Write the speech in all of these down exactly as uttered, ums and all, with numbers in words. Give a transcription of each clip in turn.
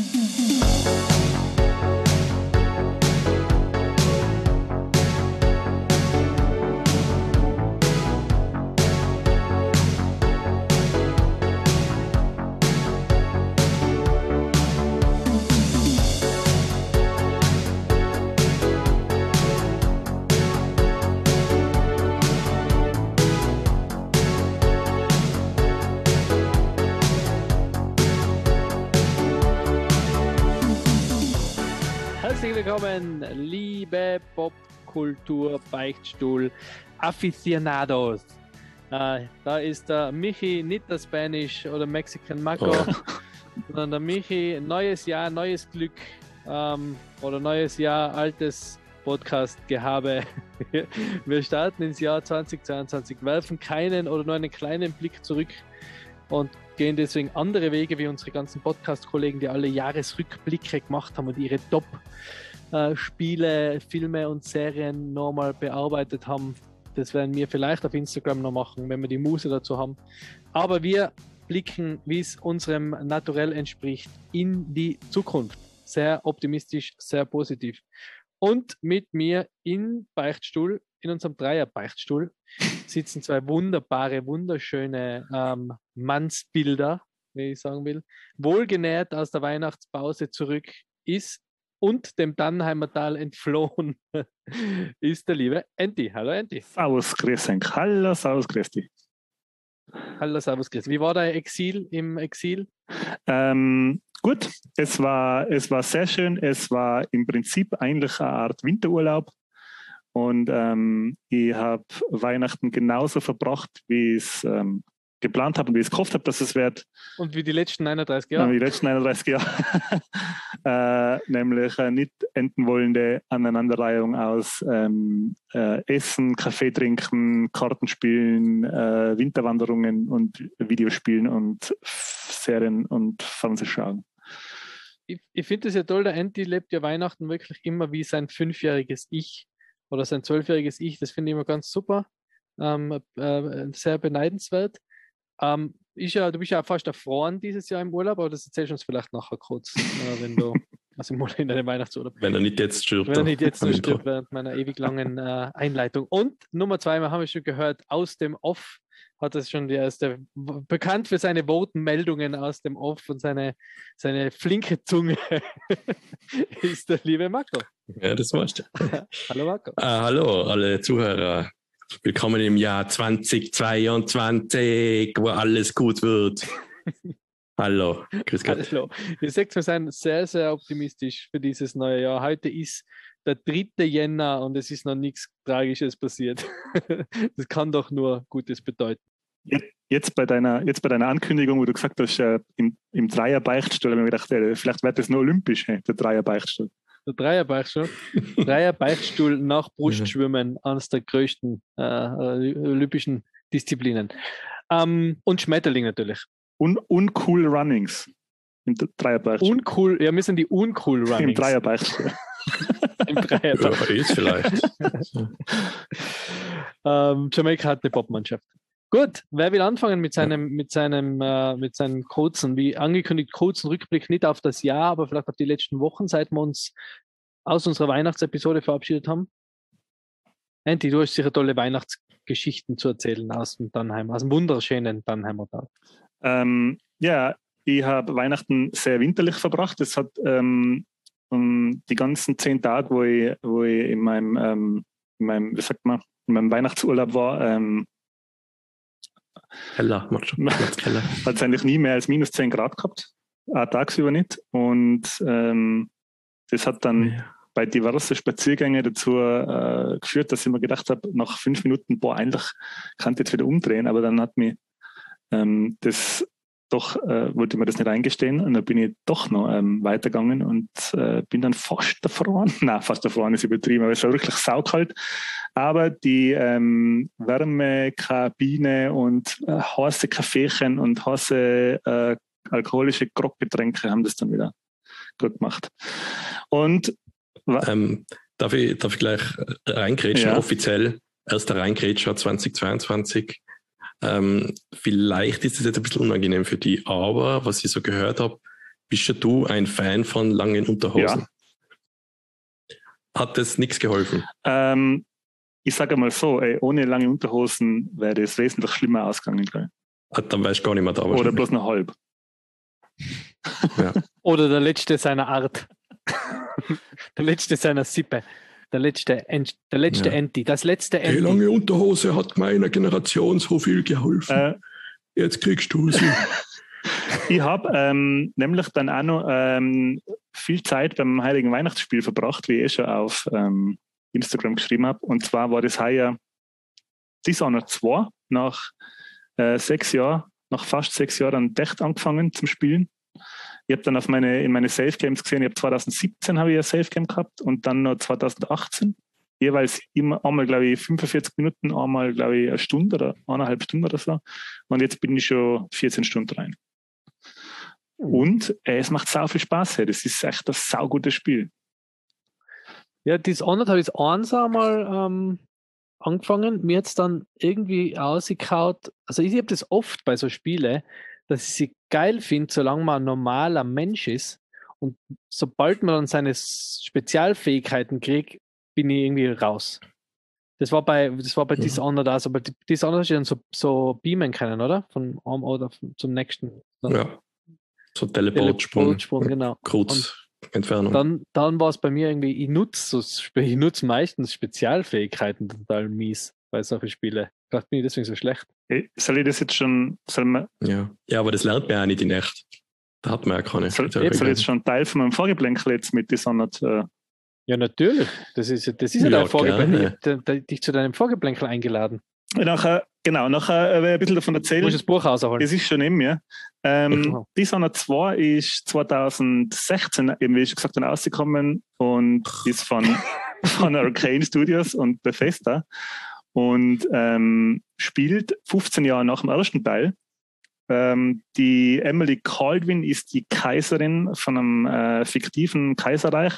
Willkommen, liebe Popkultur-Beichtstuhl-Aficionados. Äh, da ist der Michi, nicht der Spanish oder Mexican Marco, oh. sondern der Michi, neues Jahr, neues Glück ähm, oder neues Jahr, altes Podcast-Gehabe. Wir starten ins Jahr zweitausendzweiundzwanzig, werfen keinen oder nur einen kleinen Blick zurück und gehen deswegen andere Wege wie unsere ganzen Podcast-Kollegen, die alle Jahresrückblicke gemacht haben und ihre Top- Spiele, Filme und Serien nochmal bearbeitet haben. Das werden wir vielleicht auf Instagram noch machen, wenn wir die Muße dazu haben. Aber wir blicken, wie es unserem Naturell entspricht, in die Zukunft. Sehr optimistisch, sehr positiv. Und mit mir im Beichtstuhl, in unserem Dreier-Beichtstuhl, sitzen zwei wunderbare, wunderschöne ähm, Mannsbilder, wie ich sagen will. Wohlgenährt aus der Weihnachtspause zurück ist und dem Dannheimer Tal entflohen ist der liebe Enti. Hallo Enti. Servus, grüß dich. Hallo, servus, grüß dich. Hallo, servus, grüß dich. Wie war dein Exil im Exil? Ähm, gut, es war, es war sehr schön. Es war im Prinzip eigentlich eine Art Winterurlaub. Und ähm, ich habe Weihnachten genauso verbracht, wie ich es ähm, geplant habe und wie ich es gehofft habe, dass es wird. Und wie die letzten einunddreißig Jahre? Wie die letzten einunddreißig Jahre. äh, nämlich äh, nicht enden wollende Aneinanderreihung aus ähm, äh, Essen, Kaffee trinken, Kartenspielen, äh, Winterwanderungen und Videospielen und Serien und Fernsehschauen. Ich, ich finde es ja toll, der Enti lebt ja Weihnachten wirklich immer wie sein fünfjähriges Ich oder sein zwölfjähriges Ich. Das finde ich immer ganz super, ähm, äh, sehr beneidenswert. Ähm, ist ja, du bist ja fast erfroren dieses Jahr im Urlaub, aber das erzählst du uns vielleicht nachher kurz, äh, wenn du also in deinem Weihnachtsurlaub. Wenn er nicht jetzt stirbt. Wenn er nicht jetzt noch stirbt während meiner ewig langen äh, Einleitung. Und Nummer zwei, wir haben es schon gehört, aus dem Off hat es schon die erste, bekannt für seine Votenmeldungen aus dem Off und seine, seine flinke Zunge ist der liebe Marco. Ja, das war's. Hallo Marco. Ah, hallo alle Zuhörer. Willkommen im Jahr zweitausendzweiundzwanzig, wo alles gut wird. Hallo, grüß Gott. Hallo. Ihr seht, wir sind sehr, sehr optimistisch für dieses neue Jahr. Heute ist der dritte Jänner und es ist noch nichts Tragisches passiert. Das kann doch nur Gutes bedeuten. Jetzt bei deiner, jetzt bei deiner Ankündigung, wo du gesagt hast, äh, im, im Dreier-Beichtstuhl, habe ich mir gedacht, äh, vielleicht wird das nur olympisch, äh, der Dreier-Beichtstuhl. Der Dreier-Beichtstuhl. Dreier-Beichtstuhl nach Brustschwimmen, eines der größten äh, olympischen Disziplinen. Ähm, und Schmetterling natürlich. Un, uncool Runnings. Im Dreier-Beichtstuhl. Uncool, ja, wir sind die uncool Runnings. Im Dreier-Beichtstuhl. Im Dreier-Beichtstuhl. Ja, ist vielleicht. ähm, Jamaika hat eine Popmannschaft. Gut, wer will anfangen mit seinem, mit seinem, äh, mit seinem kurzen, wie angekündigt, kurzen Rückblick, nicht auf das Jahr, aber vielleicht auf die letzten Wochen, seit wir uns aus unserer Weihnachtsepisode verabschiedet haben? Enti, du hast sicher tolle Weihnachtsgeschichten zu erzählen aus dem Dannheim, aus dem wunderschönen Dannheimer Tal. Ähm, ja, ich habe Weihnachten sehr winterlich verbracht. Es hat ähm, um die ganzen zehn Tage, wo ich, wo ich in meinem, ähm, in meinem, wie sagt man, in meinem Weihnachtsurlaub war, ähm, Keller, Keller. Hat es eigentlich nie mehr als minus zehn Grad gehabt, auch tagsüber nicht. Und ähm, das hat dann ja. bei diversen Spaziergängen dazu äh, geführt, dass ich mir gedacht habe, nach fünf Minuten, boah, eigentlich kann ich jetzt wieder umdrehen, aber dann hat mich ähm, das doch, äh, wollte ich mir das nicht eingestehen und dann bin ich doch noch ähm, weitergegangen und äh, bin dann fast erfroren. Nein, fast erfroren ist übertrieben, aber es war wirklich saukalt. Aber die ähm, Wärmekabine und äh, heiße Kaffeechen und heiße äh, alkoholische Groggetränke haben das dann wieder gut gemacht. Und ähm, darf, ich, darf ich gleich reingrätschen? Ja. Offiziell erster Reingrätscher zweitausendzweiundzwanzig. Ähm, vielleicht ist es jetzt ein bisschen unangenehm für die, aber was ich so gehört habe, bist ja du ein Fan von langen Unterhosen? Ja. Hat das nichts geholfen? Ähm, ich sage mal so, ey, ohne lange Unterhosen wäre es wesentlich schlimmer ausgegangen. Ah, dann wärst du gar nicht mehr da. Oder bloß noch halb. Ja. Oder der letzte seiner Art. Der letzte seiner Sippe. Der letzte, Ent, der letzte ja. Enti. Das letzte Enti. Die lange Unterhose hat meiner Generation so viel geholfen. Äh, Jetzt kriegst du sie. Ich habe ähm, nämlich dann auch noch ähm, viel Zeit beim Heiligen Weihnachtsspiel verbracht, wie ich eh schon auf ähm, Instagram geschrieben habe. Und zwar war das heuer Dishonored zwei nach äh, sechs Jahren, nach fast sechs Jahren dann echt angefangen zum Spielen. Ich habe dann auf meine, in meine Save Games gesehen, ich habe zwanzig siebzehn habe ich ein Save Game gehabt und dann noch zwanzig achtzehn. Jeweils immer einmal, glaube ich, fünfundvierzig Minuten, einmal, glaube ich, eine Stunde oder eineinhalb Stunden oder so. Und jetzt bin ich schon vierzehn Stunden rein. Und äh, es macht sau viel Spaß. Hey. Das ist echt ein saugutes Spiel. Ja, Dishonored habe ich jetzt eins einmal ähm, angefangen. Mir hat es dann irgendwie ausgekaut. Also ich habe das oft bei so Spielen, dass ich sie geil finde, solange man ein normaler Mensch ist. Und sobald man dann seine Spezialfähigkeiten kriegt, bin ich irgendwie raus. Das war bei, das war bei ja. Dishonored auch so. Bei Dishonored hast du dann so, so beamen können, oder? Von einem oder zum nächsten. Ja. So Teleportsprung. Teleportsprung, genau. Kurzentfernung. Dann, dann war es bei mir irgendwie, ich nutze so, ich nutze meistens Spezialfähigkeiten total mies bei solchen Spielen. Vielleicht bin ich deswegen so schlecht. Hey, soll ich das jetzt schon, soll man, ja. ja, aber das lernt man ja nicht in echt. Da hat man ja keine. Soll, soll ich jetzt schon Teil von meinem Vorgeplänkel jetzt mit Dishonored? Äh, ja, natürlich. Das ist, das ist ja, ja dein Vorgeplänkel. Ich habe dich zu deinem Vorgeplänkel eingeladen. Nachher, genau, nachher äh, ein bisschen davon erzählen. Du musst das Buch rausholen. Das ist schon in mir. Ähm, oh. Dishonored zwei ist zwanzig sechzehn, eben wie schon gesagt, dann rausgekommen und ist von, von Arcane Studios und Bethesda und ähm, spielt fünfzehn Jahre nach dem ersten Teil. Ähm, die Emily Kaldwin ist die Kaiserin von einem äh, fiktiven Kaiserreich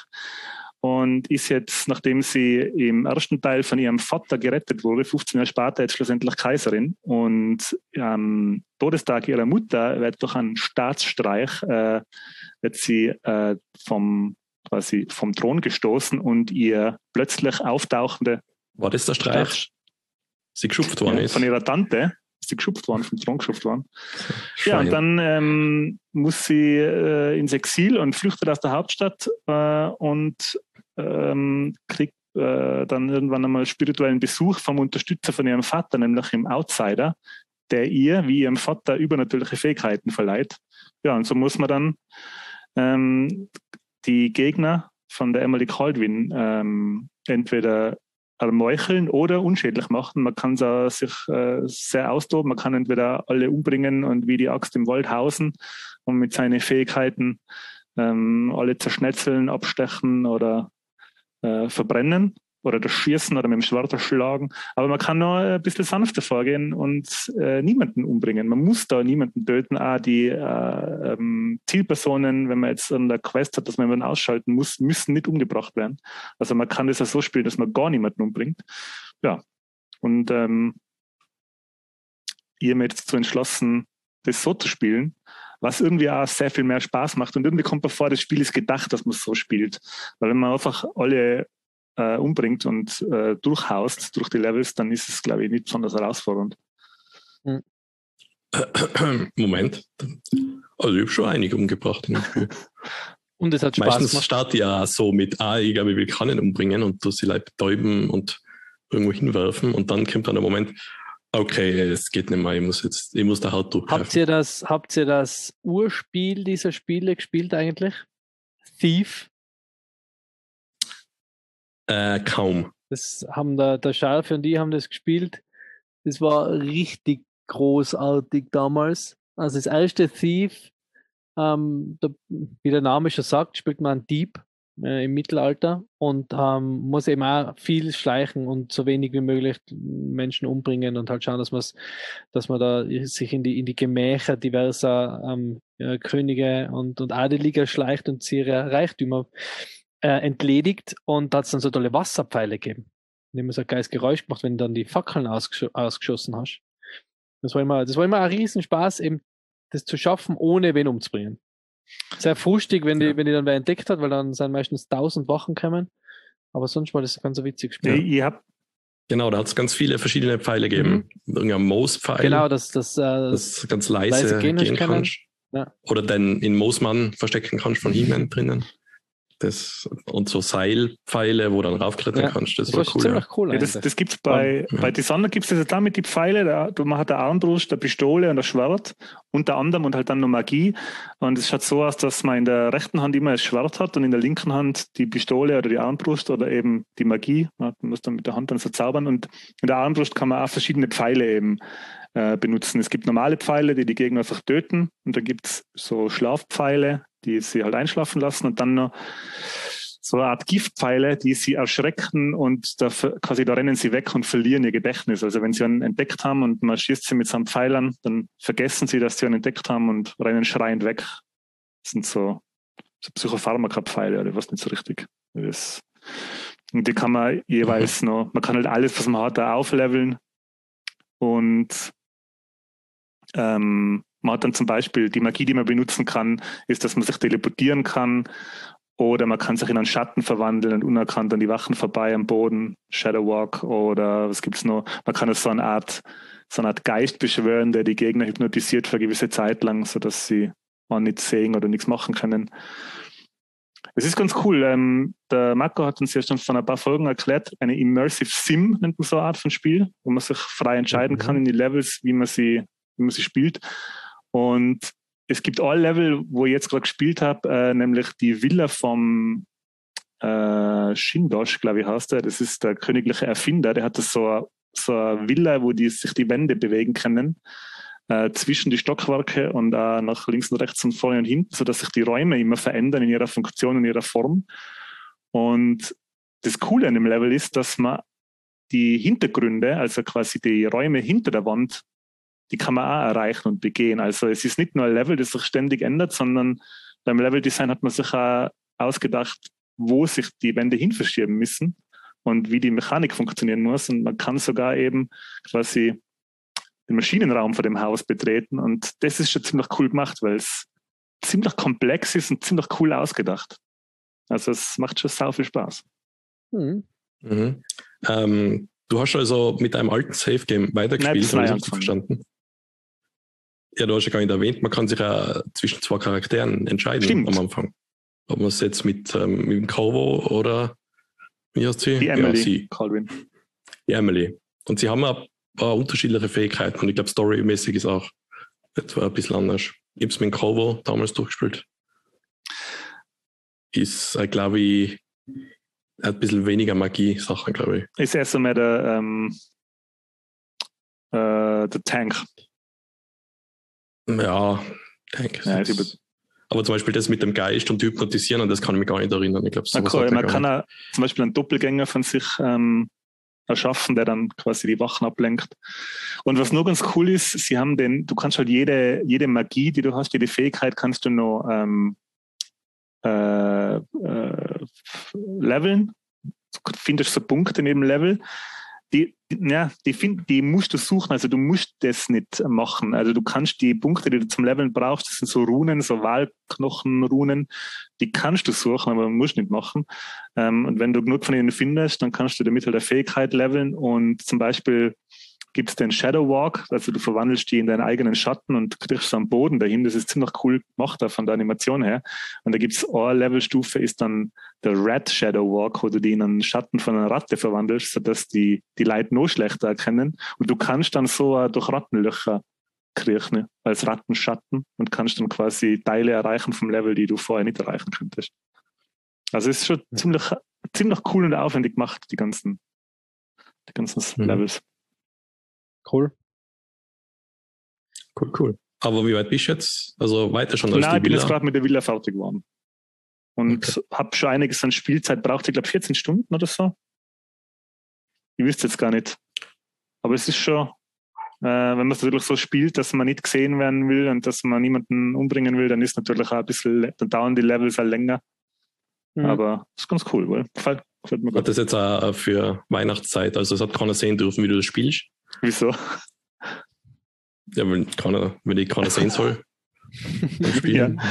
und ist jetzt, nachdem sie im ersten Teil von ihrem Vater gerettet wurde, fünfzehn Jahre später jetzt schlussendlich Kaiserin. Und am Todestag ihrer Mutter wird durch einen Staatsstreich äh, wird sie äh, vom, quasi vom Thron gestoßen und ihr plötzlich auftauchende... War das der Streich? Staats- sie geschupft worden ja, ist? Von ihrer Tante. Ist sie geschupft worden, vom Thron geschupft worden. Schwein. Ja, und dann ähm, muss sie äh, ins Exil und flüchtet aus der Hauptstadt äh, und ähm, kriegt äh, dann irgendwann einmal spirituellen Besuch vom Unterstützer von ihrem Vater, nämlich im Outsider, der ihr, wie ihrem Vater, übernatürliche Fähigkeiten verleiht. Ja, und so muss man dann ähm, die Gegner von der Emily Kaldwin ähm, entweder ermeucheln oder unschädlich machen. Man kann so sich äh, sehr austoben. Man kann entweder alle umbringen und wie die Axt im Wald hausen und mit seinen Fähigkeiten ähm, alle zerschnetzeln, abstechen oder äh, verbrennen oder das Schießen oder mit dem Schwert erschlagen. Aber man kann noch ein bisschen sanfter vorgehen und äh, niemanden umbringen. Man muss da niemanden töten. Auch die äh, ähm, Zielpersonen, wenn man jetzt an der Quest hat, dass man jemanden ausschalten muss, müssen nicht umgebracht werden. Also man kann das ja so spielen, dass man gar niemanden umbringt. Ja. Und ähm, ich habe mir jetzt dazu entschlossen, das so zu spielen, was irgendwie auch sehr viel mehr Spaß macht. Und irgendwie kommt mir vor, das Spiel ist gedacht, dass man es so spielt. Weil wenn man einfach alle äh, umbringt und äh, durchhaust durch die Levels, dann ist es, glaube ich, nicht besonders herausfordernd. Hm. Moment. Also ich habe schon einige umgebracht in dem Spiel. Und es hat Spaß Meistens gemacht. starte ich ja so mit, ah, ich glaube, ich will keinen umbringen und du sie like betäuben und irgendwo hinwerfen und dann kommt dann der Moment, okay, es geht nicht mehr, ich muss jetzt, ich muss da halt durchgreifen. Habt ihr das, habt ihr das Urspiel dieser Spiele gespielt eigentlich? Thief? Äh, kaum. Das haben der, der Scharfe und die haben das gespielt. Das war richtig großartig damals. Also das erste Thief, ähm, der, wie der Name schon sagt, spielt man einen Dieb äh, im Mittelalter und ähm, muss eben auch viel schleichen und so wenig wie möglich Menschen umbringen und halt schauen, dass, dass man da sich in die, in die Gemächer diverser ähm, äh, Könige und, und Adeliger schleicht und sie ihre Reichtümer äh, entledigt. Und da hat es dann so tolle Wasserpfeile gegeben. Und immer so ein geiles Geräusch gemacht, wenn du dann die Fackeln ausgesch- ausgeschossen hast. Das war immer, das war immer ein Riesenspaß, eben das zu schaffen, ohne wen umzubringen. Sehr frustig, wenn die, Ja. wenn die dann wer entdeckt hat, weil dann sind meistens tausend Wachen kommen. Aber sonst war das ganz ein witziges Spiel. Ich, ich hab, Genau, da hat es ganz viele verschiedene Pfeile gegeben. Irgendein Moospfeil, Genau, das, das, äh, das ganz leise, leise gehen gehen können. kannst. Ja. Oder den in Moosmann verstecken kannst von He-Man drinnen. Das, und so Seilpfeile, wo du dann raufklettern Ja, kannst. Das, das war war cool. Ja. ziemlich cool ja, das, eigentlich. das gibt es bei, Ja. bei Dishonored gibt es das da mit die Pfeile. Da, du- man hat eine Armbrust, eine Pistole und ein Schwert unter anderem und halt dann noch Magie. Und es schaut so aus, dass man in der rechten Hand immer das Schwert hat und in der linken Hand die Pistole oder die Armbrust oder eben die Magie. Man muss dann mit der Hand dann so zaubern. Und in der Armbrust kann man auch verschiedene Pfeile eben äh, benutzen. Es gibt normale Pfeile, die die Gegner einfach töten. Und dann gibt es so Schlafpfeile, die sie halt einschlafen lassen. Und dann noch so eine Art Giftpfeile, die sie erschrecken und da, quasi da rennen sie weg und verlieren ihr Gedächtnis. Also wenn sie einen entdeckt haben und man schießt sie mit so einem Pfeil an, dann vergessen sie, dass sie einen entdeckt haben und rennen schreiend weg. Das sind so, so Psychopharmaka-Pfeile oder was nicht so richtig. Das, und die kann man jeweils mhm. noch, man kann halt alles, was man hat, da aufleveln und ähm, man hat dann zum Beispiel die Magie, die man benutzen kann, ist, dass man sich teleportieren kann. Oder man kann sich in einen Schatten verwandeln und unerkannt an die Wachen vorbei am Boden, Shadow Walk oder was gibt's noch? Man kann so eine Art, so eine Art Geist beschwören, der die Gegner hypnotisiert für eine gewisse Zeit lang, sodass sie auch nichts sehen oder nichts machen können. Es ist ganz cool. Ähm, der Marco hat uns ja schon vor ein paar Folgen erklärt, eine Immersive Sim nennt man so eine Art von Spiel, wo man sich frei entscheiden mhm. kann in die Levels, wie man sie, wie man sie spielt. Und es gibt ein Level, wo ich jetzt gerade gespielt habe, äh, nämlich die Villa vom äh, Shindosh, glaube ich, heißt der. Das ist der königliche Erfinder. Der hat das so, so eine Villa, wo die, sich die Wände bewegen können, äh, zwischen die Stockwerke und äh, nach links und rechts und vorne und hinten, sodass sich die Räume immer verändern in ihrer Funktion und ihrer Form. Und das Coole an dem Level ist, dass man die Hintergründe, also quasi die Räume hinter der Wand, die kann man auch erreichen und begehen. Also es ist nicht nur ein Level, das sich ständig ändert, sondern beim Leveldesign hat man sich auch ausgedacht, wo sich die Wände hin verschieben müssen und wie die Mechanik funktionieren muss. Und man kann sogar eben quasi den Maschinenraum von dem Haus betreten. Und das ist schon ziemlich cool gemacht, weil es ziemlich komplex ist und ziemlich cool ausgedacht. Also es macht schon sau viel Spaß. Mhm. Mhm. Ähm, du hast also mit einem alten Safe-Game weitergespielt, habe ich richtig verstanden? Ja, du hast ja gar nicht erwähnt, man kann sich ja zwischen zwei Charakteren entscheiden. Stimmt. Am Anfang. Ob man es jetzt mit, ähm, mit dem Corvo oder wie heißt sie? Die Emily. Ja, sie. Colvin. Die Emily. Und sie haben auch ein paar unterschiedliche Fähigkeiten und ich glaube, storymäßig ist auch etwa ein bisschen anders. Ich habe es mit dem Corvo damals durchgespielt. Ist, äh, glaube ich, ein bisschen weniger Magie-Sachen, glaube ich. Ist erst so mehr der, ähm, äh, der Tank. Ja, Tank. Ja, ist, aber zum Beispiel das mit dem Geist und Hypnotisieren, an das kann ich mich gar nicht erinnern. Ich glaube, sowas okay, hat man gar kann nicht. auch zum Beispiel einen Doppelgänger von sich ähm, erschaffen, der dann quasi die Wachen ablenkt. Und was noch ganz cool ist, sie haben den, du kannst halt jede, jede Magie, die du hast, jede Fähigkeit kannst du noch ähm, äh, äh, leveln. Du findest so Punkte neben Level. Die, ja, die, find, die musst du suchen, also du musst das nicht machen. Also du kannst die Punkte, die du zum Leveln brauchst, das sind so Runen, so Walknochenrunen, die kannst du suchen, aber musst nicht machen. Ähm, und wenn du genug von ihnen findest, dann kannst du damit halt eine Fähigkeit leveln und zum Beispiel gibt es den Shadow Walk, also du verwandelst die in deinen eigenen Schatten und kriegst am Boden dahin. Das ist ziemlich cool gemacht da von der Animation her. Und da gibt es eine Levelstufe, ist dann der Rat Shadow Walk, wo du die in einen Schatten von einer Ratte verwandelst, sodass die, die Leute noch schlechter erkennen. Und du kannst dann so uh, durch Rattenlöcher kriechen, als Rattenschatten und kannst dann quasi Teile erreichen vom Level, die du vorher nicht erreichen könntest. Also es ist schon ja. ziemlich, ziemlich cool und aufwendig gemacht, die ganzen, die ganzen mhm. Levels. Cool. Cool, cool. Aber wie weit bist du jetzt? Also weiter schon als Nein, die ich bin Villa? jetzt gerade mit der Villa fertig geworden. Und okay. habe schon einiges an Spielzeit braucht. Ich glaube vierzehn Stunden oder so. Ich wüsste jetzt gar nicht. Aber es ist schon, äh, wenn man es natürlich so spielt, dass man nicht gesehen werden will und dass man niemanden umbringen will, dann ist natürlich auch ein bisschen, dann dauern die Levels auch länger. Mhm. Aber es ist ganz cool, weil gefällt, gefällt mir gut. Hat das jetzt auch für Weihnachtszeit, also es hat keiner sehen dürfen, wie du das spielst? Wieso? Ja, wenn, keiner, wenn ich keiner sehen soll. Ja.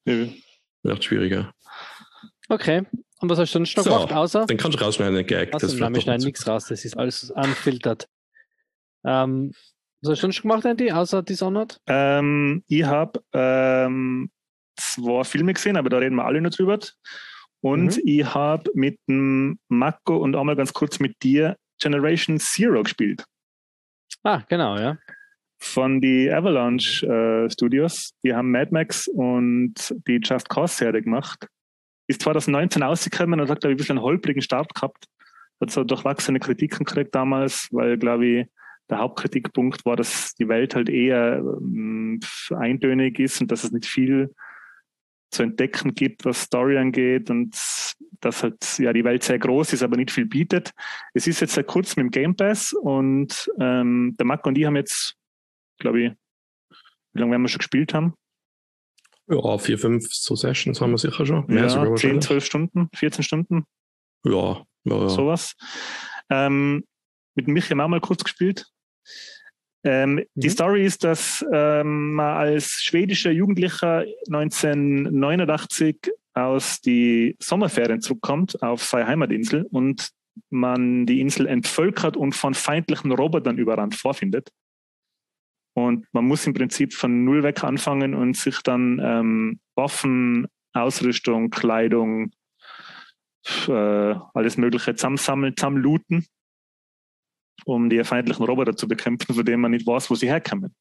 Ja. Wird schwieriger. Okay. Und was hast du sonst noch So, gemacht, außer? Dann kannst du rausschneiden, den Gag. Also, nein, wir schneiden nichts raus, das ist alles unfiltert. Ähm, was hast du sonst gemacht, Andy, außer Dishonored? Ähm, ich habe ähm, zwei Filme gesehen, aber da reden wir alle noch drüber. Und mhm. ich habe mit dem Marco und einmal ganz kurz mit dir Generation Zero gespielt. Ah, genau, ja. Von die Avalanche äh, Studios. Die haben Mad Max und die Just Cause Serie gemacht. Ist zwanzig neunzehn rausgekommen und hat, glaube ich, ein bisschen einen holprigen Start gehabt. Hat so durchwachsene Kritiken gekriegt damals, weil, glaube ich, der Hauptkritikpunkt war, dass die Welt halt eher ähm, eintönig ist und dass es nicht viel zu entdecken gibt, was Story angeht und dass halt ja die Welt sehr groß ist, aber nicht viel bietet. Es ist jetzt seit kurzem im Game Pass und ähm, der Marco und ich haben jetzt, glaube ich, wie lange werden wir schon gespielt haben? Ja, vier, fünf so Sessions haben wir sicher schon. Mehr ja, zehn, zwölf Stunden, vierzehn Stunden. Ja, ja, ja. Sowas. Ähm, mit Michi haben wir auch mal kurz gespielt. Ähm, mhm. Die Story ist, dass ähm, man als schwedischer Jugendlicher neunzehnhundertneunundachtzig aus die Sommerferien zurückkommt auf seine Heimatinsel und man die Insel entvölkert und von feindlichen Robotern überrannt vorfindet. Und man muss im Prinzip von Null weg anfangen und sich dann ähm, Waffen, Ausrüstung, Kleidung, äh, alles Mögliche zusammensammeln, zusammenlooten, um die feindlichen Roboter zu bekämpfen, von denen man nicht weiß, wo sie herkommen.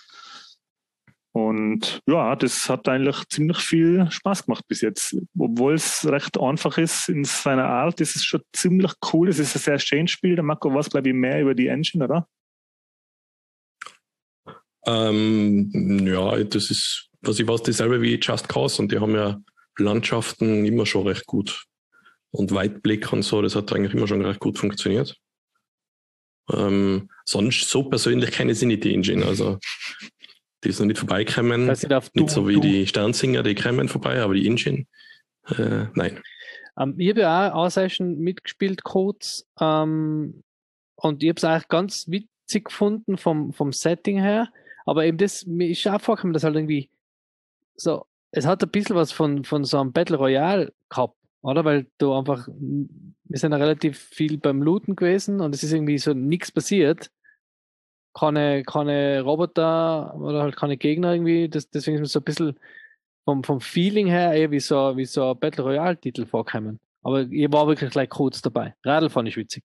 Und ja, das hat eigentlich ziemlich viel Spaß gemacht bis jetzt. Obwohl es recht einfach ist in seiner Art, ist es schon ziemlich cool. Es ist ein sehr schönes Spiel. Der Marco weiß, glaube ich, mehr über die Engine, oder? Ähm, ja, das ist, was ich weiß, dasselbe wie Just Cause und die haben ja Landschaften immer schon recht gut und Weitblick und so, das hat eigentlich immer schon recht gut funktioniert. Ähm, sonst so persönlich kenne ich nicht die Engine, also die ist noch nicht vorbeikommen, nicht du, so wie du. Die Sternsinger, die kommen vorbei, aber die Engine, äh, nein. Um, ich habe ja auch A-Session mitgespielt kurz ähm, und ich habe es eigentlich ganz witzig gefunden vom, vom Setting her. Aber eben das, mir ist auch vorgekommen, dass halt irgendwie so, es hat ein bisschen was von, von so einem Battle Royale gehabt, oder? Weil du einfach, wir sind ja relativ viel beim Looten gewesen und es ist irgendwie so nichts passiert. Keine, keine Roboter oder halt keine Gegner irgendwie. Das, deswegen ist mir so ein bisschen vom, vom Feeling her eher wie so, wie so ein Battle Royale-Titel vorgekommen. Aber ich war wirklich gleich kurz dabei. Radl fand ich witzig.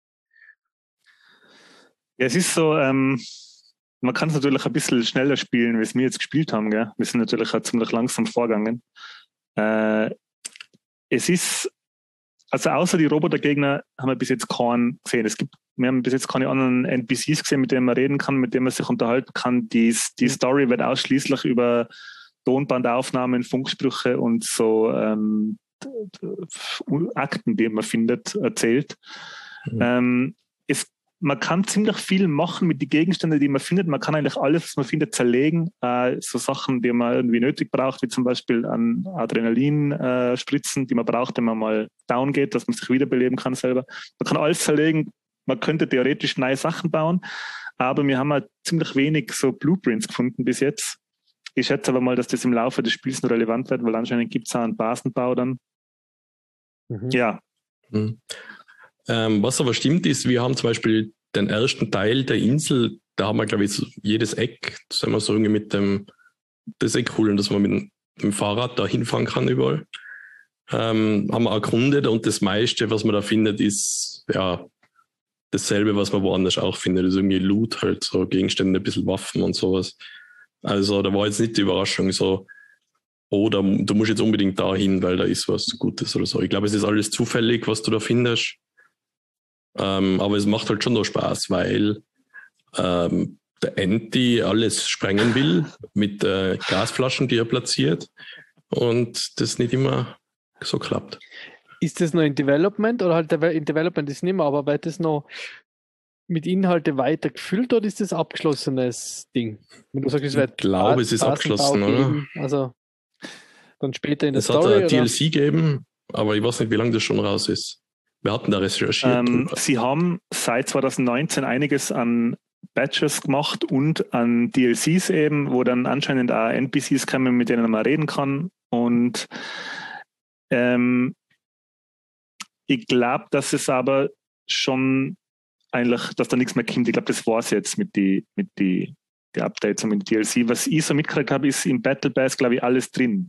Ja, es ist so, ähm, man kann es natürlich ein bisschen schneller spielen, wie es wir jetzt gespielt haben. Gell? Wir sind natürlich auch ziemlich langsam vorgegangen. Äh, es ist, also außer die Robotergegner haben wir bis jetzt keinen gesehen. Es gibt, wir haben bis jetzt keine anderen N P Cs gesehen, mit denen man reden kann, mit denen man sich unterhalten kann. Die, die Story wird ausschließlich über Tonbandaufnahmen, Funksprüche und so ähm, Akten, die man findet, erzählt. Mhm. Ähm, es Man kann ziemlich viel machen mit den Gegenständen, die man findet. Man kann eigentlich alles, was man findet, zerlegen. Äh, so Sachen, die man irgendwie nötig braucht, wie zum Beispiel an Adrenalin-Spritzen, äh, die man braucht, wenn man mal down geht, dass man sich wiederbeleben kann selber. Man kann alles zerlegen. Man könnte theoretisch neue Sachen bauen. Aber wir haben halt ziemlich wenig so Blueprints gefunden bis jetzt. Ich schätze aber mal, dass das im Laufe des Spiels noch relevant wird, weil anscheinend gibt es auch einen Basenbau dann. Mhm. Ja. Mhm. Ähm, was aber stimmt ist, wir haben zum Beispiel den ersten Teil der Insel, da haben wir, glaube ich, so jedes Eck, sagen wir so irgendwie mit dem, das ist eh cool, dass man mit dem, mit dem Fahrrad da hinfahren kann überall. Ähm, haben wir erkundet und das meiste, was man da findet, ist ja dasselbe, was man woanders auch findet. Das ist irgendwie Loot, halt so Gegenstände, ein bisschen Waffen und sowas. Also da war jetzt nicht die Überraschung so, oh, da, du musst jetzt unbedingt da hin, weil da ist was Gutes oder so. Ich glaube, es ist alles zufällig, was du da findest. Ähm, aber es macht halt schon noch Spaß, weil ähm, der Anti alles sprengen will mit äh, Gasflaschen, die er platziert und das nicht immer so klappt. Ist das noch in Development oder halt in Development ist nicht mehr, aber wird das noch mit Inhalte weiter gefüllt oder ist das abgeschlossenes Ding? Wenn du sagst, es wird ich glaube, es ist abgeschlossen, geben, oder? Also dann später in der es Story? Es hat ein oder? D L C geben, aber ich weiß nicht, wie lange das schon raus ist. Wir hatten da recherchiert. Ähm, Sie haben seit zwanzig neunzehn einiges an Batches gemacht und an D L Cs eben, wo dann anscheinend auch N P Cs kommen, mit denen man reden kann Und ähm, ich glaube, dass es aber schon eigentlich, dass da nichts mehr kommt. Ich glaube, das war es jetzt mit den mit die, die Updates und mit den D L C. Was ich so mitgekriegt habe, ist im Battle Pass, glaube ich, alles drin.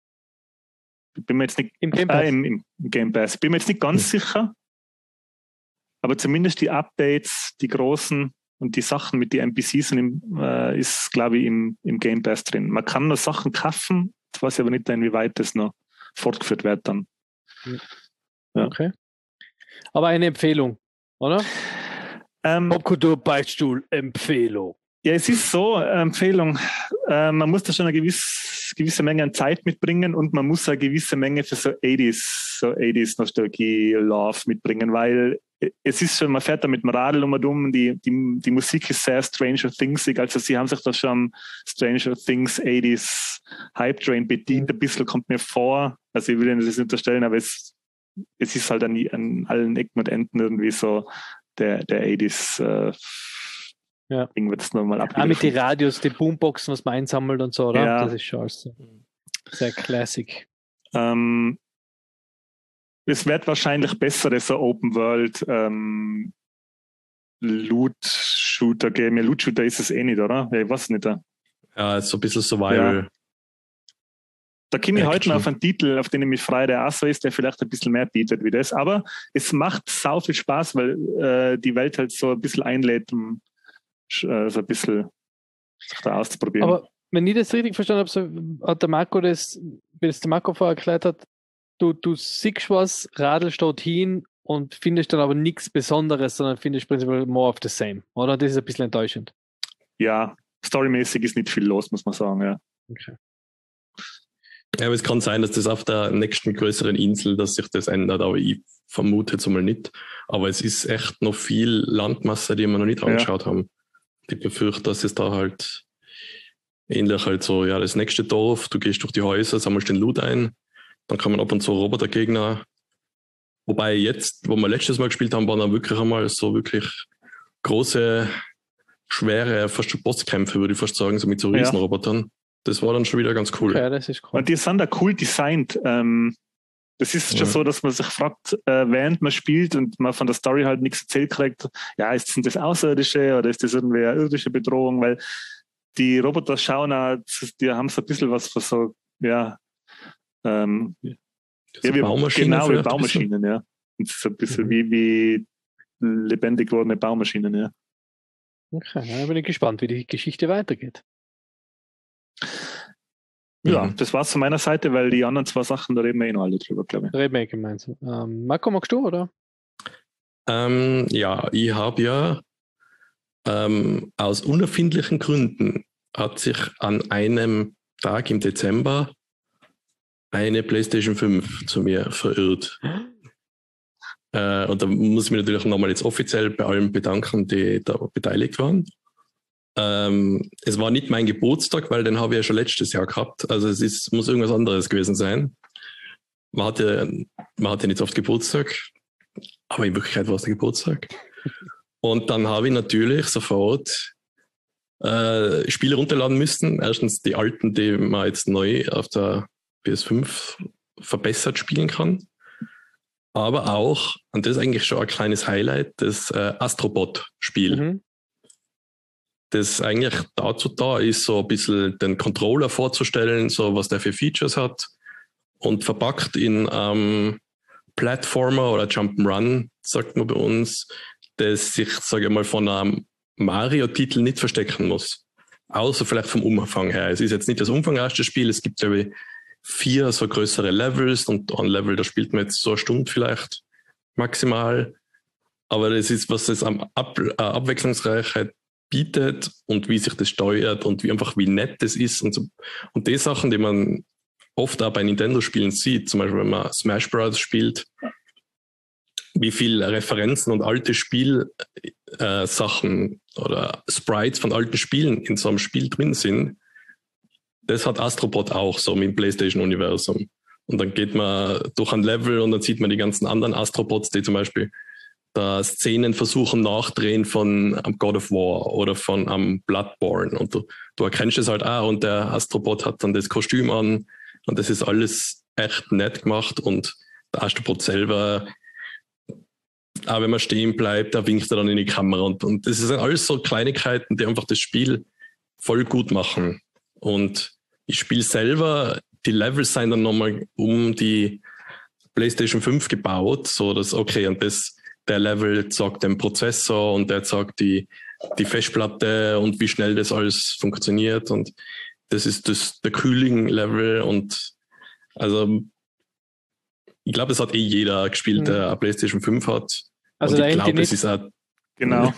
Ich bin mir jetzt nicht Im Game Pass. Äh, im, im Game Pass. Ich bin mir jetzt nicht ganz mhm. sicher, aber zumindest die Updates, die großen und die Sachen mit den N P Cs sind im, äh, ist, glaube ich, im, im Game Pass drin. Man kann noch Sachen kaufen, ich weiß aber nicht, inwieweit das noch fortgeführt wird dann. Ja. Okay. Aber eine Empfehlung, oder? Ähm, Hokuto Beichtstuhl, Empfehlung. Ja, es ist so, äh, Empfehlung, äh, man muss da schon eine gewisse, gewisse Menge an Zeit mitbringen und man muss eine gewisse Menge für so achtziger, so achtziger Nostalgie, Love mitbringen, weil es ist schon, man fährt da mit dem Radl um und um, die, die, die Musik ist sehr Stranger Thingsig, also sie haben sich da schon Stranger Things achtziger Hype Train bedient, ein bisschen kommt mir vor, also ich will Ihnen das nicht unterstellen, aber es, es ist halt an, an allen Ecken und Enden irgendwie so der, der achtziger äh, ja. Ding wird es nochmal abgegriffen. Ah, mit den Radios, die Boomboxen, was man einsammelt und so, oder? Ja. Das ist schon alles sehr classic. Ähm, es wird wahrscheinlich bessere so Open World ähm, Loot-Shooter geben. Ja, Loot-Shooter ist es eh nicht, oder? Ich weiß nicht. Ja, so ein bisschen Survival. Ja. Da komme ich heute noch auf einen Titel, auf den ich mich freue, der auch so ist, der vielleicht ein bisschen mehr bietet wie das. Aber es macht sau viel Spaß, weil äh, die Welt halt so ein bisschen einlädt, um äh, so ein bisschen sich da auszuprobieren. Aber wenn ich das richtig verstanden habe, so hat der Marco das, wie das der Marco vorher erklärt hat, du, du siehst was, radelst dorthin und findest dann aber nichts Besonderes, sondern findest prinzipiell more of the same, oder? Das ist ein bisschen enttäuschend. Ja, storymäßig ist nicht viel los, muss man sagen, ja. Okay. Ja, aber es kann sein, dass das auf der nächsten größeren Insel, dass sich das ändert, aber ich vermute jetzt mal nicht. Aber es ist echt noch viel Landmasse, die wir noch nicht angeschaut ja. haben. Ich befürchte, dass es da halt ähnlich halt so, ja, das nächste Dorf, du gehst durch die Häuser, sammelst den Loot ein, dann kann man ab und zu Robotergegner. Wobei jetzt, wo wir letztes Mal gespielt haben, waren dann wirklich einmal so wirklich große, schwere, fast schon Bosskämpfe, würde ich fast sagen, so mit so Riesenrobotern. Ja. Das war dann schon wieder ganz cool. Ja, das ist cool. Und die sind da cool designt. Ähm, das ist ja. schon so, dass man sich fragt, äh, während man spielt und man von der Story halt nichts erzählt kriegt, ja, ist das Außerirdische oder ist das irgendwie eine irdische Bedrohung? Weil die Roboter schauen auch, die haben so ein bisschen was für so, ja, ähm, ja wie, Baumaschinen genau, wie Baumaschinen, ja. Und so ein bisschen mhm. wie, wie lebendig gewordene Baumaschinen, ja. Okay, dann bin ich gespannt, wie die Geschichte weitergeht. Ja, mhm. das war's von meiner Seite, weil die anderen zwei Sachen, da reden wir eh noch alle drüber, glaube ich. Reden wir eh gemeinsam. Ähm, Marco, magst du, oder? Ähm, ja, ich habe ja ähm, aus unerfindlichen Gründen hat sich an einem Tag im Dezember eine PlayStation fünf zu mir verirrt. äh, und da muss ich mich natürlich nochmal jetzt offiziell bei allen bedanken, die da beteiligt waren. Ähm, es war nicht mein Geburtstag, weil den habe ich ja schon letztes Jahr gehabt. Also es ist, muss irgendwas anderes gewesen sein. Man hatte, man hatte nicht so oft Geburtstag, aber in Wirklichkeit war es der Geburtstag. Und dann habe ich natürlich sofort äh, Spiele runterladen müssen. Erstens die alten, die man jetzt neu auf der P S fünf verbessert spielen kann. Aber auch, und das ist eigentlich schon ein kleines Highlight, das äh, Astrobot-Spiel. Mhm. Das eigentlich dazu da ist, so ein bisschen den Controller vorzustellen, so was der für Features hat und verpackt in ähm, Platformer oder Jump'n'Run, sagt man bei uns, das sich, sage ich mal, von einem Mario-Titel nicht verstecken muss. Außer vielleicht vom Umfang her. Es ist jetzt nicht das umfangreichste Spiel, es gibt, glaube ich, vier so größere Levels und ein Level, da spielt man jetzt so eine Stunde vielleicht maximal. Aber das ist, was es am Ab- äh, Abwechslungsreichheit bietet und wie sich das steuert und wie einfach wie nett das ist und so. Und die Sachen, die man oft auch bei Nintendo-Spielen sieht, zum Beispiel wenn man Smash Bros. Spielt, wie viele Referenzen und alte Spielsachen äh, oder Sprites von alten Spielen in so einem Spiel drin sind, das hat Astrobot auch so mit dem PlayStation-Universum. Und dann geht man durch ein Level und dann sieht man die ganzen anderen Astrobots, die zum Beispiel da Szenen versuchen nachdrehen von um, God of War oder von um, Bloodborne. Und du, du erkennst es halt auch und der Astrobot hat dann das Kostüm an, Und das ist alles echt nett gemacht und der Astrobot selber, auch wenn man stehen bleibt, da winkt er dann in die Kamera und, und das sind alles so Kleinigkeiten, die einfach das Spiel voll gut machen. Und ich spiele selber, die Levels sind dann nochmal um die PlayStation fünf gebaut, so dass, okay, und das, der Level sagt den Prozessor und der sagt die, die Festplatte und wie schnell das alles funktioniert und das ist das, der Cooling-Level und also ich glaube, das hat eh jeder gespielt, der eine PlayStation fünf hat. Also und ich glaube, es ist auch Genau.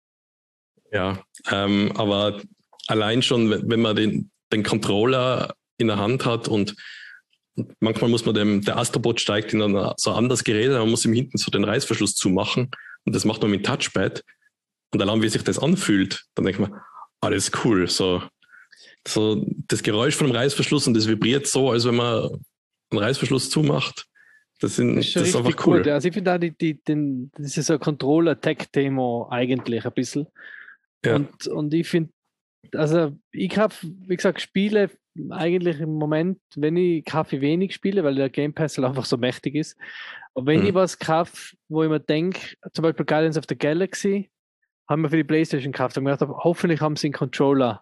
Ja, ähm, aber allein schon, wenn, wenn man den, den Controller in der Hand hat und manchmal muss man dem, der Astrobot steigt in ein so ein anderes Gerät, man muss ihm hinten so den Reißverschluss zumachen und das macht man mit Touchpad und allein wie sich das anfühlt, dann denkt man, ah, das ist cool, so, so das Geräusch von dem Reißverschluss und das vibriert so, als wenn man einen Reißverschluss zumacht. Das, sind, das ist, das ist einfach cool. Gut. Also ich finde auch, die, die, den, das ist so ein Controller-Tech-Thema eigentlich ein bisschen. Ja. Und, und ich finde, also ich habe, wie gesagt, Spiele eigentlich im Moment, wenn ich Kaffee wenig spiele, weil der Game Pass halt einfach so mächtig ist. Aber wenn Mhm. ich was kaufe, wo ich mir denke, zum Beispiel Guardians of the Galaxy, haben wir für die PlayStation gekauft und mir gedacht, hoffentlich haben sie einen Controller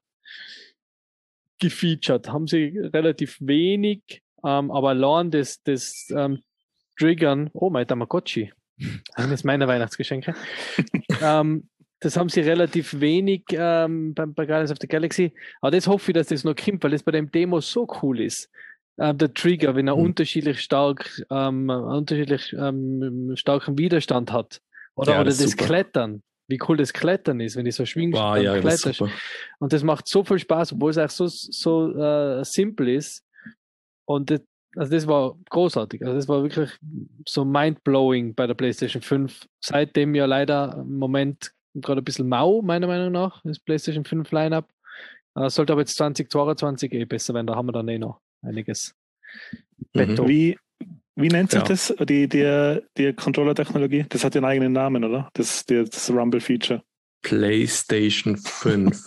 gefeatured. Haben sie relativ wenig, ähm, aber allein das, das ähm, Triggern, oh mein Tamagotchi, eines meiner Weihnachtsgeschenke. ähm, das haben sie relativ wenig ähm, bei, bei Guardians of the Galaxy. Aber das hoffe ich, dass das noch kommt, weil das bei dem Demo so cool ist. Ähm, der Trigger, wenn er Mhm. unterschiedlich stark, ähm, unterschiedlich ähm, starken Widerstand hat. Oder, Ja, oder das das, ist super. Klettern. Wie cool das Klettern ist, wenn du so schwingst Wow, und ja, das ist kletterst. super. Und das macht so viel Spaß, obwohl es auch so, so äh, simpel ist. Und das, also das war großartig. Also das war wirklich so mindblowing bei der PlayStation fünf. Seitdem ja leider im Moment gerade ein bisschen mau, meiner Meinung nach, das PlayStation fünf Lineup. Äh, sollte aber jetzt zwanzig zweiundzwanzig eh besser werden. Da haben wir dann eh noch einiges. Betto. Wie, wie nennt sich Ja. das, die, die, die Controller-Technologie? Das hat den eigenen Namen, oder? Das, die, das Rumble-Feature. PlayStation fünf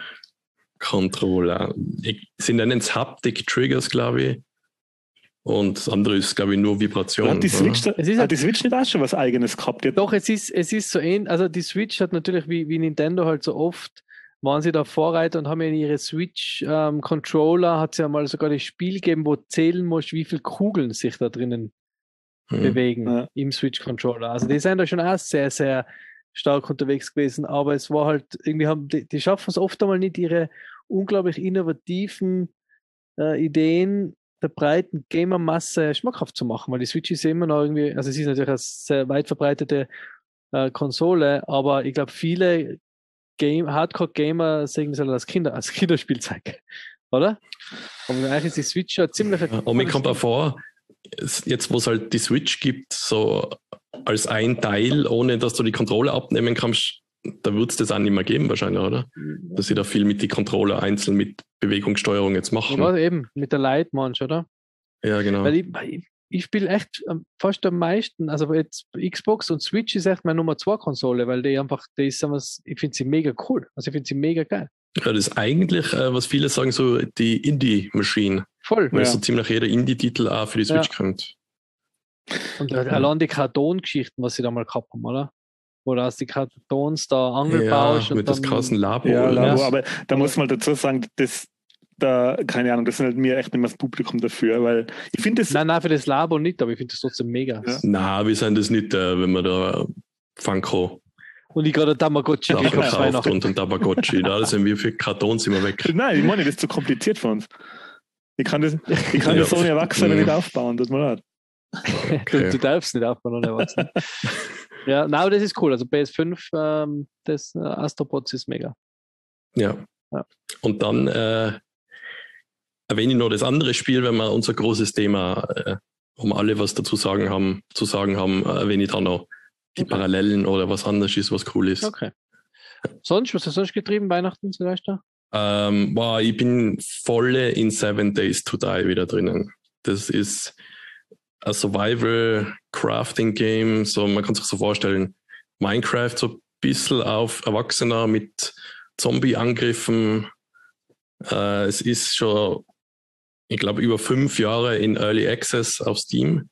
Controller. Ich, sie nennen es Haptic Triggers, glaube ich. Und das andere ist, glaube ich, nur Vibration. Hat die Switch, da, Es ist hat halt- die Switch nicht auch schon was Eigenes gehabt? Die hat- Doch, es ist, es ist so ähnlich. Also die Switch hat natürlich wie, wie Nintendo halt so oft, waren sie da Vorreiter und haben ja in ihre Switch-Controller, hat es ja mal sogar das Spiel gegeben, wo zählen musst, wie viele Kugeln sich da drinnen Mhm. bewegen Ja. im Switch-Controller. Also die sind da schon auch sehr, sehr stark unterwegs gewesen, aber es war halt, irgendwie haben, die, die schaffen es oft einmal nicht, ihre unglaublich innovativen äh, Ideen der breiten Gamermasse schmackhaft zu machen, weil die Switch ist ja immer noch irgendwie, also es ist natürlich eine sehr weit verbreitete äh, Konsole, aber ich glaube, viele Game, Hardcore-Gamer sehen es halt als, Kinder, als Kinderspielzeug, oder? Aber eigentlich ist die Switch ja ziemlich... Ja, und mir kommt auch vor, es- jetzt wo es halt die Switch gibt, so als ein Teil, ohne dass du die Controller abnehmen kannst, da wird es das auch nicht mehr geben wahrscheinlich, oder? Dass sie da viel mit die Controller einzeln mit Bewegungssteuerung jetzt machen. Ja, eben, mit der Light manch, oder? Ja, genau. Weil ich, ich, ich spiele echt ähm, fast am meisten, also jetzt Xbox und Switch ist echt meine Nummer zwei Konsole, weil die einfach, die ist, sagen wir's, ich finde sie mega cool. Also ich finde sie mega geil. Ja, das ist eigentlich, äh, was viele sagen, so die Indie-Machine, Voll. weil Ja. so ziemlich jeder Indie-Titel auch für die Switch Ja. kommt. Und äh, allein die Kartongeschichten, was sie da mal gehabt haben, oder? Wo du aus die Kartons da angebaut Ja, mit das krassen Labo. Ja, oder Labo, was? aber da muss man dazu sagen, das, da, keine Ahnung, das sind halt mir echt nicht mehr das Publikum dafür, weil ich finde das, Nein, nein, für das Labo nicht, aber ich finde das trotzdem mega. Ja. Na, wir sind das nicht, äh, wenn man da Funko Und ich gerade Tamagotchi Sachen gekauft kauft Weihnachten. und ein Tamagotchi. Da sind wir für Kartons immer weg. nein, ich meine, das ist zu kompliziert für uns. Ich kann das, ich kann Ja. das ohne Erwachsene Mhm. nicht aufbauen, das mal leid. Du, Okay. du darfst nicht aufbauen, ohne Erwachsene. Ja, nein, aber das ist cool. Also P S fünf, ähm, das äh, Astrobots ist mega. Ja. Ja. Und dann äh, erwähne ich noch das andere Spiel, wenn wir unser großes Thema, äh, um alle was dazu sagen haben, zu sagen haben, äh, erwähne ich dann noch die Okay. Parallelen oder was anderes ist, was cool ist. Okay. Sonst, was hast du sonst getrieben, Weihnachten, Silvester? Ähm, boah, ich bin voll in Seven Days to Die wieder drinnen. Das ist ein Survival-Crafting-Game, so man kann sich so vorstellen, Minecraft so ein bisschen auf Erwachsener mit Zombie-Angriffen. Äh, es ist schon ich glaube, über fünf Jahre in Early Access auf Steam.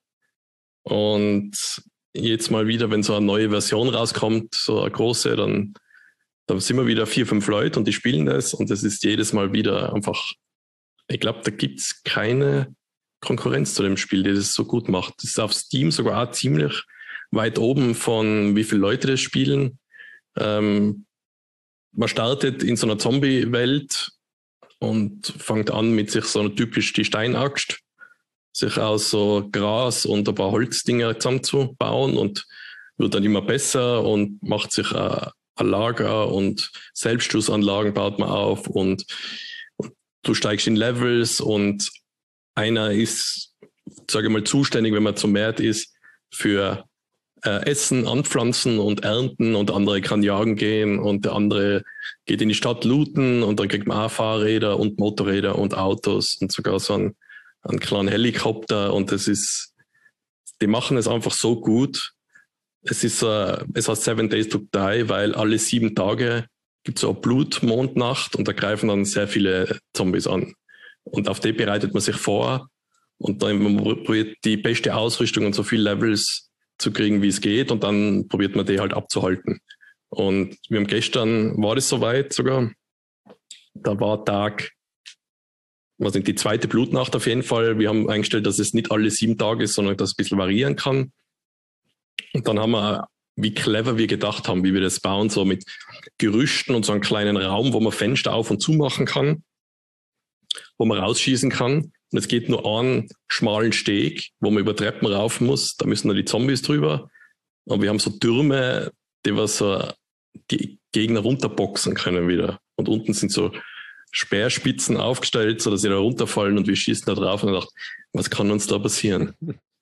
Und jetzt mal wieder, wenn so eine neue Version rauskommt, so eine große, dann, dann sind wir wieder vier, fünf Leute und die spielen das. Und das ist jedes Mal wieder einfach, ich glaube, da gibt es keine Konkurrenz zu dem Spiel, die das so gut macht. Das ist auf Steam sogar auch ziemlich weit oben von wie viele Leute das spielen. Ähm, man startet in so einer Zombie-Welt und fängt an mit sich so einer typisch die Steinaxt, sich aus so Gras und ein paar Holzdinger zusammenzubauen und wird dann immer besser und macht sich ein, ein Lager und Selbstschussanlagen baut man auf und, und du steigst in Levels und einer ist, sage ich mal, zuständig, wenn man zum Markt ist, für äh, Essen, Anpflanzen und Ernten und der andere kann jagen gehen und der andere geht in die Stadt looten und dann kriegt man auch Fahrräder und Motorräder und Autos und sogar so einen, einen kleinen Helikopter und das ist, die machen es einfach so gut. Es ist, äh, es heißt Seven Days to Die, weil alle sieben Tage gibt es so eine Blutmondnacht und da greifen dann sehr viele Zombies an. Und auf die bereitet man sich vor und dann man probiert die beste Ausrüstung und so viele Levels zu kriegen, wie es geht und dann probiert man die halt abzuhalten. Und wir haben gestern, war das soweit sogar, da war Tag, was nicht, die zweite Blutnacht auf jeden Fall. Wir haben eingestellt, dass es nicht alle sieben Tage ist, sondern dass es ein bisschen variieren kann. Und dann haben wir, wie clever wir gedacht haben, wie wir das bauen, so mit Gerüsten und so einen kleinen Raum, wo man Fenster auf und zu machen kann, wo man rausschießen kann. Und es geht nur einen schmalen Steg, wo man über Treppen rauf muss. Da müssen dann die Zombies drüber. Und wir haben so Türme, die was so die Gegner runterboxen können wieder. Und unten sind so Speerspitzen aufgestellt, sodass sie da runterfallen und wir schießen da drauf und dachten, was kann uns da passieren?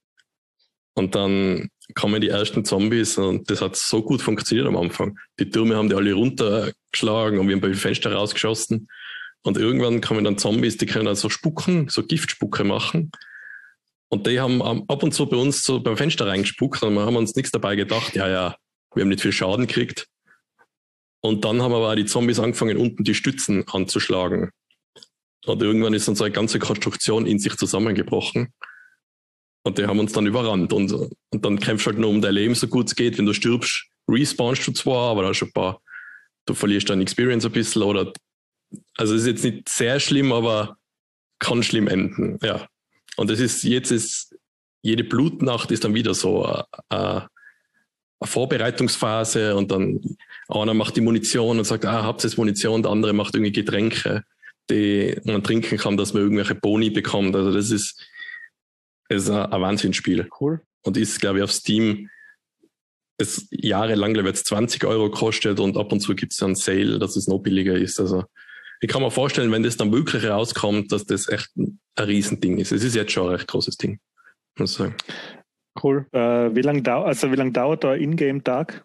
Und dann kommen die ersten Zombies und das hat so gut funktioniert am Anfang. Die Türme haben die alle runtergeschlagen und wir haben bei den Fenstern rausgeschossen. Und irgendwann kommen dann Zombies, die können dann so spucken, so Giftspucke machen. Und die haben ab und zu bei uns so beim Fenster reingespuckt und wir haben uns nichts dabei gedacht. Ja, ja, wir haben nicht viel Schaden gekriegt. Und dann haben aber auch die Zombies angefangen, unten die Stützen anzuschlagen. Und irgendwann ist unsere ganze Konstruktion in sich zusammengebrochen. Und die haben uns dann überrannt. Und, und dann kämpfst du halt nur um dein Leben, so gut es geht. Wenn du stirbst, respawnst du zwar, aber da hast du ein paar, du verlierst deine Experience ein bisschen oder also es ist jetzt nicht sehr schlimm, aber kann schlimm enden, ja. Und das ist, jetzt ist, jede Blutnacht ist dann wieder so eine, eine Vorbereitungsphase und dann einer macht die Munition und sagt, ah, habt ihr jetzt Munition, der andere macht irgendwie Getränke, die man trinken kann, dass man irgendwelche Boni bekommt. Also das ist, das ist ein Wahnsinnsspiel. Cool. Und ist, glaube ich, auf Steam es jahrelang, glaube ich, jetzt zwanzig Euro kostet und ab und zu gibt es dann Sale, dass es noch billiger ist. Also ich kann mir vorstellen, wenn das dann wirklich rauskommt, dass das echt ein Riesending ist. Es ist jetzt schon ein recht großes Ding, muss ich sagen. Cool. Äh, wie lange dau- also wie lang dauert der Ingame-Tag?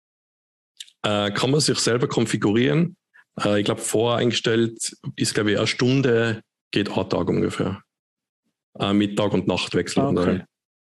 Äh, kann man sich selber konfigurieren. Äh, ich glaube, voreingestellt ist, glaube ich, eine Stunde, geht ein Tag ungefähr. Äh, mit Tag und Nacht wechseln. Ah, okay.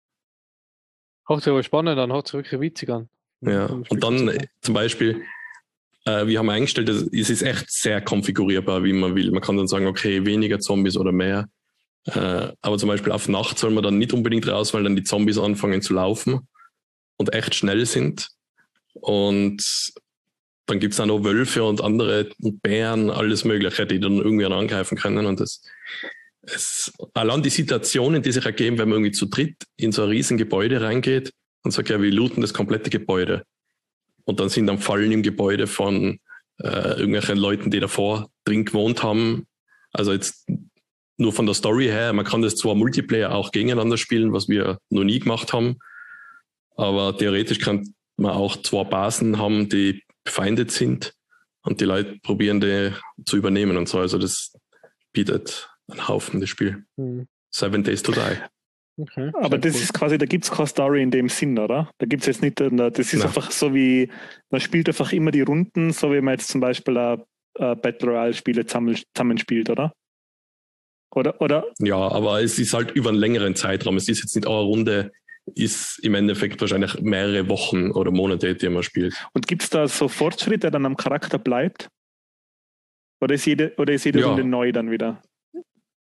Hört sich aber spannend an, hört sich wirklich witzig an. Ja, und dann äh, zum Beispiel, äh, wir haben eingestellt, dass, es ist echt sehr konfigurierbar, wie man will. Man kann dann sagen, okay, weniger Zombies oder mehr. Äh, aber zum Beispiel auf Nacht soll man dann nicht unbedingt raus, weil dann die Zombies anfangen zu laufen und echt schnell sind. Und dann gibt es auch noch Wölfe und andere und Bären, alles Mögliche, die dann irgendwie angreifen können. Und das, es, allein die Situationen, die sich ergeben, wenn man irgendwie zu dritt in so ein riesen Gebäude reingeht und sagt, ja, wir looten das komplette Gebäude. Und dann sind dann Fallen im Gebäude von äh, irgendwelchen Leuten, die davor drin gewohnt haben. Also jetzt nur von der Story her, man kann das zwar Multiplayer auch gegeneinander spielen, was wir noch nie gemacht haben, aber theoretisch kann man auch zwei Basen haben, die befeindet sind und die Leute probieren, die zu übernehmen und so. Also das bietet einen Haufen, das Spiel. Mhm. Seven Days to Die. Okay, aber das cool. ist quasi, da gibt es keine Story in dem Sinn, oder? Da gibt es jetzt nicht, das ist Nein. einfach so wie, man spielt einfach immer die Runden, so wie man jetzt zum Beispiel ein, ein Battle Royale-Spiele zusammenspielt, oder? Oder, oder? Ja, aber es ist halt über einen längeren Zeitraum. Es ist jetzt nicht eine Runde, ist im Endeffekt wahrscheinlich mehrere Wochen oder Monate, die man spielt. Und gibt es da so Fortschritt, der dann am Charakter bleibt? Oder ist jede, oder ist jede ja. Runde neu dann wieder?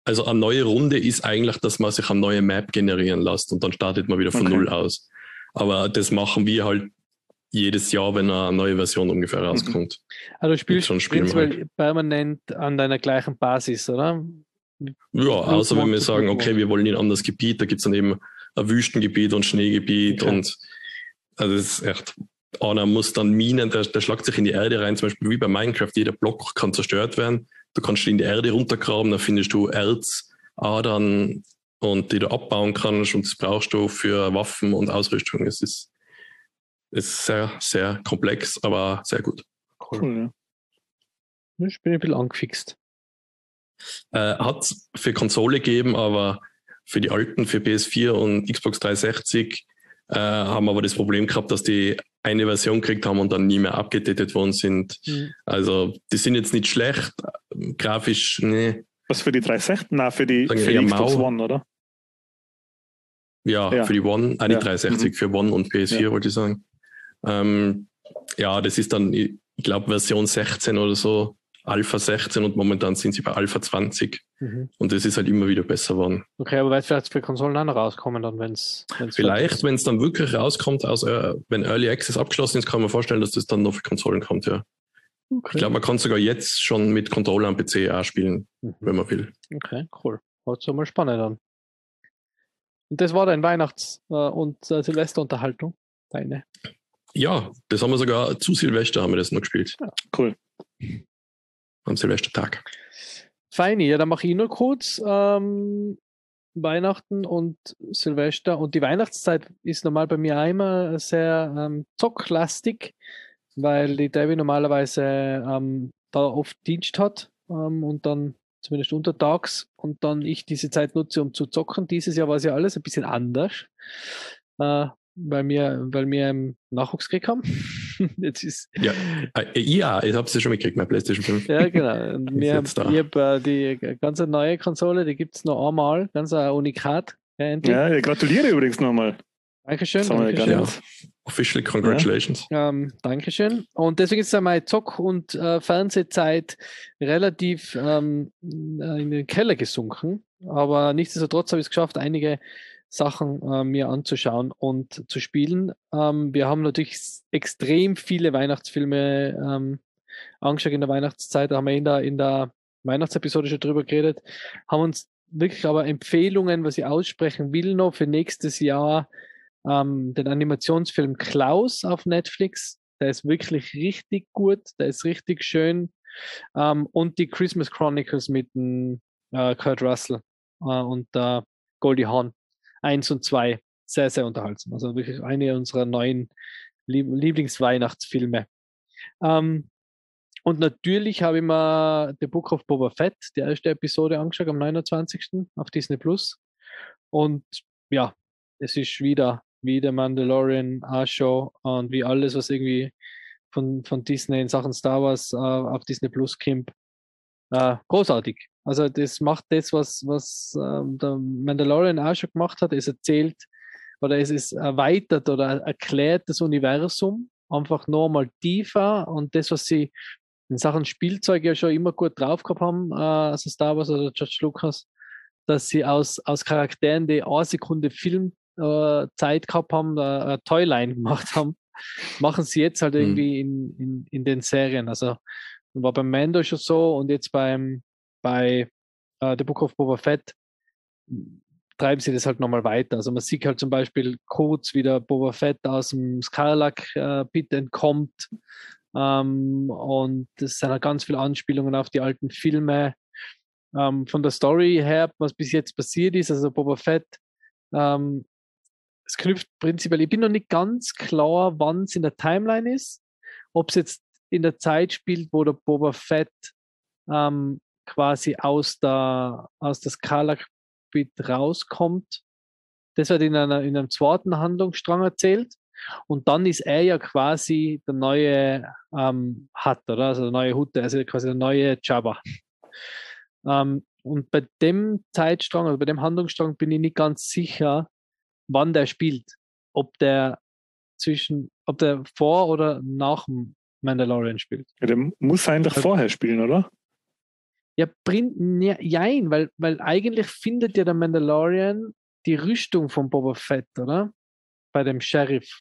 also eine neue Runde ist eigentlich, dass man sich eine neue Map generieren lässt und dann startet man wieder von Okay. Null aus. Aber das machen wir halt jedes Jahr, wenn eine neue Version ungefähr rauskommt. Also du spielst Schon spielen wir prinzipiell permanent an deiner gleichen Basis, oder? Ja, außer wenn wir Blutmond, sagen, Blutmond. okay, wir wollen in ein anderes Gebiet, da gibt's dann eben ein Wüstengebiet und Schneegebiet Okay. und also das ist echt, einer muss dann Minen, der, der schlagt sich in die Erde rein, zum Beispiel wie bei Minecraft, jeder Block kann zerstört werden, du kannst in die Erde runtergraben, dann findest du Erzadern und die du abbauen kannst und das brauchst du für Waffen und Ausrüstung. Es ist, es ist sehr, sehr komplex, aber sehr gut. Cool, ja. Ich bin ein bisschen angefixt. Äh, hat für Konsole gegeben, aber für die alten, für P S vier und Xbox dreihundertsechzig äh, haben wir aber das Problem gehabt, dass die eine Version gekriegt haben und dann nie mehr abgedatet worden sind. Mhm. Also die sind jetzt nicht schlecht, grafisch, nee. Was für die dreihundertsechzig? Nein, für die, Sagen für wir die eher Xbox mau. One, oder? Ja, Ja. für die One, ah, die Ja. dreihundertsechzig, Mhm. für One und P S vier Ja. wollte ich sagen. Ähm, ja, das ist dann, ich glaube, Version sechzehn oder so, Alpha sechzehn und momentan sind sie bei Alpha zwanzig. Mhm. Und das ist halt immer wieder besser geworden. Okay, aber wird vielleicht für Konsolen auch noch rauskommen, dann, wenn es. Vielleicht, wenn es dann wirklich rauskommt, aus, äh, wenn Early Access abgeschlossen ist, kann man vorstellen, dass das dann noch für Konsolen kommt, ja. Okay. Ich glaube, man kann sogar jetzt schon mit Controller am P C auch spielen, Mhm. wenn man will. Okay, cool. Hört sich mal spannend an. Und das war dein Weihnachts- äh, und äh, Silvesterunterhaltung? Deine? Ja, das haben wir sogar zu Silvester haben wir das noch gespielt. Cool. Am Silvestertag. Feini, ja, dann mache ich nur kurz. Ähm, Weihnachten und Silvester und die Weihnachtszeit ist normal bei mir auch immer sehr ähm, zocklastig, weil die Debbie normalerweise ähm, da oft Dienst hat ähm, und dann zumindest untertags und dann ich diese Zeit nutze, um zu zocken. Dieses Jahr war es ja alles ein bisschen anders, äh, weil wir, weil wir einen Nachwuchs gekriegt haben. Jetzt ist Ja, äh, ja ich habe es ja schon mitgekriegt, mein PlayStation fünf. ja, genau. Und Ist wir haben, jetzt da. ich habe äh, die ganz neue Konsole, die gibt es noch einmal, ganz ein Unikat. Ja, endlich. Ja, ich gratuliere übrigens nochmal. Dankeschön. Das haben wir ja Dankeschön. gar Ja. nicht. Officially congratulations. Ähm, Dankeschön. Und deswegen ist ja meine Zock- und äh, Fernsehzeit relativ ähm, in den Keller gesunken. Aber nichtsdestotrotz habe ich es geschafft, einige Sachen äh, mir anzuschauen und zu spielen. Ähm, wir haben natürlich s- extrem viele Weihnachtsfilme ähm, angeschaut in der Weihnachtszeit. Da haben wir in der, in der Weihnachtsepisode schon drüber geredet. Haben uns wirklich aber Empfehlungen, was ich aussprechen will, noch für nächstes Jahr. Ähm, den Animationsfilm Klaus auf Netflix. Der ist wirklich richtig gut. Der ist richtig schön. Ähm, und die Christmas Chronicles mit dem, äh, Kurt Russell äh, und äh, Goldie Hawn. Eins und zwei. Sehr, sehr unterhaltsam. Also wirklich eine unserer neuen Lieb- Lieblingsweihnachtsfilme. Ähm, und natürlich habe ich mir The Book of Boba Fett, die erste Episode, angeschaut am neunundzwanzigsten auf Disney Plus. Und ja, es ist wieder wie der Mandalorian, A-Show und wie alles, was irgendwie von, von Disney in Sachen Star Wars äh, auf Disney Plus kommt. Äh, großartig. Also das macht das, was, was ähm, der Mandalorian auch schon gemacht hat. Es erzählt oder es ist erweitert oder erklärt das Universum einfach nochmal tiefer und das, was sie in Sachen Spielzeug ja schon immer gut drauf gehabt haben, äh, also Star Wars oder George Lucas, dass sie aus, aus Charakteren, die eine Sekunde Filmzeit äh, Zeit gehabt haben, äh, eine Toyline gemacht haben, machen sie jetzt halt irgendwie in, in, in den Serien. Also war beim Mando schon so und jetzt beim bei äh, The Book of Boba Fett treiben sie das halt nochmal weiter. Also man sieht halt zum Beispiel kurz, wie der Boba Fett aus dem Skarlak-Pit entkommt. Ähm, und das sind halt ganz viele Anspielungen auf die alten Filme. Ähm, von der Story her, was bis jetzt passiert ist, also Boba Fett, ähm, es knüpft prinzipiell, ich bin noch nicht ganz klar, wann es in der Timeline ist, ob es jetzt in der Zeit spielt, wo der Boba Fett ähm, quasi aus der, aus der Skarlak-Pit rauskommt. Das wird in, einer, in einem zweiten Handlungsstrang erzählt. Und dann ist er ja quasi der neue ähm, Hutt, oder? Also der neue Hutte, also quasi der neue Jabba. Ähm, und bei dem Zeitstrang, also bei dem Handlungsstrang bin ich nicht ganz sicher, wann der spielt. Ob der zwischen, ob der vor oder nach dem Mandalorian spielt. Ja, der muss eigentlich Ja. vorher spielen, oder? Ja, bringt ne, jein, weil, weil eigentlich findet ja der Mandalorian die Rüstung von Boba Fett, oder? Bei dem Sheriff.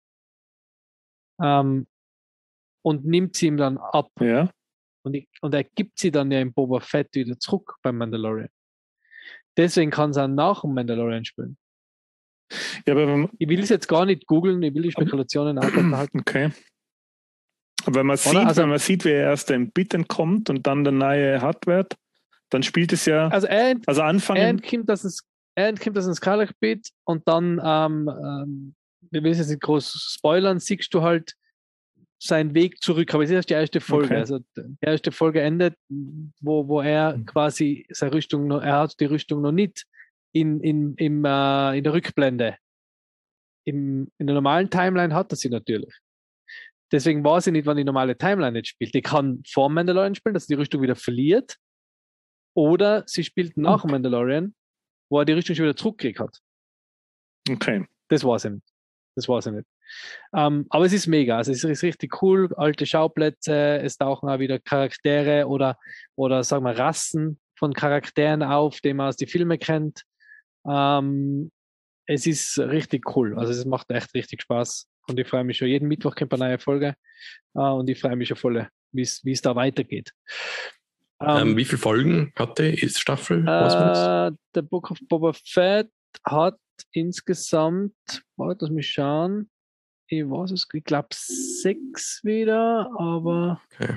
Ähm, und nimmt sie ihm dann ab. Ja. Und, ich, und er gibt sie dann ja in Boba Fett wieder zurück beim Mandalorian. Deswegen kann es auch nach dem Mandalorian spielen. Ja, aber wenn, Ich will es jetzt gar nicht googeln, ich will die Spekulationen aufhalten. okay. Aber wenn man sieht, Also, wenn man sieht, wie er erst dem Bit entkommt und dann der neue Hardware, dann spielt es ja, also er, ent, also anfangen. Er entkommt das ins, er entkommt das ins Scarlet-Bit und dann, ähm, ähm, wir wissen jetzt nicht groß spoilern, siehst du halt seinen Weg zurück. Aber es ist erst die erste Folge. Okay. Also die erste Folge endet, wo, wo er quasi seine Rüstung noch, er hat die Rüstung noch nicht in, in, im, äh, in der Rückblende. Im, in der normalen Timeline hat er sie natürlich. Deswegen weiß ich nicht, wann die normale Timeline nicht spielt. Die kann vor Mandalorian spielen, dass sie die Rüstung wieder verliert. Oder sie spielt nach Okay. Mandalorian, wo er die Rüstung schon wieder zurückgekriegt hat. Okay. Das weiß ich nicht. Das weiß ich nicht. Um, aber es ist mega. Also es ist richtig cool. Alte Schauplätze, es tauchen auch wieder Charaktere oder, oder sagen wir Rassen von Charakteren auf, die man aus den Filmen kennt. Um, es ist richtig cool. Also es macht echt richtig Spaß. Und ich freue mich schon. Jeden Mittwoch kommt eine neue Folge. Uh, und ich freue mich schon voll, wie es da weitergeht. Um, um, wie viele Folgen hatte die Staffel? Uh, der Book of Boba Fett hat insgesamt, warte, lass mich schauen, ich weiß es, ich glaube sechs wieder, aber okay.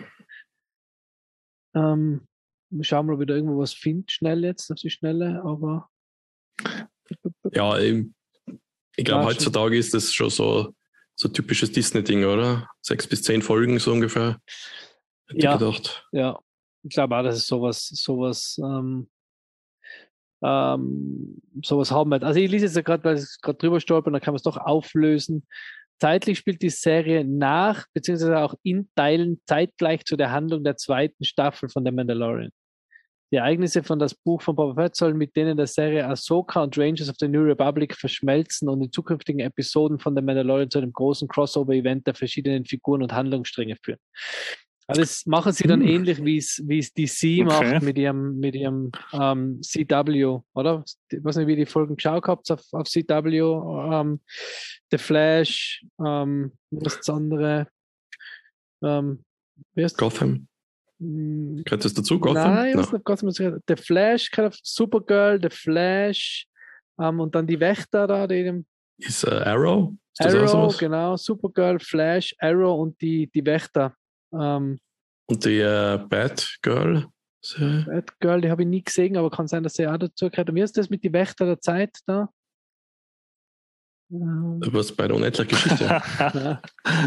ähm, schauen wir mal, ob ich da irgendwo was finde, schnell jetzt, auf die Schnelle, aber ja, ich, ich glaube heutzutage ist das schon so, so typisches Disney-Ding, oder? Sechs bis zehn Folgen so ungefähr. Hätte ja, ich gedacht. Ja, ich glaube auch, dass es sowas, sowas ähm, ähm, sowas haben wird. Also ich lese jetzt ja gerade, weil ich gerade drüber stolpern, dann kann man es doch auflösen. Zeitlich spielt die Serie nach, beziehungsweise auch in Teilen zeitgleich zu der Handlung der zweiten Staffel von The Mandalorian. Die Ereignisse von das Buch von Boba Fett sollen mit denen der Serie Ahsoka und Rangers of the New Republic verschmelzen und in zukünftigen Episoden von The Mandalorian zu einem großen Crossover-Event der verschiedenen Figuren und Handlungsstränge führen. Also das machen sie dann hm. ähnlich, wie es wie es D C okay. macht mit ihrem mit ihrem ähm, C W, oder? Ich weiß nicht, wie ihr die Folgen geschaut habt auf, auf C W. Ähm, The Flash, ähm, was das andere? Ähm, wie heißt Gotham. Hm, Gehört das dazu, Gotham? Nein, ich weiß nicht, Gotham. The Flash, Supergirl, The Flash ähm, und dann die Wächter da, die dem ist uh, Arrow? Ist das Arrow, auch sowas? genau, Supergirl, Flash, Arrow und die, die Wächter. Um, und die äh, Batgirl? Batgirl, die habe ich nie gesehen, aber kann sein, dass sie auch dazu gehört. Und wie ist das mit die Wächter der Zeit da? Um, Was bei der unendlichen Geschichte? ja.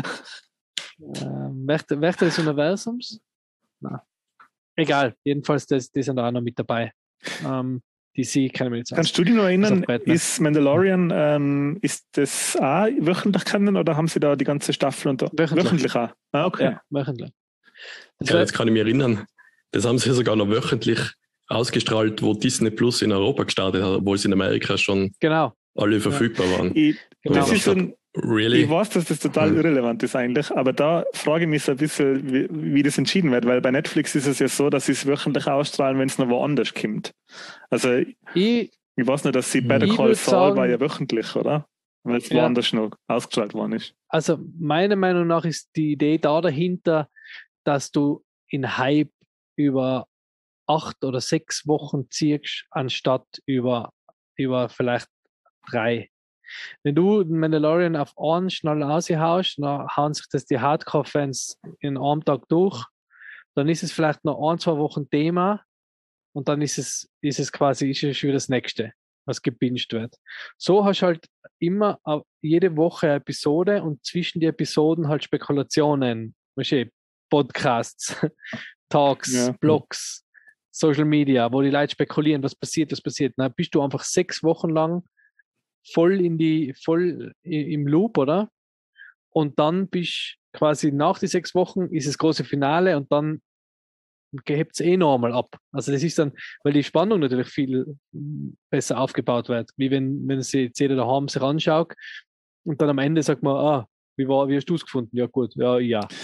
ähm, Wächter, Wächter des Universums? Na. Egal, jedenfalls, das, die sind da auch noch mit dabei. Um, D C kann ich mir jetzt sagen. Kannst du dich noch erinnern, ist Mandalorian, ähm, ist das auch wöchentlich kennen oder haben sie da die ganze Staffel unter? Wöchentlich. Wöchentlich auch? Ah, okay. Ja, wöchentlich. Das ja, jetzt kann ich mich erinnern, das haben sie sogar noch wöchentlich ausgestrahlt, wo Disney Plus in Europa gestartet hat, obwohl sie in Amerika schon genau. alle verfügbar ja. waren. Ich, das ist so ein, really? Ich weiß, dass das total ja. irrelevant ist eigentlich, aber da frage ich mich so ein bisschen, wie, wie das entschieden wird, weil bei Netflix ist es ja so, dass sie es wöchentlich ausstrahlen, wenn es noch woanders kommt. Also ich, ich weiß nicht, dass sie Better Call Saul war ja wöchentlich, oder? Weil es ja. woanders noch ausgestrahlt worden ist. Also meiner Meinung nach ist die Idee da dahinter, dass du in Hype über acht oder sechs Wochen ziehst, anstatt über, über vielleicht drei. Wenn du den Mandalorian auf einen schnell raushaust, dann hauen sich das die Hardcore-Fans in einem Tag durch. Dann ist es vielleicht noch ein, zwei Wochen Thema und dann ist es, ist es quasi ist es schon wieder das Nächste, was gebinged wird. So hast du halt immer jede Woche eine Episode und zwischen die Episoden halt Spekulationen, Podcasts, Talks, ja. Blogs, Social Media, wo die Leute spekulieren, was passiert, was passiert. Dann bist du einfach sechs Wochen lang voll in die, voll im Loop, oder? Und dann bist quasi nach die sechs Wochen ist das große Finale und dann hebt es eh nochmal ab. Also das ist dann, weil die Spannung natürlich viel besser aufgebaut wird, wie wenn, wenn sie jetzt jeder daheim sich anschaut und dann am Ende sagt man, ah, wie war, wie hast du es gefunden? Ja, gut, ja, ja.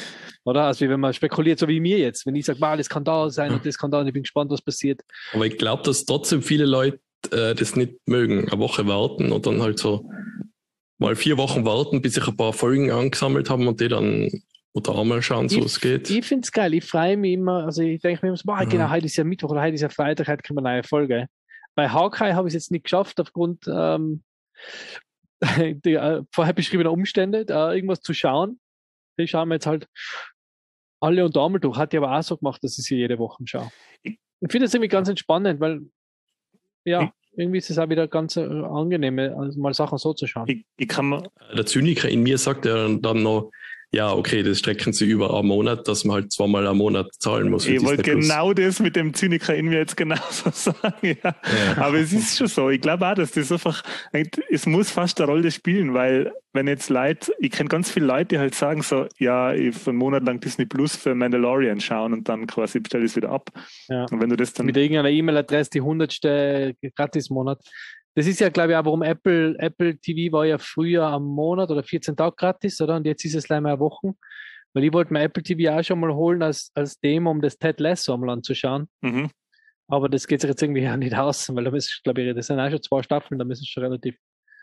Oder? Also wie wenn man spekuliert, so wie mir jetzt. Wenn ich sage, das kann da sein und das kann da und ich bin gespannt, was passiert. Aber ich glaube, dass trotzdem viele Leute äh, das nicht mögen. Eine Woche warten und dann halt so mal vier Wochen warten, bis sich ein paar Folgen angesammelt haben und die dann unter einmal schauen, so es geht. Ich finde es geil. Ich freue mich immer. Also ich denke mir immer so, boah, genau, heute ist ja Mittwoch oder heute ist ja Freitag, heute kommt eine neue Folge. Bei Hawkeye habe ich es jetzt nicht geschafft, aufgrund ähm, der äh, vorher beschriebener Umstände, da irgendwas zu schauen. Die schauen wir jetzt halt alle unter einmal durch. Hat die aber auch so gemacht, dass ich sie jede Woche schaue. Ich finde das irgendwie ganz entspannend, weil ja, irgendwie ist es auch wieder ganz äh, angenehm, also mal Sachen so zu schauen. Ich, ich kann mal Der Zyniker in mir sagt ja dann noch, ja, okay, das strecken sie über einen Monat, dass man halt zweimal am Monat zahlen muss. Ich wollte genau das mit dem Zyniker in mir jetzt genauso sagen. Ja. Ja. Aber es ist schon so. Ich glaube auch, dass das einfach, es muss fast eine Rolle spielen, weil wenn jetzt Leute, ich kenne ganz viele Leute, die halt sagen so, ja, ich für einen Monat lang Disney Plus für Mandalorian schauen und dann quasi bestelle ich es wieder ab. Ja. Und wenn du das dann mit irgendeiner E-Mail-Adresse die hundertste Gratis-Monat. Das ist ja, glaube ich, auch, warum Apple, Apple T V war ja früher am Monat oder vierzehn Tage gratis, oder? Und jetzt ist es leider eine Woche. Weil ich wollte mir Apple T V auch schon mal holen als, als Demo, um das Ted Lasso mal anzuschauen. Mhm. Aber das geht sich jetzt irgendwie auch nicht aus, weil da müssen, glaube ich, das sind auch schon zwei Staffeln, da müssen sie schon relativ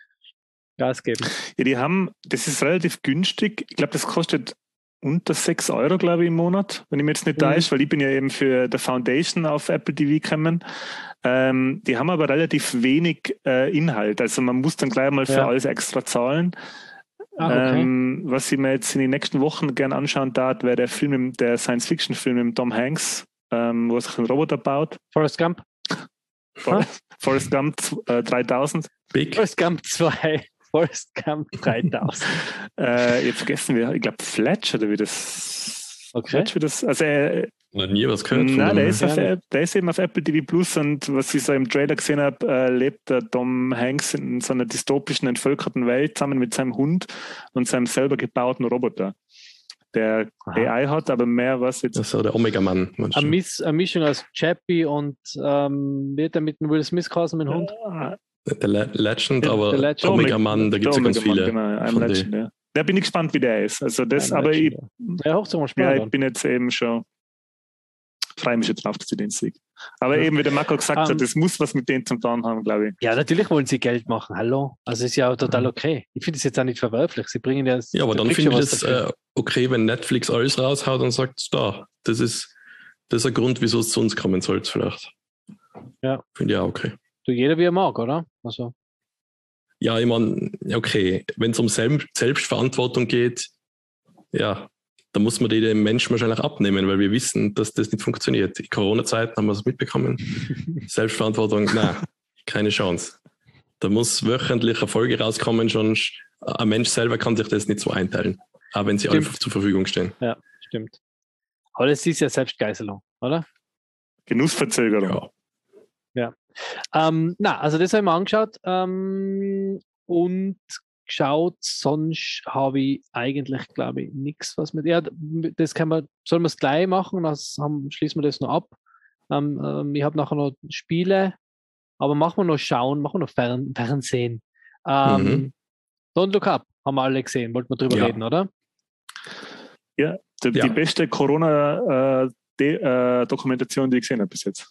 Gas geben. Ja, die haben, das ist relativ günstig. Ich glaube, das kostet unter sechs Euro, glaube ich, im Monat, wenn ich mir jetzt nicht da ist, weil ich bin ja eben für The Foundation auf Apple T V gekommen. Ähm, die haben aber relativ wenig äh, Inhalt. Also man muss dann gleich mal für ja. alles extra zahlen. Ah, okay. ähm, was ich mir jetzt in den nächsten Wochen gerne anschauen darf, wäre der Film, der Science-Fiction-Film mit Tom Hanks, ähm, wo er sich einen Roboter baut. Forrest Gump. Forrest, Forrest Gump äh, dreitausend. Big. Forrest Gump zwei. Forrest Gump dreitausend. äh, jetzt vergessen wir, ich glaube Fletch oder wie das. Okay. Fletch, wie das, also er, noch nie was gehört. Nein, der ist, auf, der ist eben auf Apple T V Plus und was ich so im Trailer gesehen habe, äh, lebt der Tom Hanks in so einer dystopischen, entvölkerten Welt zusammen mit seinem Hund und seinem selber gebauten Roboter, der Aha. A I hat, aber mehr was jetzt. Das ist so der Omega-Mann. Eine, Miss, eine Mischung aus Chappie und ähm, wird er mit dem Will Smith geheißen, mit dem Hund? Der Le Legend, der, aber der Omega-Mann, da gibt es ja ganz viele. Genau, I'm Legend, ja. Da bin ich gespannt, wie der ist. Also das, I'm aber Legend, ich, ja. Ja, ich bin jetzt eben schon, freue mich jetzt drauf, dass ich den sehe. Aber ja. eben, wie der Marco gesagt um, hat, das muss was mit denen zu tun haben, glaube ich. Ja, natürlich wollen sie Geld machen, hallo. Also ist ja auch total okay. Ich finde es jetzt auch nicht verwerflich. Sie bringen ja... Ja, aber dann finde ich es äh, okay, wenn Netflix alles raushaut und sagt, da, das ist, das ist ein Grund, wieso es zu uns kommen sollte vielleicht. Ja. Finde ich auch okay. Du, jeder wie er mag, oder? Also. Ja, ich meine, okay, wenn es um Sel- Selbstverantwortung geht, ja, da muss man die dem Menschen wahrscheinlich abnehmen, weil wir wissen, dass das nicht funktioniert. In Corona-Zeiten haben wir es mitbekommen. Selbstverantwortung, nein, keine Chance. Da muss wöchentlich eine Folge rauskommen, schon ein Mensch selber kann sich das nicht so einteilen, auch wenn sie stimmt. einfach zur Verfügung stehen. Ja, stimmt. Aber das ist ja Selbstgeißelung, oder? Genussverzögerung. Ja. Ja. Ähm, na, also das habe ich mir angeschaut ähm, und geschaut, sonst habe ich eigentlich, glaube ich, nichts, was mit. Ja, das kann man, sollen wir es gleich machen, das haben, schließen wir das noch ab. Ähm, ähm, ich habe nachher noch Spiele, aber machen wir noch schauen, machen wir noch Fern- Fernsehen. Ähm, mhm. Don't Look Up, haben wir alle gesehen, wollten wir drüber ja. reden, oder? Ja, die, ja. die beste Corona-Dokumentation, äh, die ich gesehen habe bis jetzt.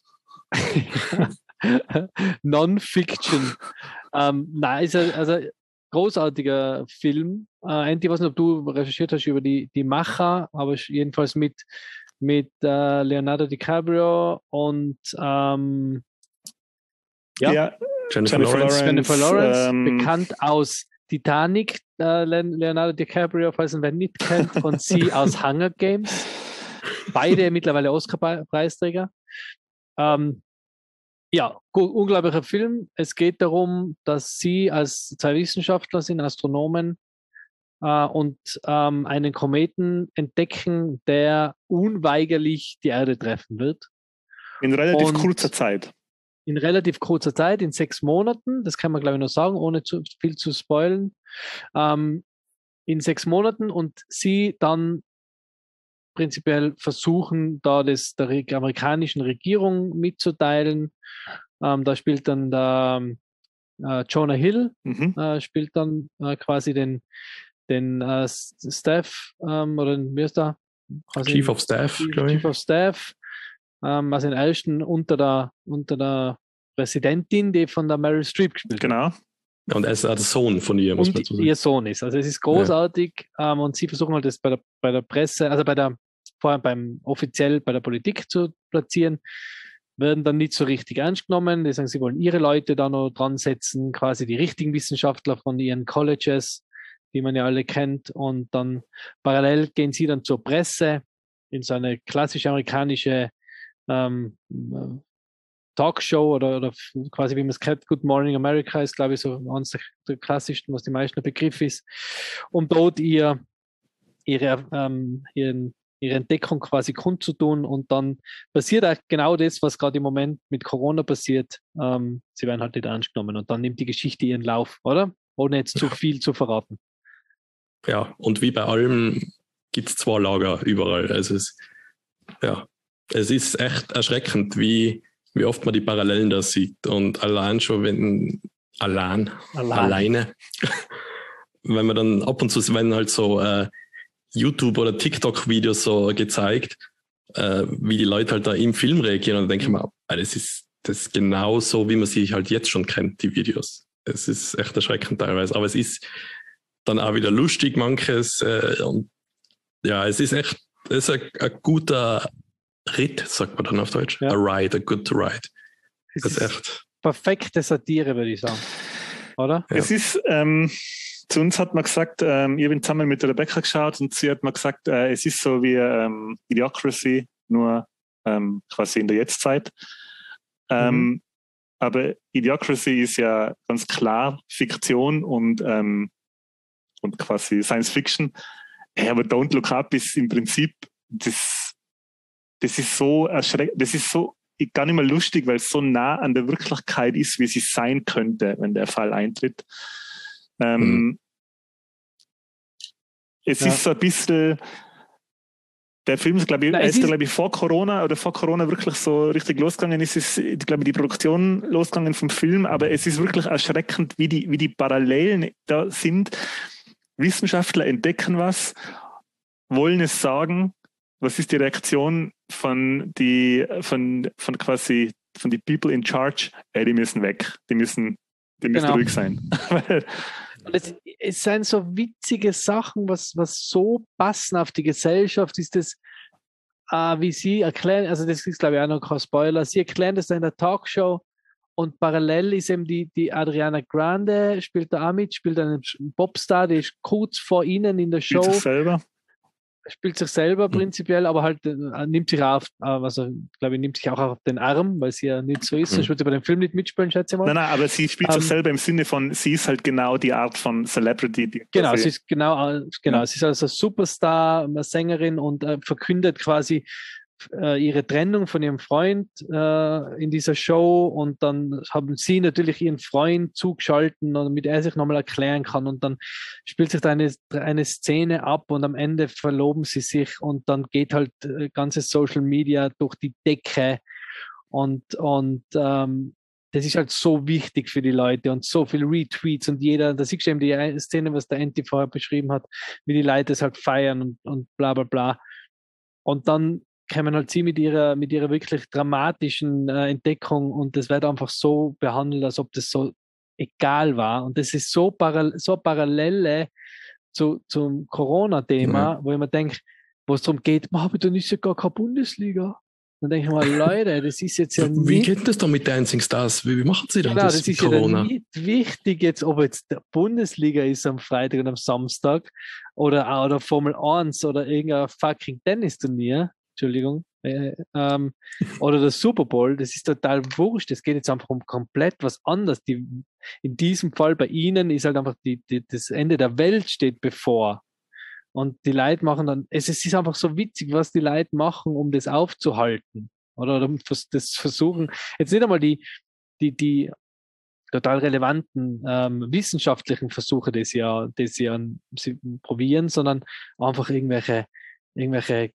Non-Fiction. ähm, nein, ist ein, also großartiger Film. Äh, ich weiß nicht, ob du recherchiert hast über die, die Macher, aber jedenfalls mit, mit äh, Leonardo DiCaprio und ähm, ja, ja, Jennifer, Jennifer Lawrence, Jennifer Lawrence ähm, bekannt aus Titanic, äh, Leonardo DiCaprio, falls man nicht kennt, und sie aus Hunger Games. Beide mittlerweile Oscar-Preisträger. Ähm, Ja, unglaublicher Film. Es geht darum, dass sie als zwei Wissenschaftler sind, Astronomen, äh, und ähm, einen Kometen entdecken, der unweigerlich die Erde treffen wird. In relativ und kurzer Zeit. In relativ kurzer Zeit, in sechs Monaten, das kann man glaube ich noch sagen, ohne zu viel zu spoilen. Ähm, in sechs Monaten und sie dann prinzipiell versuchen, da das der amerikanischen Regierung mitzuteilen. Ähm, da spielt dann der äh, Jonah Hill, mhm. äh, spielt dann äh, quasi den, den äh, Steph, ähm, oder wie ist der? Chief of Staff, Chief, glaube ich. Chief of Staff, ähm, also den ersten unter der, unter der Präsidentin, die von der Meryl Streep gespielt Genau. hat. Und er ist auch der Sohn von ihr, muss Und man so sagen. ihr Sohn ist. Also es ist großartig ja. ähm, und sie versuchen halt das bei der, bei der Presse, also bei der, vorher beim offiziell bei der Politik zu platzieren, werden dann nicht so richtig ernst genommen. Die sagen, sie wollen ihre Leute da noch dran setzen, quasi die richtigen Wissenschaftler von ihren Colleges, die man ja alle kennt. Und dann parallel gehen sie dann zur Presse in so eine klassische amerikanische ähm, Talkshow oder, oder quasi wie man es kennt, Good Morning America ist, glaube ich, so eines der klassischsten, was die meisten Begriff ist, um dort ihr, ihre, ähm, ihren, ihre Entdeckung quasi kundzutun und dann passiert auch genau das, was gerade im Moment mit Corona passiert. Ähm, sie werden halt nicht ernst genommen und dann nimmt die Geschichte ihren Lauf, oder? Ohne jetzt zu viel zu verraten. Ja, und wie bei allem gibt es zwei Lager überall. Also es, ja, es ist echt erschreckend, wie wie oft man die Parallelen da sieht. Und allein schon, wenn, allein, allein. alleine, wenn man dann ab und zu, wenn halt so äh, YouTube- oder TikTok-Videos so gezeigt, äh, wie die Leute halt da im Film reagieren, und dann denke ich mir, ah, das ist, das ist genau so, wie man sie halt jetzt schon kennt, die Videos. Es ist echt erschreckend teilweise. Aber es ist dann auch wieder lustig, manches. Äh, und ja, es ist echt, es ist ein, ein guter Ritt, sagt man dann auf Deutsch. Ja. A ride, a good to ride. Es das ist ist echt. Perfekte Satire, würde ich sagen. Oder? Ja. Es ist, ähm, zu uns hat man gesagt, ähm, ich bin zusammen mit der Rebecca geschaut und sie hat mir gesagt, äh, es ist so wie ähm, Idiocracy, nur ähm, quasi in der Jetztzeit. Ähm, mhm. Aber Idiocracy ist ja ganz klar Fiktion und, ähm, und quasi Science Fiction. Ja, aber Don't Look Up ist im Prinzip das Das ist so erschreckend, das ist so gar nicht mehr lustig, weil es so nah an der Wirklichkeit ist, wie sie sein könnte, wenn der Fall eintritt. Ähm, mhm. Es ja. ist so ein bisschen, der Film ist, glaube ich, Na, ist, ist glaube ich, vor Corona oder vor Corona wirklich so richtig losgegangen ist, ist, ich glaube, die Produktion losgegangen vom Film, aber es ist wirklich erschreckend, wie die, wie die Parallelen da sind. Wissenschaftler entdecken was, wollen es sagen. Was ist die Reaktion von die von von quasi von die People in Charge? Ey, die müssen weg, die müssen die müssen genau. ruhig sein. Und es, es sind so witzige Sachen, was was so passen auf die Gesellschaft ist das, äh, wie sie erklären. Also das ist glaube ich auch noch kein Spoiler. Sie erklären das in der Talkshow und parallel ist eben die die Adriana Grande spielt da auch mit, spielt einen Popstar, die ist kurz vor ihnen in der Show. Spielt sich selber. Spielt sich selber prinzipiell, aber halt äh, nimmt sich auf, äh, also glaube ich, nimmt sich auch auf den Arm, weil sie ja nicht so ist, sonst würde sie bei dem Film nicht mitspielen, schätze ich mal. Nein, nein, aber sie spielt um, sich selber im Sinne von, sie ist halt genau die Art von Celebrity. Die genau, sie ist genau, genau, ja. sie ist also Superstar, eine Sängerin und äh, verkündet quasi äh, ihre Trennung von ihrem Freund äh, in dieser Show und dann haben sie natürlich ihren Freund zugeschalten, damit er sich nochmal erklären kann und dann spielt sich da eine, eine Szene ab und am Ende verloben sie sich und dann geht halt äh, ganzes Social Media durch die Decke und, und ähm, das ist halt so wichtig für die Leute und so viel Retweets und jeder, da siehst du eben die Szene, was der Enti vorher beschrieben hat, wie die Leute es halt feiern und, und bla bla bla und dann kommen halt sie mit ihrer, mit ihrer wirklich dramatischen äh, Entdeckung und das wird einfach so behandelt, als ob das so egal war. Und das ist so, paral- so Parallele zu, zum Corona-Thema, ja. wo ich mir denke, wo es darum geht, aber dann ist ja gar keine Bundesliga. Dann denke ich mal, Leute, das ist jetzt ja wie nicht... Wie geht das dann mit Dancing Stars? Wie, wie machen sie dann genau, das, das ist Corona? Ja nicht wichtig jetzt, ob jetzt der Bundesliga ist am Freitag und am Samstag oder, oder Formel eins oder irgendein fucking Tennisturnier. Entschuldigung, äh, ähm, oder der Super Bowl, das ist total wurscht, es geht jetzt einfach um komplett was anderes. Die, in diesem Fall bei Ihnen ist halt einfach die, die, das Ende der Welt steht bevor. Und die Leute machen dann, es, es ist einfach so witzig, was die Leute machen, um das aufzuhalten. Oder, oder um das versuchen, jetzt nicht einmal die, die, die total relevanten ähm, wissenschaftlichen Versuche, die sie ja, die sie, an, sie probieren, sondern einfach irgendwelche, irgendwelche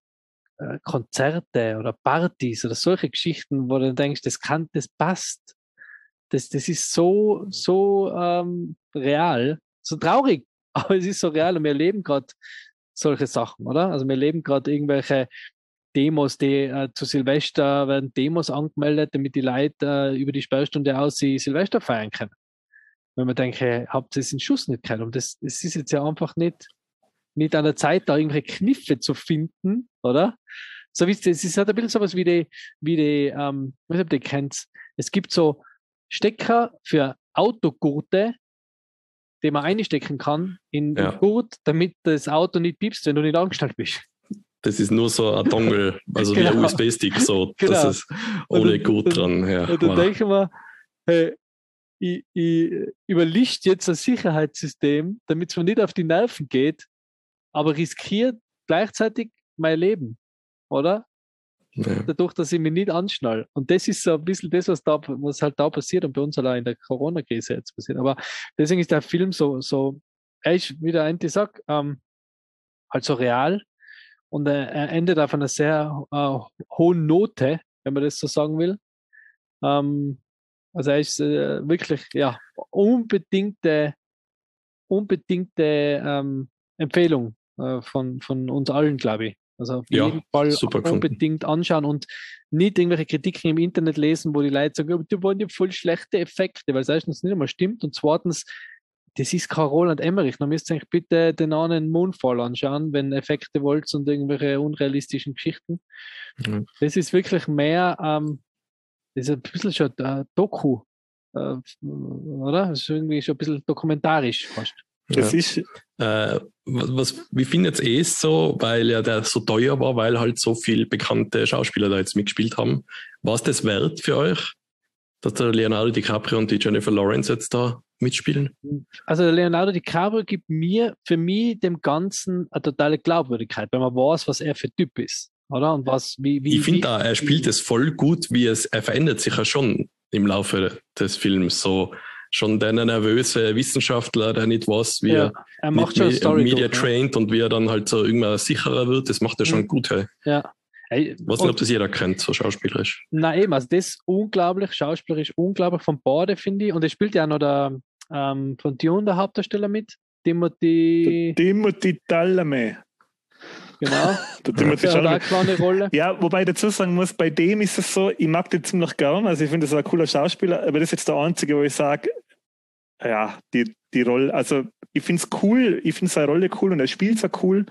Konzerte oder Partys oder solche Geschichten, wo du denkst, das kann, das passt. Das, das ist so, so ähm, real, so traurig, aber es ist so real und wir erleben gerade solche Sachen, oder? Also wir leben gerade irgendwelche Demos, die äh, zu Silvester werden Demos angemeldet, damit die Leute äh, über die Sperrstunde aus sie Silvester feiern können. Wenn man denkt, hey, habt ihr es in Schuss nicht gehört? Und das, das ist jetzt ja einfach nicht, nicht an der Zeit, da irgendwelche Kniffe zu finden, oder? So wie es ist halt ein bisschen sowas wie die, wie die, ähm, ich weiß nicht, ob ihr kennt, es gibt so Stecker für Autogurte, die man einstecken kann in Ja. den Gurt, damit das Auto nicht piepst, wenn du nicht angestellt bist. Das ist nur so ein Dongle, also Genau. wie ein U S B-Stick, so, Genau. das ist ohne Und dann- Gurt dann- dran. Ja. Und dann Wow. denke ich mir, hey, ich, ich überlicht jetzt ein Sicherheitssystem, damit es mir nicht auf die Nerven geht, aber riskiert gleichzeitig mein Leben, oder? Ja. Dadurch, dass ich mich nicht anschnall. Und das ist so ein bisschen das, was, da, was halt da passiert und bei uns allein in der Corona-Krise jetzt passiert. Aber deswegen ist der Film so, so er ist, wie der eine sagt, ähm, halt so real und er, er endet auf einer sehr äh, hohen Note, wenn man das so sagen will. Ähm, also er ist äh, wirklich, ja, unbedingte, unbedingte ähm, Empfehlung äh, von, von uns allen, glaube ich. Also auf Ja, jeden Fall super gefunden. unbedingt anschauen und nicht irgendwelche Kritiken im Internet lesen, wo die Leute sagen, oh, die wollen ja voll schlechte Effekte, weil es erstens nicht einmal stimmt und zweitens, das ist kein Roland Emmerich. Dann müsst ihr euch bitte den anderen Moonfall anschauen, wenn Effekte wollt und irgendwelche unrealistischen Geschichten. Mhm. Das ist wirklich mehr, ähm, das ist ein bisschen schon äh, Doku, äh, oder? Das ist irgendwie schon ein bisschen dokumentarisch fast. Das Ja. ist, Äh, was, was, wie findet ihr es so, weil ja der so teuer war, weil halt so viele bekannte Schauspieler da jetzt mitgespielt haben? War es das wert für euch, dass der Leonardo DiCaprio und die Jennifer Lawrence jetzt da mitspielen? Also Leonardo DiCaprio gibt mir, für mich dem Ganzen eine totale Glaubwürdigkeit, wenn man weiß, was er für Typ ist, oder? Und was, wie, wie, Ich finde wie, da, er spielt es voll gut, wie es, er verändert sich ja schon im Laufe des Films. So schon der nervöse Wissenschaftler, der nicht weiß, wie ja, er er macht nicht schon Me- Story Media durch, trained und wie er dann halt so irgendwann sicherer wird, das macht er schon Mhm. gut. Hey. ja. Hey, Ich weiß nicht, ob das jeder kennt, so schauspielerisch. Nein, eben, also das unglaublich, schauspielerisch unglaublich von beide, finde ich. Und es spielt ja auch noch der ähm, von Dune, der Hauptdarsteller mit. Timothy, Timothy Chalamet. genau. Der Timothy Der hat auch Chalamet. eine kleine Rolle. Ja, wobei ich dazu sagen muss, bei dem ist es so, ich mag den ziemlich gern, also ich finde, das ist ein cooler Schauspieler, aber das ist jetzt der einzige, wo ich sage, ja, die, die Rolle, also ich finde es cool, ich finde seine Rolle cool und er spielt es auch cool.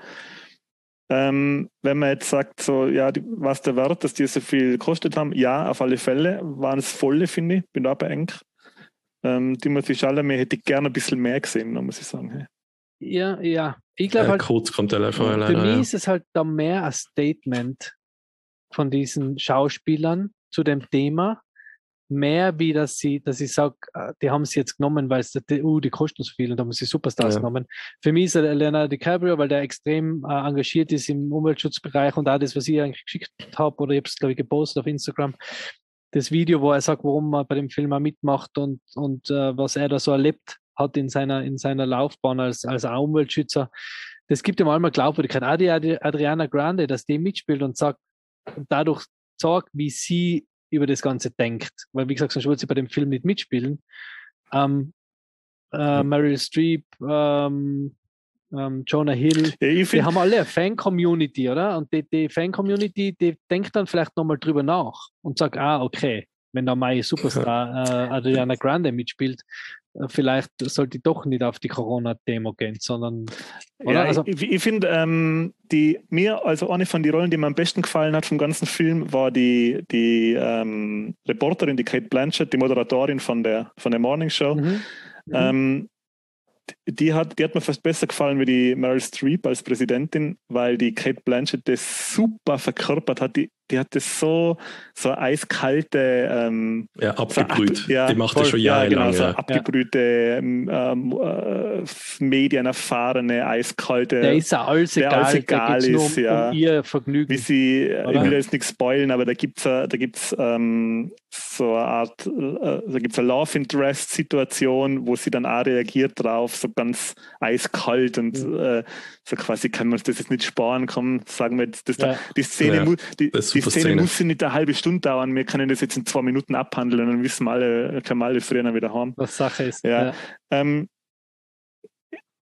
Ähm, wenn man jetzt sagt, so, ja, die, was der Wert, dass die so viel gekostet haben, ja, auf alle Fälle, waren es volle, finde ich, bin da bei eng. Ähm, Timothy Chalamet hätte ich gerne ein bisschen mehr gesehen, muss ich sagen. Hey. Ja, ja. Ich glaube Äh, halt, kurz kommt er einfach für leider. mich Ja. ist es halt da mehr ein Statement von diesen Schauspielern zu dem Thema. Mehr wie, dass sie, dass ich sage, die haben sie jetzt genommen, weil es, die, uh, die kosten so viel und da haben sie Superstars Ja. genommen. Für mich ist er Leonardo DiCaprio, weil der extrem äh, engagiert ist im Umweltschutzbereich und auch das, was ich eigentlich geschickt habe, oder ich habe es, glaube ich, gepostet auf Instagram, das Video, wo er sagt, warum er bei dem Film auch mitmacht und, und äh, was er da so erlebt hat in seiner, in seiner Laufbahn als, als auch Umweltschützer. Das gibt ihm einmal Glaubwürdigkeit. Auch die Adriana Grande, dass die mitspielt und sagt, und dadurch sagt, wie sie über das Ganze denkt. Weil, wie gesagt, sonst würde sie bei dem Film nicht mitspielen. Ähm, äh, Meryl Streep, ähm, ähm, Jonah Hill, Ja, ich die find, haben alle eine Fan-Community, oder? Und die, die Fan-Community, die denkt dann vielleicht nochmal drüber nach und sagt, ah, okay, wenn da mein Superstar äh, Adriana Grande mitspielt, äh, vielleicht sollte ich doch nicht auf die Corona-Demo gehen, sondern, oder? ja, Also, ich, ich finde, ähm, die mir, also eine von den Rollen, die mir am besten gefallen hat vom ganzen Film, war die, die ähm, Reporterin, die Kate Blanchett, die Moderatorin von der, von der Morning Show. mhm, mhm. Ähm, die hat, die hat mir fast besser gefallen wie die Meryl Streep als Präsidentin, weil die Kate Blanchett das super verkörpert hat. Die, die hat das so, so eiskalte, ähm, Ja, abgebrüht. So, ja, die macht voll. das schon ja, genau, jahrelang. so Ja. abgebrühte, ähm, äh, medienerfahrene, eiskalte, Der ist ja alles der egal, alles egal da geht's nur ist, um, ja. um ihr Vergnügen. wie sie, ich Oder? will jetzt nichts spoilen, aber da gibt es da gibt's, ähm, so eine Art, äh, da gibt es eine Love Interest-Situation, wo sie dann auch reagiert drauf, so ganz eiskalt und Mhm. äh, so quasi, kann man uns das jetzt nicht sparen, komm, sagen wir jetzt, das Ja. da, die Szene, Ja, mu die, das ist die super Szene Szene. muss nicht eine halbe Stunde dauern, wir können das jetzt in zwei Minuten abhandeln und dann wissen wir alle, können wir alle früher wieder haben. Was Sache ist. Ja. Ja. Ähm,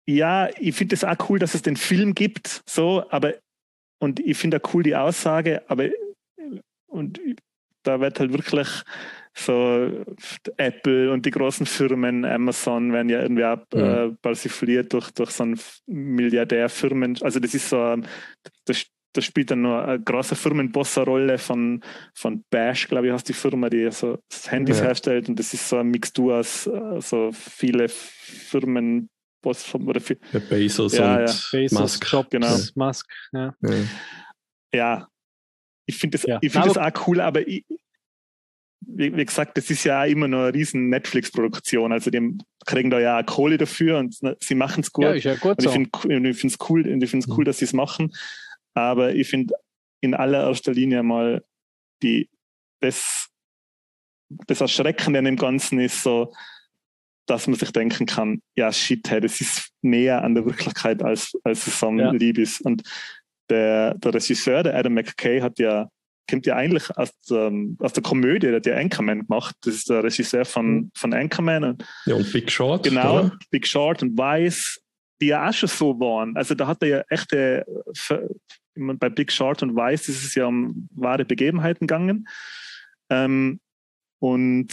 ja, ich finde es auch cool, dass es den Film gibt, so, aber und ich finde auch cool die Aussage, aber und da wird halt wirklich so Apple und die großen Firmen, Amazon, werden ja irgendwie auch Mhm. äh, persifliert durch, durch so einen Milliardärfirmen. Also das ist so, das, das spielt dann nur eine große Firmenboss eine Rolle von, von Bash, glaube ich, heißt die Firma, die so Handys Ja. herstellt, und das ist so eine Mixtur aus äh, so viele Firmen oder viel, Ja, Bezos Ja, und ja. Bezos, Musk. Jobs, genau. Musk, ja. Ja. ja, ich finde das, Ja. ich find das Aber- auch cool, aber ich, wie, wie gesagt, das ist ja auch immer noch eine riesen Netflix-Produktion. Also die kriegen da ja auch Kohle dafür und sie machen es gut. Ja, ist ja gut und so. ich finde es cool, ich find's cool, dass sie es machen. Aber ich finde in allererster Linie mal die, das, das Erschreckende an dem Ganzen ist so, dass man sich denken kann, ja shit, hey, das ist näher an der Wirklichkeit, als, als es am Ja. lieb ist. Und der, der Regisseur, der Adam McKay, hat ja, kommt ja eigentlich aus, ähm, aus der Komödie, der hat ja Anchorman gemacht. Das ist der Regisseur von, Mhm. von Anchorman. Und Ja, und Big Short. genau, Oder? Big Short und Vice, die ja auch schon so waren. Also da hat er ja echte, bei Big Short und Vice ist es ja um wahre Begebenheiten gegangen. Ähm, und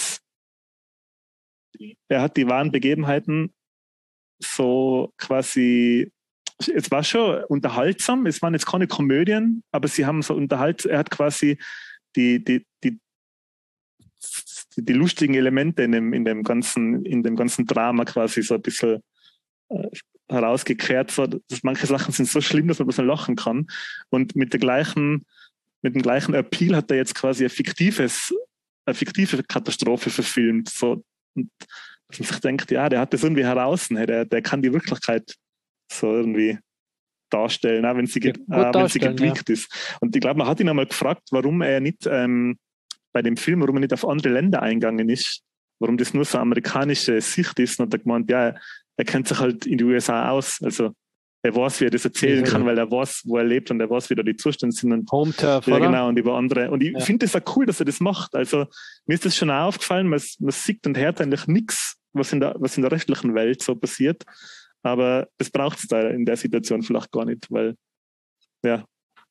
er hat die wahren Begebenheiten so quasi, es war schon unterhaltsam, es waren jetzt keine Komödien, aber sie haben so unterhaltsam, er hat quasi die, die, die, die lustigen Elemente in dem, in dem ganzen, in dem ganzen Drama quasi so ein bisschen äh, herausgekehrt, so, dass manche Sachen sind so schlimm, dass man ein bisschen lachen kann. Und mit der gleichen, mit dem gleichen Appeal hat er jetzt quasi ein fiktives, eine fiktive Katastrophe verfilmt. So, und dass man sich denkt, ja, der hat das irgendwie heraus, hey, der, der kann die Wirklichkeit so irgendwie darstellen, auch wenn sie, Ja, ge- gut äh, wenn sie darstellen, getweakt ist. Und ich glaube, man hat ihn einmal gefragt, warum er nicht ähm, bei dem Film, warum er nicht auf andere Länder eingegangen ist, warum das nur so amerikanische Sicht ist. Und er hat gemeint, ja, er kennt sich halt in den U S A aus. Also er weiß, wie er das erzählen Ja. kann, weil er weiß, wo er lebt und er weiß, wie da die Zustände sind. Und Home Turf, ja, oder? genau, und über andere. Und ich Ja. finde es auch cool, dass er das macht. Also mir ist das schon auch aufgefallen, man, man sieht und hört eigentlich nichts, was in der, was in der restlichen Welt so passiert. Aber das braucht es da in der Situation vielleicht gar nicht, weil, ja.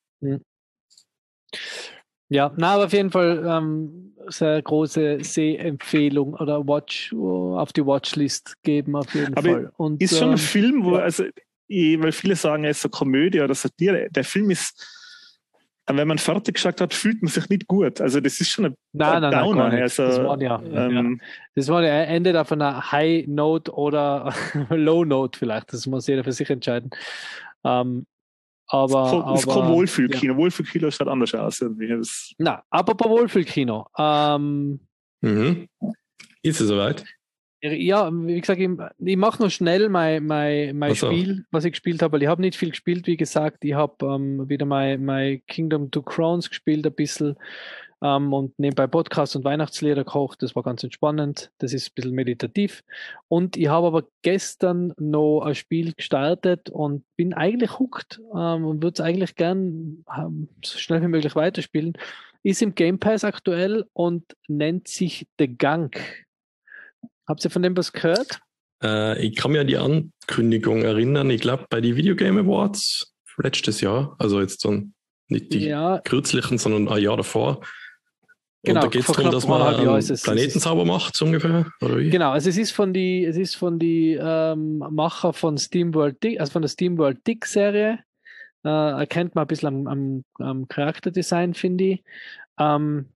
Ja, na, aber auf jeden Fall ähm, sehr große Sehempfehlung oder Watch auf die Watchlist geben auf jeden Aber Fall. Und, ist schon ein ähm, Film, wo, ja. also, ich, weil viele sagen, er ist so Komödie oder Satire. Der Film ist, wenn man fertig geschaut hat, fühlt man sich nicht gut. Also das ist schon ein, Nein, ein nein, nein, Downer. gar nicht. Also, Das war ja, ähm, Das war der Ende auf einer High Note oder Low Note vielleicht. Das muss jeder für sich entscheiden. Ähm, aber, es ist kein aber Wohlfühlkino. Ja. Wohlfühlkino schaut anders aus. Irgendwie. Das, na, apropos Wohlfühlkino. Ähm, Mhm. Ist es soweit? Ja, wie gesagt, ich, ich mache nur schnell mein, mein, mein Ach so. Spiel, was ich gespielt habe, weil ich habe nicht viel gespielt, wie gesagt. Ich habe ähm, wieder mein, mein Kingdom Two Crowns gespielt ein bisschen ähm, und nebenbei Podcasts und Weihnachtslieder gekocht. Das war ganz entspannend. Das ist ein bisschen meditativ. Und ich habe aber gestern noch ein Spiel gestartet und bin eigentlich hooked ähm, und würde es eigentlich gern ähm, so schnell wie möglich weiterspielen. Ist im Game Pass aktuell und nennt sich The Gunk. Habt ihr von dem was gehört? Äh, ich kann mich an die Ankündigung erinnern, ich glaube bei den Video Game Awards letztes Jahr, also jetzt dann nicht die Ja, kürzlichen, sondern ein Jahr davor. Genau, und da geht es vor darum, knapp dass man eineinhalb Jahren einen ist es- Planeten es ist- sauber macht, so ungefähr, oder wie? genau. Also es ist von die, es ist von die ähm, Macher von SteamWorld Dig, also von der SteamWorld Dig Serie. Äh, erkennt man ein bisschen am, am, am Charakterdesign, finde ich. Ähm,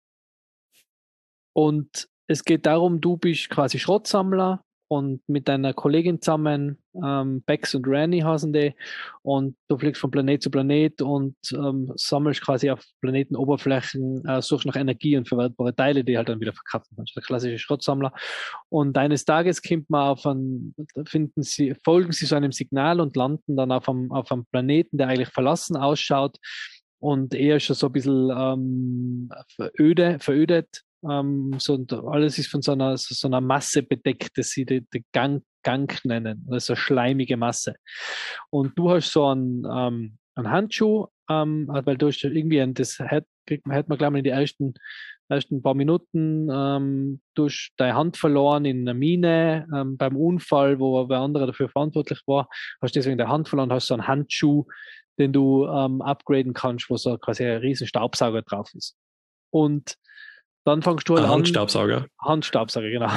und es geht darum, du bist quasi Schrottsammler und mit deiner Kollegin zusammen, ähm, Bex und Ranny heißen die, und du fliegst von Planet zu Planet und ähm, sammelst quasi auf Planetenoberflächen, äh, suchst nach Energie und verwertbare Teile, die halt dann wieder verkraften kannst. Der klassische Schrottsammler. Und eines Tages kommt man auf einen, finden sie, folgen sie so einem Signal und landen dann auf einem, auf einem Planeten, der eigentlich verlassen ausschaut und eher schon so ein bisschen ähm, veröde, verödet. Ähm, so, und alles ist von so einer, so, so einer Masse bedeckt, dass sie die, die Gang, Gang nennen. Das ist eine schleimige Masse. Und du hast so einen, ähm, einen Handschuh, ähm, weil du hast irgendwie, ein, das hätte hätt man gleich mal in die ersten, ersten paar Minuten ähm, durch deine Hand verloren in einer Mine, ähm, beim Unfall, wo wer andere dafür verantwortlich war, hast deswegen deine Hand verloren, hast so einen Handschuh, den du ähm, upgraden kannst, wo so quasi ein riesen Staubsauger drauf ist. Und dann fängst du halt Ein an. Handstaubsauger. Handstaubsauger, genau.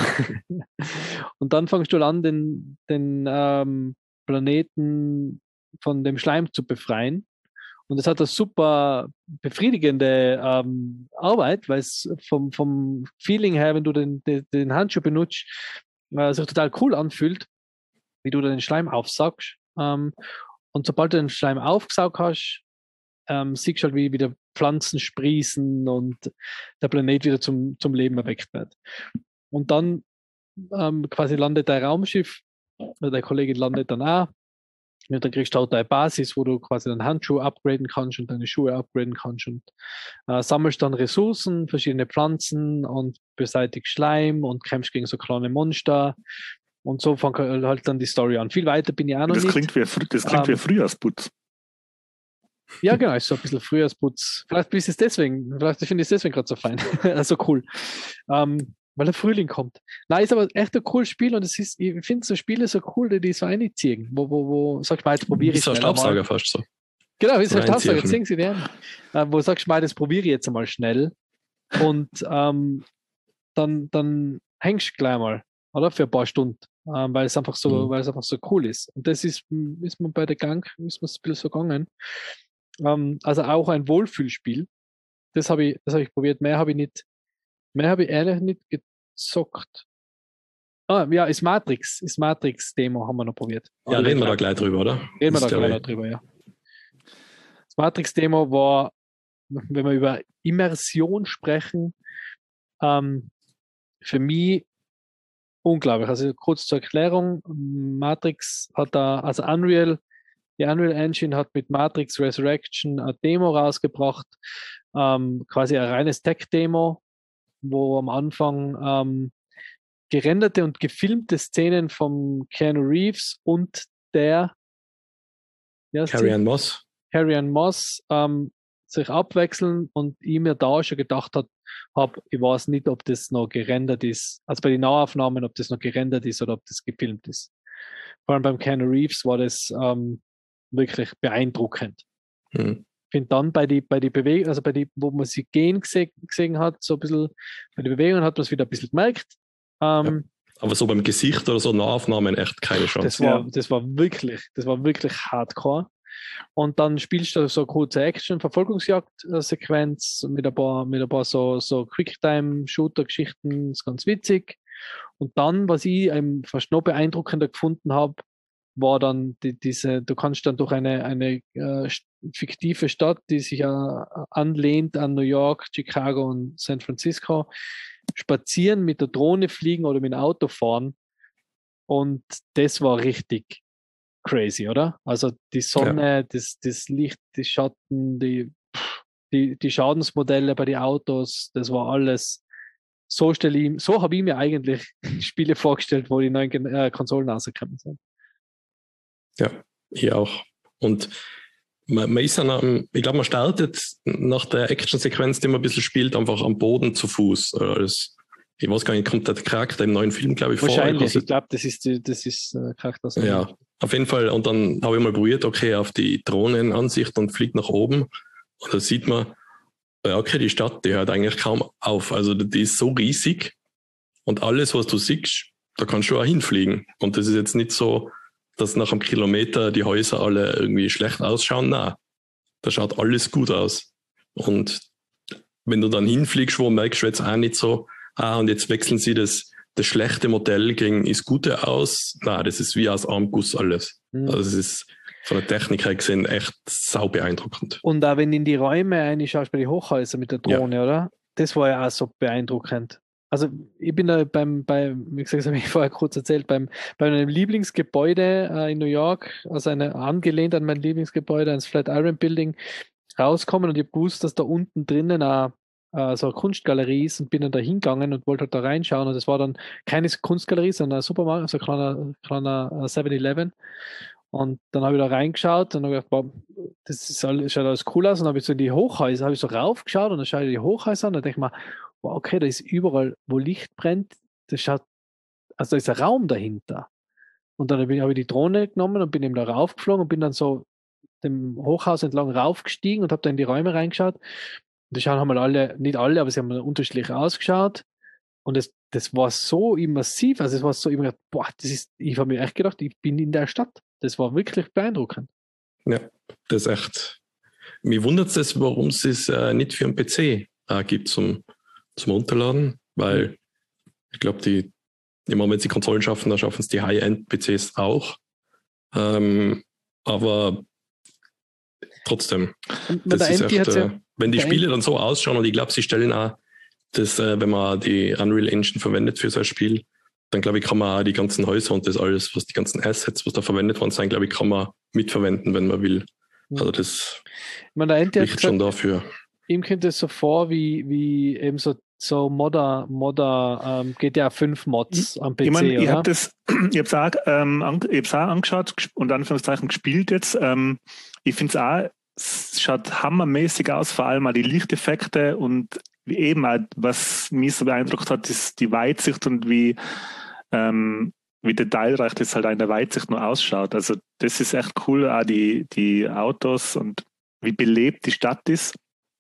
Und dann fängst du an, den, den ähm, Planeten von dem Schleim zu befreien. Und das hat eine super befriedigende ähm, Arbeit, weil es vom, vom Feeling her, wenn du den, den, den Handschuh benutzt, äh, sich total cool anfühlt, wie du den Schleim aufsaugst. Ähm, und sobald du den Schleim aufgesaugt hast, ähm, siehst du halt, wie wieder Pflanzen sprießen und der Planet wieder zum, zum Leben erweckt wird. Und dann ähm, quasi landet dein Raumschiff, oder der Kollege landet dann auch. Ja, dann kriegst du halt eine Basis, wo du quasi deinen Handschuh upgraden kannst und deine Schuhe upgraden kannst und äh, sammelst dann Ressourcen, verschiedene Pflanzen und beseitigst Schleim und kämpfst gegen so kleine Monster. Und so fängt halt dann die Story an. Viel weiter bin ich auch noch das nicht. Klingt wie, das klingt ähm, wie Frühjahrsputz. Ja, genau, ist so ein bisschen Frühjahrsputz. Vielleicht ist es deswegen, vielleicht finde ich es deswegen gerade so fein. Also cool. Ähm, weil der Frühling kommt. Nein, ist aber echt ein cooles Spiel und es ist, ich finde so Spiele so cool, die die so einziehen, wo, wo, wo sagst du mal, jetzt probiere ich Wie so ein schnell Staubsauger mal. fast so. Genau, wie so ein Reinziehen. Staubsauger, ziehen sie die an. Äh, wo sagst du mal, das probiere ich jetzt einmal schnell und ähm, dann, dann hängst du gleich mal, oder? Für ein paar Stunden, ähm, weil es einfach so, Mhm. weil es einfach so cool ist. Und das ist, ist mir bei der Gang, ist mir ein bisschen so gegangen. Ähm, also auch ein Wohlfühlspiel. Das habe ich, das habe ich probiert. Mehr habe ich nicht, mehr habe ich ehrlich nicht gezockt. Ah, ja, ist Matrix, ist Matrix-Demo haben wir noch probiert. Ja, reden wir da gleich drüber, oder? Reden wir Das da ist, gleich glaub noch drüber, ja. Das Matrix-Demo war, wenn wir über Immersion sprechen, ähm, für mich unglaublich. Also kurz zur Erklärung, Matrix hat da, also Unreal, die Unreal Engine hat mit Matrix Resurrection eine Demo rausgebracht, ähm, quasi ein reines Tech-Demo, wo am Anfang ähm, gerenderte und gefilmte Szenen von Keanu Reeves und der ja, Carrie-Anne Moss. Carrie-Anne Moss ähm, sich abwechseln und ich mir da schon gedacht habe, hab, ich weiß nicht, ob das noch gerendert ist, also bei den Nahaufnahmen, ob das noch gerendert ist oder ob das gefilmt ist. Vor allem beim Keanu Reeves war das ähm, wirklich beeindruckend. Mhm. Ich finde dann bei die, bei die Bewegung, also bei die, wo man sie gehen gesehen, gesehen hat, so ein bisschen, bei den Bewegungen hat man es wieder ein bisschen gemerkt. Ähm, Ja. Aber so beim Gesicht oder so Nahaufnahmen echt keine Chance. das war, Ja. das war wirklich, das war wirklich hardcore. Und dann spielst du so kurze Action-Verfolgungsjagd-Sequenz mit ein paar, mit ein paar so, so Quicktime-Shooter-Geschichten, ist ganz witzig. Und dann, was ich ähm, fast noch beeindruckender gefunden habe, war dann die, diese, du kannst dann durch eine, eine äh, fiktive Stadt, die sich äh, anlehnt an New York, Chicago und San Francisco, spazieren, mit der Drohne fliegen oder mit dem Auto fahren. Und das war richtig crazy, oder? Also die Sonne, ja. das, das Licht, die Schatten, die, die, die Schadensmodelle bei den Autos, das war alles. So stelle ich, so habe ich mir eigentlich Spiele vorgestellt, wo die neuen äh, Konsolen rausgekommen sind. Ja, ich auch. Und man, man ist dann, am, ich glaube, man startet nach der Action-Sequenz, die man ein bisschen spielt, einfach am Boden zu Fuß. Als, ich weiß gar nicht, kommt der Charakter im neuen Film, glaube ich, vor? Wahrscheinlich, ich glaube, das ist, das ist äh, Charakter. Ja, auf jeden Fall. Und dann habe ich mal probiert, okay, auf die Drohnenansicht und fliegt nach oben. Und da sieht man, okay, die Stadt, die hört eigentlich kaum auf. Also die ist so riesig und alles, was du siehst, da kannst du auch hinfliegen. Und das ist jetzt nicht so, dass nach einem Kilometer die Häuser alle irgendwie schlecht ausschauen. Nein, da schaut alles gut aus. Und wenn du dann hinfliegst, wo merkst du jetzt auch nicht so, ah, und jetzt wechseln sie das, das schlechte Modell gegen das Gute aus. Nein, das ist wie aus Armguss alles. Mhm. Also es ist von der Technik her gesehen echt sau beeindruckend. Und auch wenn in die Räume reinschaust, bei den Hochhäusern mit der Drohne, ja. Oder? Das war ja auch so beeindruckend. Also ich bin da beim, bei, wie gesagt, das habe ich vorher kurz erzählt, beim, bei meinem Lieblingsgebäude äh, in New York, also eine, angelehnt an mein Lieblingsgebäude, ans Flatiron Building, rauskommen und ich habe gewusst, dass da unten drinnen auch äh, so eine Kunstgalerie ist und bin dann da hingegangen und wollte halt da reinschauen und es war dann keine Kunstgalerie, sondern ein Supermarkt, also ein kleiner, kleiner seven eleven Und dann habe ich da reingeschaut und habe gedacht, boah, das ist alles, schaut alles cool aus. Und dann habe ich so in die Hochhäuser, habe ich so raufgeschaut und dann schaue ich die Hochhäuser an und dann denke ich mir, wow, okay, da ist überall, wo Licht brennt, das schaut, also da ist ein Raum dahinter. Und dann habe ich, habe ich die Drohne genommen und bin eben da raufgeflogen und bin dann so dem Hochhaus entlang raufgestiegen und habe da in die Räume reingeschaut. Und die schauen haben mal alle, nicht alle, aber sie haben unterschiedlich ausgeschaut. Und das, das war so immersiv, also es war so immer, boah, das ist, ich habe mir echt gedacht, ich bin in der Stadt. Das war wirklich beeindruckend. Ja, das ist echt. Mich wundert es, warum es es äh, nicht für einen P C äh, gibt zum, zum Runterladen, weil ich glaube, die, ich meine, wenn sie Konsolen schaffen, dann schaffen es die High-End-P Cs auch. Ähm, aber trotzdem, Und das ist echt, ja, äh, wenn die Spiele dann so ausschauen und ich glaube, sie stellen auch, dass, äh, wenn man die Unreal Engine verwendet für so ein Spiel, dann glaube ich, kann man auch die ganzen Häuser und das alles, was die ganzen Assets, was da verwendet worden sind, glaube ich, kann man mitverwenden, wenn man will. Also das spricht schon dafür. Ihm kommt es so vor, wie, wie eben so, so Modder, Modder ähm, G T A fünf Mods am P C, ich mein, oder? Ich habe das, ich habe es auch, ähm, an, auch angeschaut und Anführungszeichen gespielt jetzt. Ähm, ich finde es auch, es schaut hammermäßig aus, vor allem auch die Lichteffekte und eben auch, was mich so beeindruckt hat, ist die Weitsicht und wie, ähm, wie detailreich das halt in der Weitsicht nur ausschaut. Also das ist echt cool, auch die, die Autos und wie belebt die Stadt ist.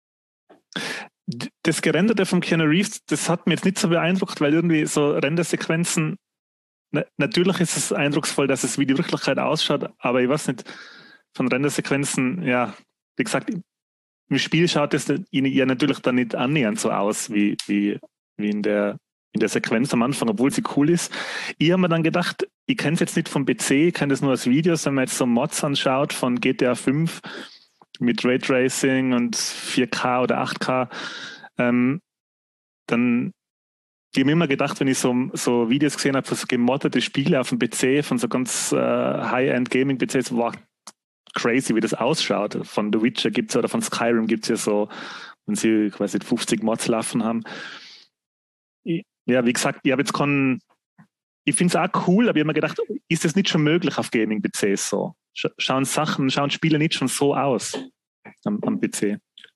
Das Gerenderte von Keanu Reeves, das hat mich jetzt nicht so beeindruckt, weil irgendwie so Rendersequenzen, na, natürlich ist es eindrucksvoll, dass es wie die Wirklichkeit ausschaut, aber ich weiß nicht, von Rendersequenzen, ja, wie gesagt, im Spiel schaut es ja natürlich dann nicht annähernd so aus, wie, wie, wie in der in der Sequenz am Anfang, obwohl sie cool ist. Ich habe mir dann gedacht, ich kenne es jetzt nicht vom P C, ich kenne das nur als Videos, wenn man jetzt so Mods anschaut von G T A fünf mit Raytracing und vier K oder acht K, ähm, dann ich habe mir immer gedacht, wenn ich so, so Videos gesehen habe von so gemoddete Spiele auf dem P C, von so ganz äh, High-End-Gaming-P Cs, wow, crazy, wie das ausschaut. Von The Witcher gibt es oder von Skyrim gibt es ja so, wenn sie quasi fünfzig Mods laufen haben. Ich, ja, wie gesagt, ich habe jetzt keinen, ich finde es auch cool, aber ich habe mir gedacht, ist das nicht schon möglich auf Gaming-P Cs so? Schauen Sachen, schauen Spiele nicht schon so aus am, am P C?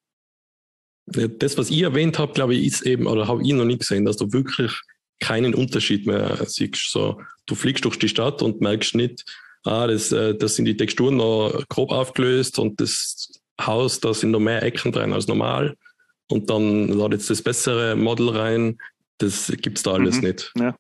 Das, was ich erwähnt habe, glaube ich, ist eben, oder habe ich noch nicht gesehen, dass du wirklich keinen Unterschied mehr siehst. So, du fliegst durch die Stadt und merkst nicht, ah, das, das sind die Texturen noch grob aufgelöst und das Haus, da sind noch mehr Ecken drin als normal. Und dann lade jetzt das bessere Model rein. Das gibt es da alles mhm, nicht. Ja.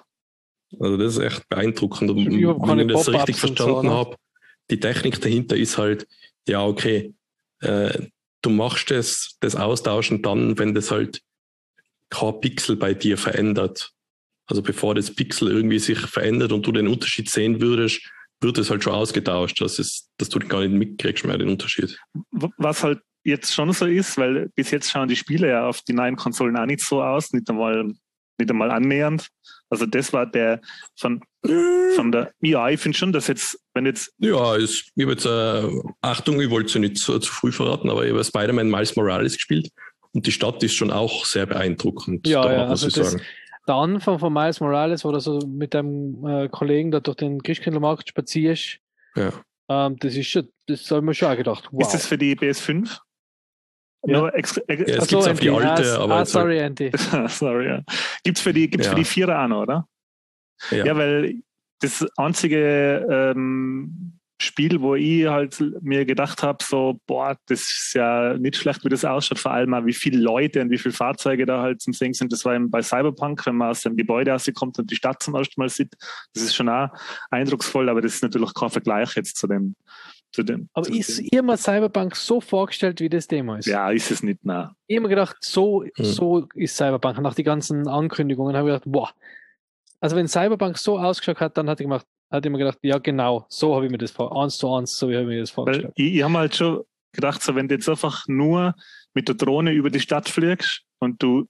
Also das ist echt beeindruckend. Und wenn ich das richtig verstanden so, habe, die Technik dahinter ist halt, ja okay, äh, du machst das, das Austauschen dann, wenn das halt kein Pixel bei dir verändert. Also bevor das Pixel irgendwie sich verändert und du den Unterschied sehen würdest, wird es halt schon ausgetauscht, dass, es, dass du gar nicht mitkriegst mehr den Unterschied. Was halt jetzt schon so ist, weil bis jetzt schauen die Spiele ja auf die neuen Konsolen auch nicht so aus, nicht einmal, nicht einmal annähernd. Also das war der von, von der, ja, ich finde schon, dass jetzt, wenn jetzt... Ja, ich, ich habe jetzt, äh, Achtung, ich wollte es ja nicht zu, zu früh verraten, aber ich habe Spider-Man Miles Morales gespielt und die Stadt ist schon auch sehr beeindruckend. Ja, da ja, muss also ich das, sagen. Der Anfang von Miles Morales, wo du so mit deinem äh, Kollegen da durch den Christkindlmarkt spazierst, ja. ähm, das ist schon, das habe ich mir schon auch gedacht. Wow. Ist das für die P S fünf? Ja, ja es gibt es so, auf die alte, ah, aber ah, sorry, Andy. sorry, ja. Gibt es für die, gibt's ja. für die Vierer auch noch, oder? Ja, ja weil das einzige ähm, Spiel, wo ich halt mir gedacht habe, so, boah, das ist ja nicht schlecht, wie das ausschaut, vor allem auch, wie viele Leute und wie viele Fahrzeuge da halt zum Singen sind. Das war eben bei Cyberpunk, wenn man aus dem Gebäude rauskommt und die Stadt zum ersten Mal sieht. Das ist schon auch eindrucksvoll, aber das ist natürlich kein Vergleich jetzt zu dem. Zu dem aber zu ist ihr mal Cyberpunk so vorgestellt, wie das Demo ist? Ja, ist es nicht, nein. Ich habe mir gedacht, so, hm. so ist Cyberpunk. Nach den ganzen Ankündigungen habe ich gedacht, boah. Also wenn Cyberpunk so ausgeschaut hat, dann hatte ich, gemacht, hatte ich mir gedacht, ja genau, so habe ich mir das vor, eins zu eins, so habe ich mir das vorgestellt. Weil ich, ich habe halt schon gedacht, so wenn du jetzt einfach nur mit der Drohne über die Stadt fliegst und du,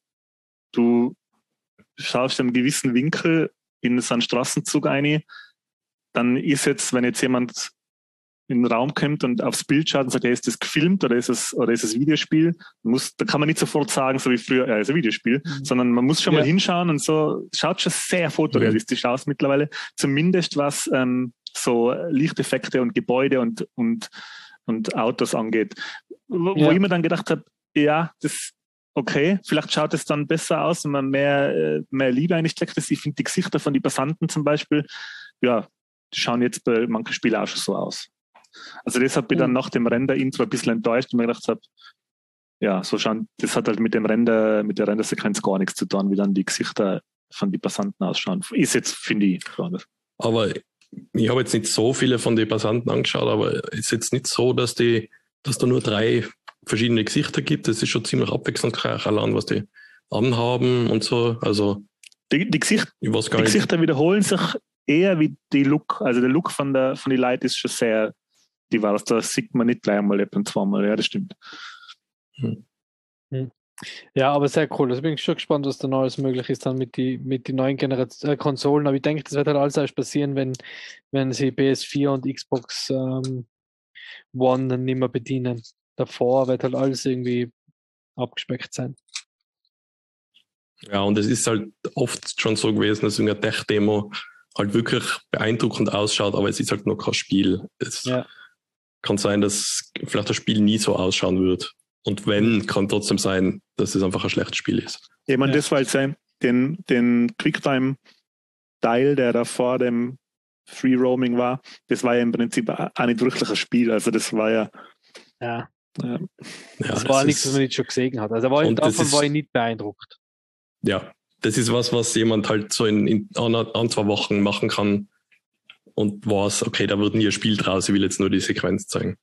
du schaust in einem gewissen Winkel in so einen Straßenzug ein, dann ist jetzt, wenn jetzt jemand in den Raum kommt und aufs Bild schaut und sagt, hey, ist das gefilmt oder ist es, oder ist es Videospiel? Muss, da kann man nicht sofort sagen, so wie früher, ja, ist ein Videospiel, mhm. sondern man muss schon ja. mal hinschauen und so, schaut schon sehr fotorealistisch mhm. aus mittlerweile. Zumindest was ähm, so Lichteffekte und Gebäude und, und, und Autos angeht. Wo, Ja. wo ich mir dann gedacht habe, ja, das okay, vielleicht schaut es dann besser aus, wenn man mehr, mehr Liebe einsteckt. Ich finde die Gesichter von den Passanten zum Beispiel, ja, die schauen jetzt bei manchen Spielen auch schon so aus. Also deshalb bin ich dann Mhm. nach dem Render-Intro ein bisschen enttäuscht und mir gedacht habe, ja, so schauen, das hat halt mit dem Render, mit der Rendersequenz gar nichts zu tun, wie dann die Gesichter von den Passanten ausschauen. Ist jetzt, finde ich, gerade. Aber ich habe jetzt nicht so viele von den Passanten angeschaut, aber es ist jetzt nicht so, dass die, dass da nur drei verschiedene Gesichter gibt. Das ist schon ziemlich abwechslungsreich, allein was die anhaben und so. Also Die, die, Gesicht, ich weiß gar die nicht. Gesichter wiederholen sich eher wie die Look. Also der Look von der von den Leuten ist schon sehr divers. Da sieht man nicht gleich einmal und zweimal. Ja, das stimmt. Hm. Ja, aber sehr cool. Also bin ich schon gespannt, was da Neues möglich ist dann mit die mit den neuen Generation, äh, Konsolen. Aber ich denke, das wird halt alles erst passieren, wenn, wenn sie P S vier und Xbox ähm, One nicht mehr bedienen. Davor wird halt alles irgendwie abgespeckt sein. Ja, und es ist halt oft schon so gewesen, dass eine Tech-Demo halt wirklich beeindruckend ausschaut, aber es ist halt noch kein Spiel. Es Ja. kann sein, dass vielleicht das Spiel nie so ausschauen wird. Und wenn, kann trotzdem sein, dass es einfach ein schlechtes Spiel ist. Ich meine, Ja. das war jetzt ein, den, den Quicktime-Teil, der da vor dem Free Roaming war, das war ja im Prinzip auch nicht wirklich ein Spiel. Also das war ja, Ja, ja Ja, das war es nichts, was ist- man nicht schon gesehen hat. Also war, Und das davon ist- war ich nicht beeindruckt. Ja, das ist was, was jemand halt so in, in ein, ein, zwei Wochen machen kann und weiß, okay, da wird nie ein Spiel draus, ich will jetzt nur die Sequenz zeigen.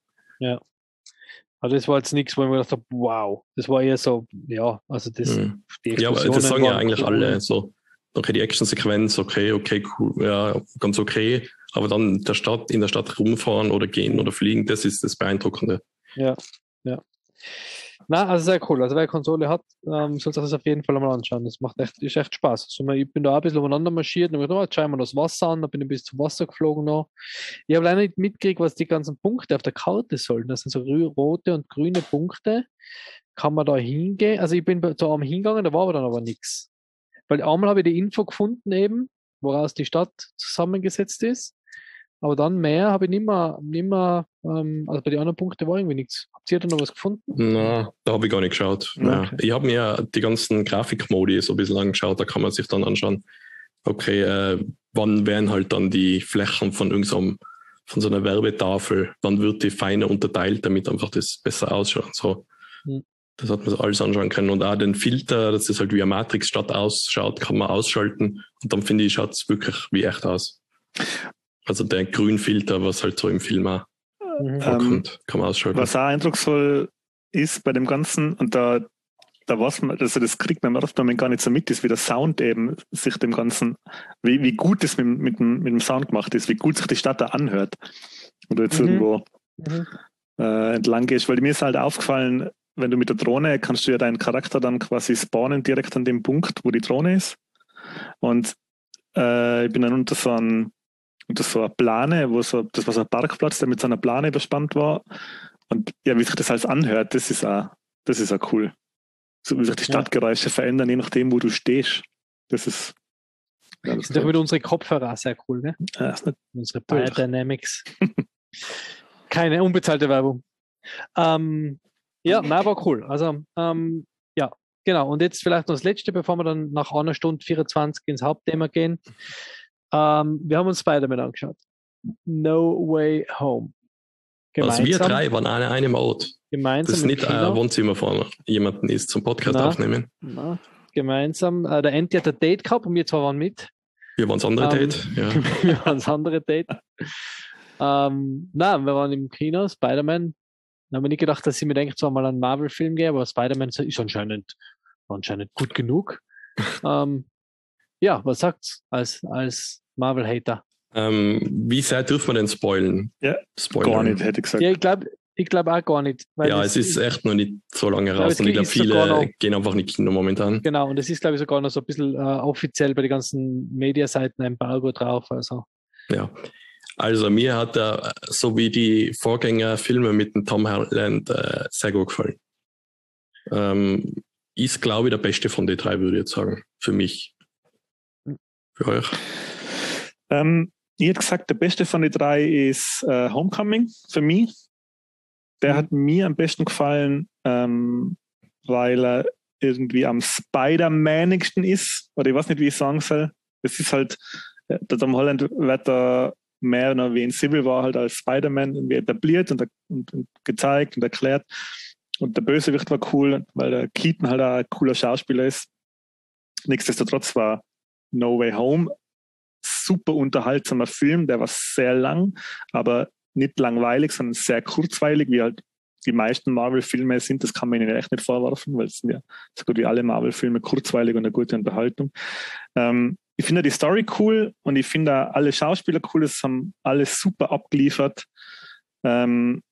Also das war jetzt nichts, wo ich mir gedacht habe, wow. Das war eher so, ja, also das, Mhm. die Ja, aber das Explosionen sagen ja waren eigentlich cool. alle so, okay, die Action-Sequenz, okay, okay, cool, ja, ganz okay, aber dann der Stadt, in der Stadt rumfahren oder gehen oder fliegen, das ist das Beeindruckende. Ja, ja. Na, also sehr cool. Also wer eine Konsole hat, ähm, soll sich das auf jeden Fall einmal anschauen. Das macht echt, ist echt Spaß. Also, ich bin da auch ein bisschen umeinander marschiert und habe gedacht, oh, jetzt schauen wir das Wasser an, da bin ich bis zum Wasser geflogen noch. Ich habe leider nicht mitgekriegt, was die ganzen Punkte auf der Karte sollen. Das sind so rü- rote und grüne Punkte. Kann man da hingehen? Also ich bin bei- da am hingegangen, da war aber dann aber nichts. Weil einmal habe ich die Info gefunden eben, woraus die Stadt zusammengesetzt ist. Aber dann mehr habe ich nicht mehr, nicht mehr ähm, also bei den anderen Punkten war irgendwie nichts. Habt ihr da noch was gefunden? Na, da habe ich gar nicht geschaut. Okay. Ja. Ich habe mir die ganzen Grafikmodi so ein bisschen angeschaut, da kann man sich dann anschauen, okay, äh, wann werden halt dann die Flächen von irgendeinem, von so einer Werbetafel, wann wird die feiner unterteilt, damit einfach das besser ausschaut. So. Hm. Das hat man so alles anschauen können. Und auch den Filter, dass das halt wie eine Matrix-Stadt ausschaut, kann man ausschalten. Und dann finde ich, schaut es wirklich wie echt aus. Also der Grünfilter, was halt so im Film auch Mhm. vorkommt, kann man ausschalten. was auch eindrucksvoll ist bei dem Ganzen, und da, da weiß man, also das kriegt man im ersten Moment gar nicht so mit, ist, wie der Sound eben sich dem Ganzen, wie, wie gut es mit, mit, dem, mit dem Sound gemacht ist, wie gut sich die Stadt da anhört. Oder jetzt Mhm. irgendwo Mhm. äh, entlang gehst, weil mir ist halt aufgefallen, wenn du mit der Drohne, kannst du ja deinen Charakter dann quasi spawnen direkt an dem Punkt, wo die Drohne ist. Und äh, ich bin dann unter so einem unter so einer Plane, wo so, das war so ein Parkplatz, der mit so einer Plane überspannt war. Und ja, wie sich das alles anhört, das ist auch, das ist auch cool. So wie sich die Stadtgeräusche verändern, je nachdem, wo du stehst. Das ist. Ja, das Sind doch wieder unsere Kopfhörer auch sehr cool, ne? ja, ist nicht, Unsere Natürlich. Biodynamics. Keine unbezahlte Werbung. Ähm, ja, na, war cool. Also, ähm, ja, genau. Und jetzt vielleicht noch das Letzte, bevor wir dann nach einer Stunde vierundzwanzig ins Hauptthema gehen. Ähm, wir haben uns Spider-Man angeschaut. No Way Home. Also wir Gemeinsam, drei waren an einem Ort. gemeinsam Das ist im nicht Kino. ein Wohnzimmer vorne. Jemanden ist zum Podcast Na. aufnehmen. Na, gemeinsam. Äh, der Enti hat ein Date gehabt und wir zwei waren mit. Wir waren das andere Ähm, Date. Ja. wir waren das andere Date. ähm, na, wir waren im Kino, Spider-Man. Dann haben wir nicht gedacht, dass ich mir denke, zwar mal einen Marvel-Film gehe, aber Spider-Man ist anscheinend, anscheinend gut genug. ähm, ja, was sagt's als, als Marvel-Hater? Ähm, wie sehr dürfen wir denn spoilen? Ja, Spoilern. gar nicht, hätte ich gesagt. Ja, ich glaube ich glaub auch gar nicht. Weil Ja, das es ist echt noch nicht so lange aber raus es und ich glaube, ist sogar viele noch- gehen einfach nicht Kino momentan. Genau, und es ist, glaube ich, sogar noch so ein bisschen äh, offiziell bei den ganzen Mediaseiten ein Embargo drauf. Also. Ja. Also mir hat er, so wie die Vorgängerfilme mit dem Tom Holland, äh, sehr gut gefallen. Ähm, ist, glaube ich, der beste von den drei, würde ich jetzt sagen. Für mich. Für euch. Ähm, ich hätte gesagt, der beste von den drei ist äh, Homecoming für mich. Der mhm. hat mir am besten gefallen, ähm, weil er irgendwie am Spider-Manigsten ist. Oder ich weiß nicht, wie ich sagen soll. Das ist halt, der Tom Holland wird da mehr noch wie in Civil War halt als Spider-Man irgendwie etabliert und, und, und gezeigt und erklärt. Und der Bösewicht war cool, weil der Keaton halt auch ein cooler Schauspieler ist. Nichtsdestotrotz war No Way Home super unterhaltsamer Film, der war sehr lang, aber nicht langweilig, sondern sehr kurzweilig, wie halt die meisten Marvel-Filme sind. Das kann man ihnen echt nicht vorwerfen, weil es sind ja so gut wie alle Marvel-Filme kurzweilig und eine gute Unterhaltung. Ähm, ich finde die Story cool und ich finde alle Schauspieler cool, das haben alle super abgeliefert. Ähm,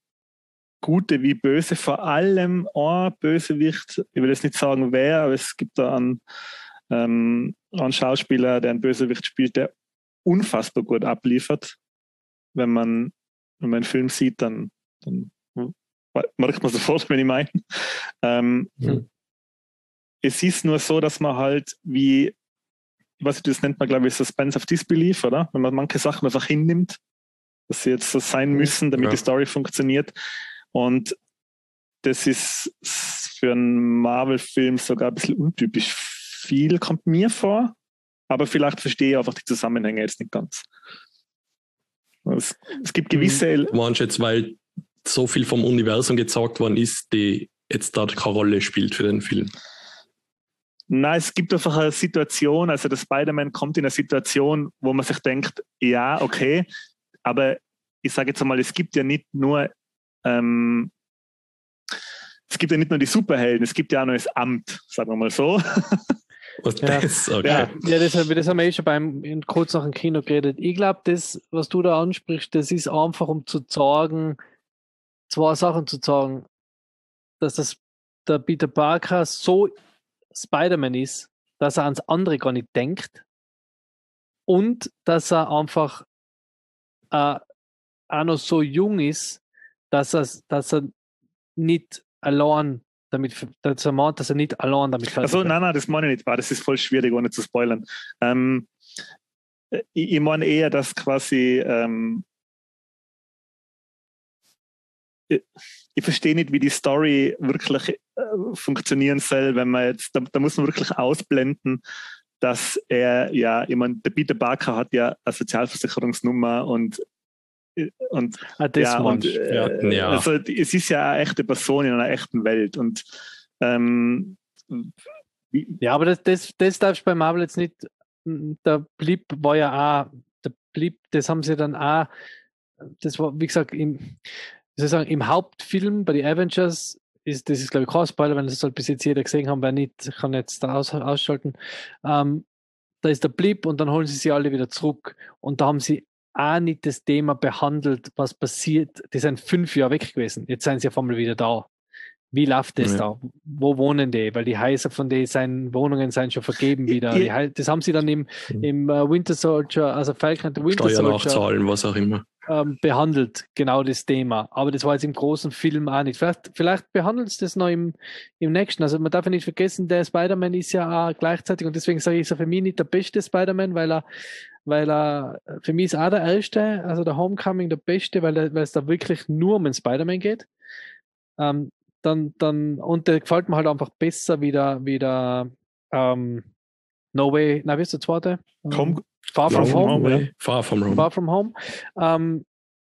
Gute wie Böse, vor allem ein Bösewicht, ich will jetzt nicht sagen wer, aber es gibt da einen, ähm, einen Schauspieler, der einen Bösewicht spielt, der unfassbar gut abliefert. Wenn man, wenn man einen Film sieht, dann, dann merkt man sofort, wenn ich meine. Ähm, hm. Es ist nur so, dass man halt wie, ich weiß nicht, das nennt man, glaube ich, Suspense of Disbelief, oder? Wenn man manche Sachen einfach hinnimmt, dass sie jetzt so sein müssen, damit ja. die Story funktioniert. Und das ist für einen Marvel-Film sogar ein bisschen untypisch. Viel kommt mir vor, aber vielleicht verstehe ich einfach die Zusammenhänge jetzt nicht ganz. Es, es gibt gewisse... Du meinst jetzt, weil so viel vom Universum gezeigt worden ist, die jetzt da keine Rolle spielt für den Film? Nein, es gibt einfach eine Situation, also der Spider-Man kommt in eine Situation, wo man sich denkt, ja, okay, aber ich sage jetzt einmal, es gibt ja nicht nur ähm, es gibt ja nicht nur die Superhelden, es gibt ja auch noch das Amt, sagen wir mal so. Was ja. das? Okay. Ja, ja das, das haben wir eh schon beim, kurz nach dem Kino geredet. Ich glaube, das, was du da ansprichst, das ist einfach, um zu sagen, zwei Sachen zu sagen, dass das der Peter Parker so Spider-Man ist, dass er ans andere gar nicht denkt und dass er einfach äh, auch noch so jung ist, dass er, dass er nicht allein damit, dass er meint, dass er nicht allein damit fertig Also nein, nein, das meine ich nicht. Das ist voll schwierig, ohne zu spoilern. Ähm, ich, ich meine eher, dass quasi ähm, ich, ich verstehe nicht, wie die Story wirklich äh, funktionieren soll, wenn man jetzt, da, da muss man wirklich ausblenden, dass er ja, ich meine, der Peter Parker hat ja eine Sozialversicherungsnummer und und, ah, das ja, und äh, ja. also es ist ja eine echte Person in einer echten Welt und ähm, ja, aber das, das, das darfst du bei Marvel jetzt nicht, der Blip war ja auch, der Blip, das haben sie dann auch, das war, wie gesagt, im, wie soll ich sagen, im Hauptfilm bei den Avengers ist, das ist, glaube ich, kein Spoiler, weil das soll bis jetzt jeder gesehen haben, wer nicht, kann jetzt da aus, ausschalten. Ähm, da ist der Blip und dann holen sie sie alle wieder zurück und da haben sie auch nicht das Thema behandelt, was passiert. Die sind fünf Jahre weg gewesen. Jetzt sind sie auf einmal wieder da. Wie läuft das ja. da? Wo wohnen die? Weil die Häuser von den Wohnungen sind schon vergeben wieder. Die, das haben sie dann im, im uh, Winter Soldier, also Falcon and the Winter Steuer Soldier nachzahlen, was auch immer. Ähm, behandelt, genau das Thema. Aber das war jetzt im großen Film auch nicht. Vielleicht, vielleicht behandelt es das noch im, im nächsten. Also man darf ja nicht vergessen, der Spider-Man ist ja auch gleichzeitig, und deswegen sage ich, ist er für mich nicht der beste Spider-Man, weil er weil er, für mich ist auch der erste, also der Homecoming der beste, weil, er, weil es da wirklich nur um den Spider-Man geht. Ähm, dann, dann, und der gefällt mir halt einfach besser wie der, wie der ähm, No Way, na, wie ist der zweite? Home, Far From, from Home. home ja. Far From Home. Far From Home. Ähm,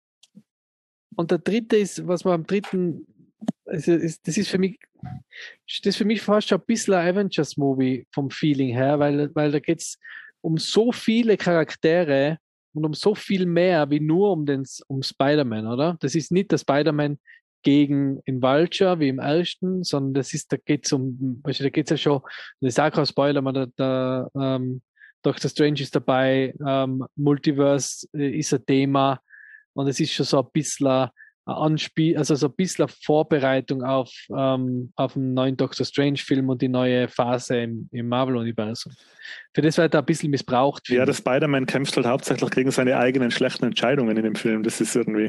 und der dritte ist, was man am dritten, also ist, das ist für mich, das ist für mich fast schon ein bisschen ein Avengers-Movie vom Feeling her, weil, weil da geht es um so viele Charaktere und um so viel mehr wie nur um den um Spider-Man, oder? Das ist nicht der Spider-Man gegen in Vulture wie im ersten, sondern das ist, da geht es um, weißt du, da geht es ja schon, das ist auch kein Spoiler, aber der, der ähm, Doctor Strange ist dabei, ähm, Multiverse äh, ist ein Thema und es ist schon so ein bisschen ein Anspiel, also so ein bisschen Vorbereitung auf, ähm, auf den neuen Doctor Strange-Film und die neue Phase im, im Marvel-Universum. Für das wird er ein bisschen missbraucht. Ja, der Spider-Man kämpft halt hauptsächlich gegen seine eigenen schlechten Entscheidungen in dem Film. Das ist irgendwie.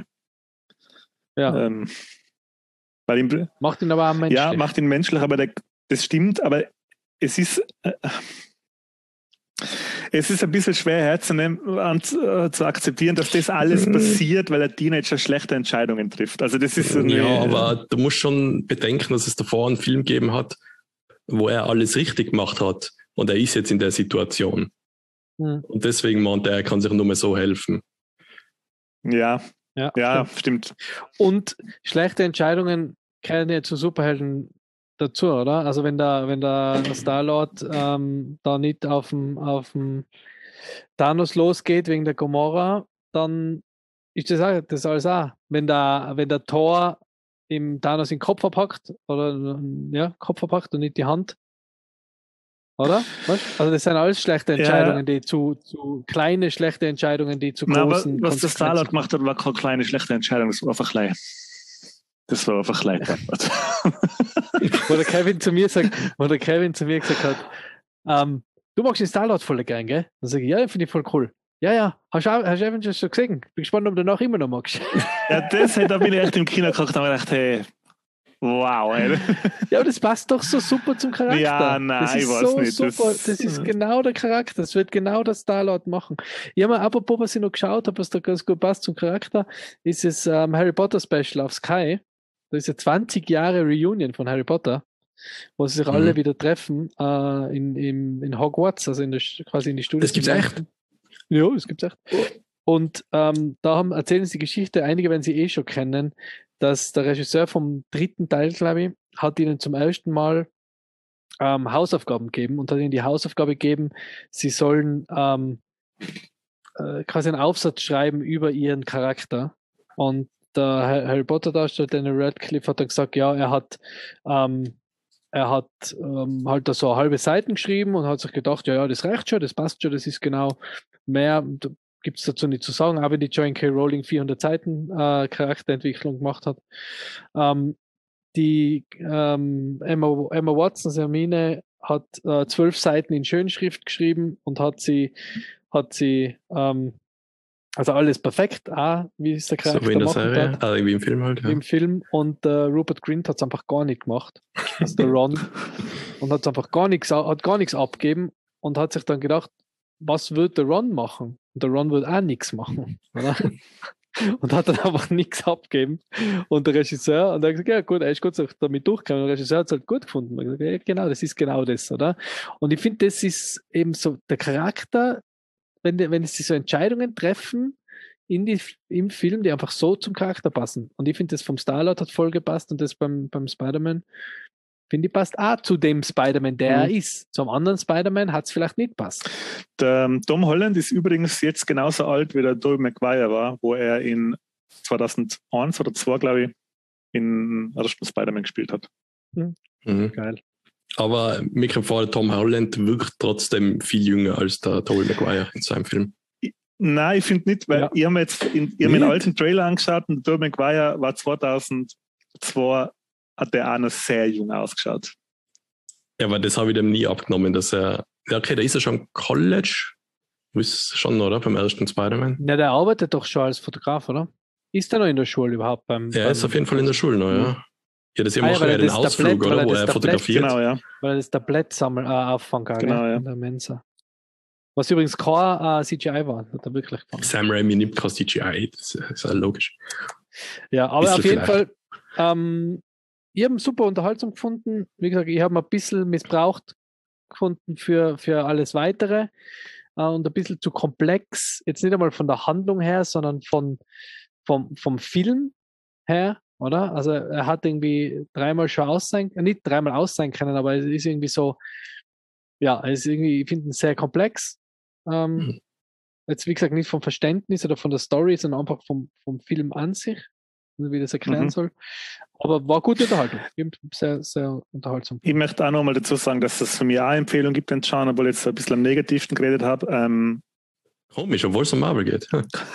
Ja. Ähm, weil ihm, macht ihn aber auch menschlich. Ja, macht ihn menschlich, aber der, das stimmt, aber es ist. Äh, Es ist ein bisschen schwer herzunehmen und äh, zu akzeptieren, dass das alles passiert, weil ein Teenager schlechte Entscheidungen trifft. Also das ist so eine, ja, aber du musst schon bedenken, dass es davor einen Film gegeben hat, wo er alles richtig gemacht hat und er ist jetzt in der Situation. Hm. Und deswegen meint er, er kann sich nur mehr so helfen. Ja, ja, ja stimmt. Und schlechte Entscheidungen kennen ja zu Superhelden dazu, oder? Also wenn der, wenn der Star-Lord ähm, da nicht auf dem auf dem Thanos losgeht wegen der Gamora, dann ist das auch, das alles auch. Wenn der, wenn der Thor im Thanos den Kopf verpackt, oder ja, Kopf verpackt und nicht die Hand, oder? Was? Also das sind alles schlechte Entscheidungen, ja. die zu, zu kleine schlechte Entscheidungen, die zu großen. Na, was der Star-Lord gemacht hat, war keine kleine schlechte Entscheidung, das war einfach klein. Das war einfach leid. Wo der Kevin zu mir sagt, wo der Kevin zu mir gesagt hat, ähm, du magst den Star-Lord voll gern, gell? Dann sage ich, ja, finde ich voll cool. Ja, ja, hast du Avengers schon gesehen? Bin gespannt, ob du danach immer noch magst. Ja, das da bin ich echt im Kino geguckt und habe gedacht, hey, wow, ey. Ja, aber das passt doch so super zum Charakter. Ja, nein, das ist ich weiß so nicht. Super. Das, das ist genau der Charakter. Das wird genau das Star-Lord machen. Ich habe mir apropos, was ich noch geschaut habe, was da ganz gut passt zum Charakter, ist das ähm, Harry Potter Special auf Sky. Da ist ja zwanzig Jahre Reunion von Harry Potter, wo sie sich mhm. alle wieder treffen äh, in, in, in Hogwarts, also in der, quasi in die Studios. Das gibt's echt? Ja, das gibt's echt. Und ähm, da haben, erzählen sie die Geschichte, einige werden sie eh schon kennen, dass der Regisseur vom dritten Teil, glaube ich, hat ihnen zum ersten Mal ähm, Hausaufgaben gegeben und hat ihnen die Hausaufgabe gegeben, sie sollen ähm, äh, quasi einen Aufsatz schreiben über ihren Charakter. Und der Harry Potter Darsteller, Daniel Radcliffe, hat dann gesagt, ja, er hat ähm, er hat ähm, halt da so eine halbe Seiten geschrieben und hat sich gedacht, ja, ja, das reicht schon, das passt schon, das ist genau mehr, da gibt es dazu nicht zu sagen, aber die Joanne K. Rowling vierhundert Seiten äh, Charakterentwicklung gemacht hat. Ähm, die ähm, Emma, Emma Watson, Hermine, hat äh, zwölf Seiten in Schönschrift geschrieben und hat sie, hat sie ähm, also alles perfekt, auch wie es der Charakter so wie in der machen Serie, hat. also wie im Film halt. Ja. Im Film. Und äh, Rupert Grint hat es einfach gar nicht gemacht. Also der Ron. Und hat einfach gar nichts, hat gar nichts abgegeben und hat sich dann gedacht, was wird der Ron machen? Und der Ron wird auch nichts machen. Oder? Und hat dann einfach nichts abgegeben. Und der Regisseur, und er hat gesagt, ja gut, er ist gut damit durchgekommen. Und der Regisseur hat es halt gut gefunden. Und gesagt, ja, genau, das ist genau das, oder? Und ich finde, das ist eben so der Charakter, wenn, die, wenn sie so Entscheidungen treffen in die, im Film, die einfach so zum Charakter passen. Und ich finde, das vom Star-Lord hat voll gepasst und das beim, beim Spider-Man, finde ich, passt auch zu dem Spider-Man, der er mhm. ist. Zum anderen Spider-Man hat es vielleicht nicht passt. Der Tom Holland ist übrigens jetzt genauso alt, wie der Tobey Maguire war, wo er in zweitausendeins oder zweitausendzwei, glaube ich, in ersten Spider-Man gespielt hat. Mhm. Mhm. Geil. Aber mir gefällt, Tom Holland wirkt trotzdem viel jünger als der Tobey Maguire in seinem Film. Nein, ich finde nicht, weil ja. ich habe mir jetzt in, ich hab mir einen alten Trailer angeschaut und der Tobey Maguire war zweitausendzwei, hat der auch noch sehr jung ausgeschaut. Ja, aber das habe ich dem nie abgenommen, dass er, ja okay, da ist er schon College, ist schon, oder, beim ersten Spider-Man? Ja, der arbeitet doch schon als Fotograf, oder? Ist er noch in der Schule überhaupt? Beim, ja, er beim ist auf jeden Fall in der Schule noch, ja. Ja, das ist ja ah, auch ja, den Ausflug, Tablett, oder, wo er, er fotografiert. Genau, ja. Weil er das Tablett sammelt, äh, auffangen kann, genau, ja. in der Mensa. Was übrigens kein äh, C G I war, hat er wirklich gefangen. Sam Raimi nimmt kein C G I, das ist ja logisch. Ja, aber auf jeden Fall, ähm, ich habe ihn super unterhaltsam gefunden. Wie gesagt, ich habe ihn ein bisschen missbraucht gefunden für, für alles Weitere äh, und ein bisschen zu komplex. Jetzt nicht einmal von der Handlung her, sondern von, vom, vom Film her, oder? Also er hat irgendwie dreimal schon aus sein, nicht dreimal aus sein können, aber es ist irgendwie so, ja, es ist irgendwie, ich finde ihn sehr komplex. Ähm, mhm. Jetzt, wie gesagt, nicht vom Verständnis oder von der Story, sondern einfach vom, vom Film an sich, wie das erklären mhm. soll. Aber war gute Unterhaltung. Sehr, sehr unterhaltsam. Ich möchte auch noch mal dazu sagen, dass es für mich auch Empfehlung gibt, den schauen, obwohl ich jetzt ein bisschen am Negativsten geredet habe. Ähm, Komisch, obwohl es um Marvel geht.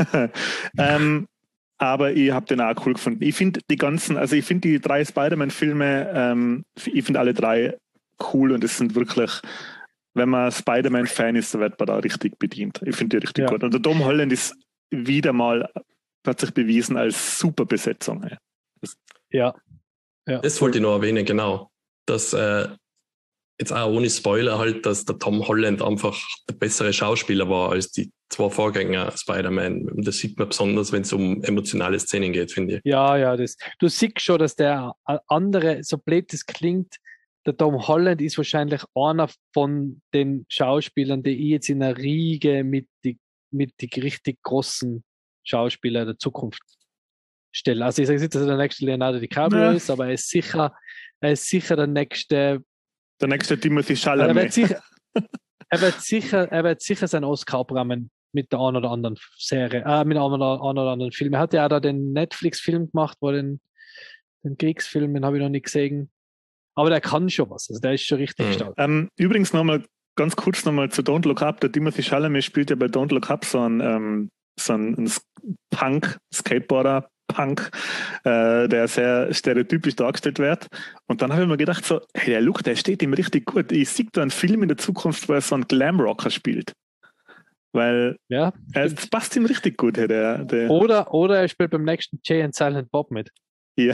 ähm, aber ich habe den auch cool gefunden. Ich finde die ganzen, also ich finde die drei Spider-Man-Filme, ähm, ich finde alle drei cool und es sind wirklich, wenn man Spider-Man-Fan ist, dann wird man da richtig bedient. Ich finde die richtig ja. gut. Und der Tom Holland ist wieder mal, hat sich bewiesen als super Besetzung. Ja. ja. Das wollte ich noch erwähnen, genau. Dass äh, jetzt auch ohne Spoiler halt, dass der Tom Holland einfach der bessere Schauspieler war als die zwei Vorgänger Spider-Man. Und das sieht man besonders, wenn es um emotionale Szenen geht, finde ich. Ja, ja, das, du siehst schon, dass der andere, so blöd das klingt, der Tom Holland ist wahrscheinlich einer von den Schauspielern, die ich jetzt in der Riege mit die, mit die richtig großen Schauspieler der Zukunft stelle. Also ich sage nicht, dass er der nächste Leonardo DiCaprio ja. ist, aber er ist sicher, er ist sicher der nächste der nächste Timothy Chalamet. Er wird sicher, er wird sicher, er wird sicher seinen Oscar abräumen mit der einen oder anderen Serie, äh, mit einem oder, einen oder anderen Film. Er hat ja auch da den Netflix-Film gemacht, wo den, den Kriegsfilm, den habe ich noch nicht gesehen. Aber der kann schon was, also der ist schon richtig mhm. stark. Ähm, übrigens nochmal, ganz kurz nochmal zu Don't Look Up. Der Timothy Chalamet spielt ja bei Don't Look Up so einen, ähm, so einen Punk, Skateboarder, Punk, äh, der sehr stereotypisch dargestellt wird. Und dann habe ich mir gedacht, so, hey, der Look, der steht ihm richtig gut. Ich sehe da einen Film in der Zukunft, wo er so einen Glamrocker spielt. Weil ja, es passt ihm richtig gut. Hey, der, der oder, oder er spielt beim nächsten Jay and Silent Bob mit. Ja.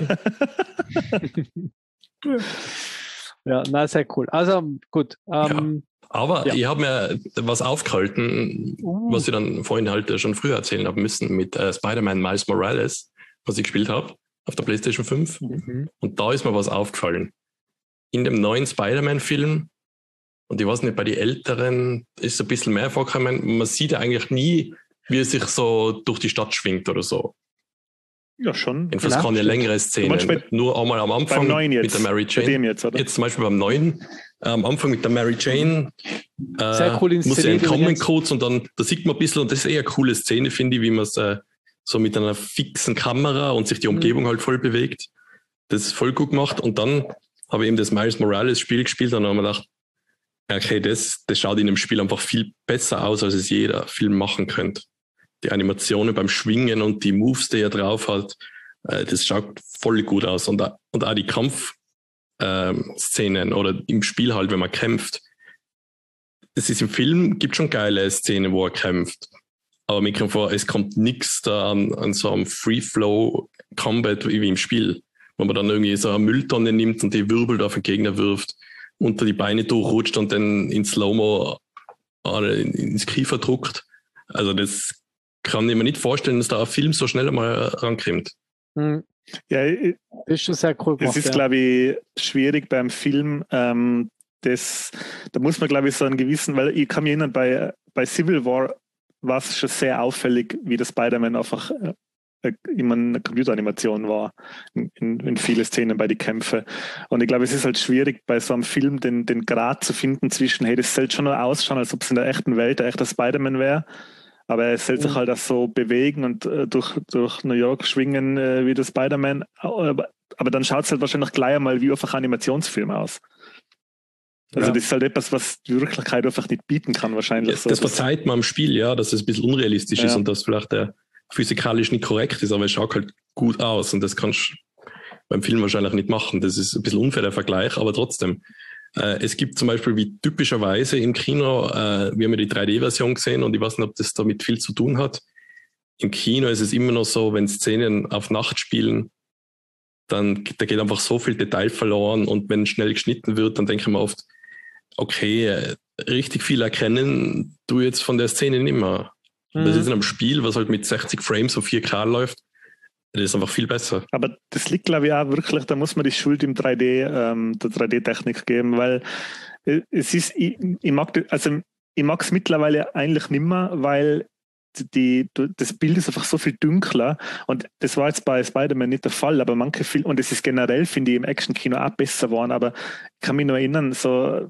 Ja, na, sehr cool. Also, gut. Ähm, ja, aber ja. ich habe mir was aufgehalten, uh. was ich dann vorhin halt schon früher erzählen habe müssen mit äh, Spider-Man Miles Morales, was ich gespielt habe auf der PlayStation fünf. Mhm. Und da ist mir was aufgefallen. In dem neuen Spider-Man-Film, und ich weiß nicht, bei den Älteren ist ein bisschen mehr vorgekommen, man sieht ja eigentlich nie, wie er sich so durch die Stadt schwingt oder so. Ja, schon. Jedenfalls keine längere Szene. Nur einmal am Anfang mit der Mary Jane. Jetzt, jetzt zum Beispiel beim neuen, äh, am Anfang mit der Mary Jane. Äh, Sehr cool muss er entkommen kurz und dann, da sieht man ein bisschen, und das ist eher eine coole Szene, finde ich, wie man es äh, so mit einer fixen Kamera und sich die Umgebung mhm. halt voll bewegt. Das ist voll gut gemacht. Und dann habe ich eben das Miles Morales Spiel gespielt und dann habe ich mir gedacht, okay, das, das schaut in dem Spiel einfach viel besser aus, als es jeder Film machen könnte. Die Animationen beim Schwingen und die Moves, die er drauf hat, äh, das schaut voll gut aus. Und, und auch die Kampfszenen ähm, oder im Spiel halt, wenn man kämpft. Das ist im Film, gibt schon geile Szenen, wo er kämpft. Aber mir kommt vor, es kommt nichts da an, an so einem Free-Flow-Combat wie im Spiel. Wo man dann irgendwie so eine Mülltonne nimmt und die Wirbel auf den Gegner wirft, unter die Beine durchrutscht und dann in Slow-Mo äh, ins Kiefer druckt. Also das kann ich mir nicht vorstellen, dass da ein Film so schnell einmal rankommt. Mhm. Ja, das ist schon sehr cool gemacht. Es ist, ja. glaube ich, schwierig beim Film. Ähm, das, da muss man, glaube ich, so einen gewissen, weil ich kann mich erinnern, bei, bei Civil War war es schon sehr auffällig, wie der Spider-Man einfach äh, immer eine Computeranimation war in, in, in viele Szenen bei den Kämpfen. Und ich glaube, es ist halt schwierig, bei so einem Film den, den Grad zu finden zwischen, hey, das soll schon nur ausschauen, als ob es in der echten Welt der echte Spider-Man wäre. Aber er soll sich mhm. halt auch so bewegen und äh, durch, durch New York schwingen äh, wie der Spider-Man. Aber, aber dann schaut es halt wahrscheinlich gleich einmal wie einfach ein Animationsfilm aus. Also ja. Das ist halt etwas, was die Wirklichkeit einfach nicht bieten kann wahrscheinlich. Ja, so. Das verzeiht man am Spiel, ja, dass es ein bisschen unrealistisch ja. ist und dass vielleicht der physikalisch nicht korrekt ist, aber es schaut halt gut aus und das kannst du beim Film wahrscheinlich nicht machen. Das ist ein bisschen unfair, der Vergleich, aber trotzdem. Äh, es gibt zum Beispiel wie typischerweise im Kino, äh, wir haben ja die drei D-Version gesehen und ich weiß nicht, ob das damit viel zu tun hat. Im Kino ist es immer noch so, wenn Szenen auf Nacht spielen, dann da geht einfach so viel Detail verloren und wenn schnell geschnitten wird, dann denke ich mir oft, okay, äh, richtig viel erkennen du jetzt von der Szene nicht mehr. Mhm. Das ist in einem Spiel, was halt mit sechzig Frames auf vier K läuft, das ist einfach viel besser. Aber das liegt, glaube ich, auch wirklich, da muss man die Schuld im drei D, ähm, der drei D-Technik geben, weil es ist, ich, ich mag also ich mag es mittlerweile eigentlich nicht mehr, weil die, das Bild ist einfach so viel dunkler und das war jetzt bei Spider-Man nicht der Fall, aber manche Filme, und es ist generell, finde ich, im Action-Kino auch besser geworden, aber ich kann mich noch erinnern, so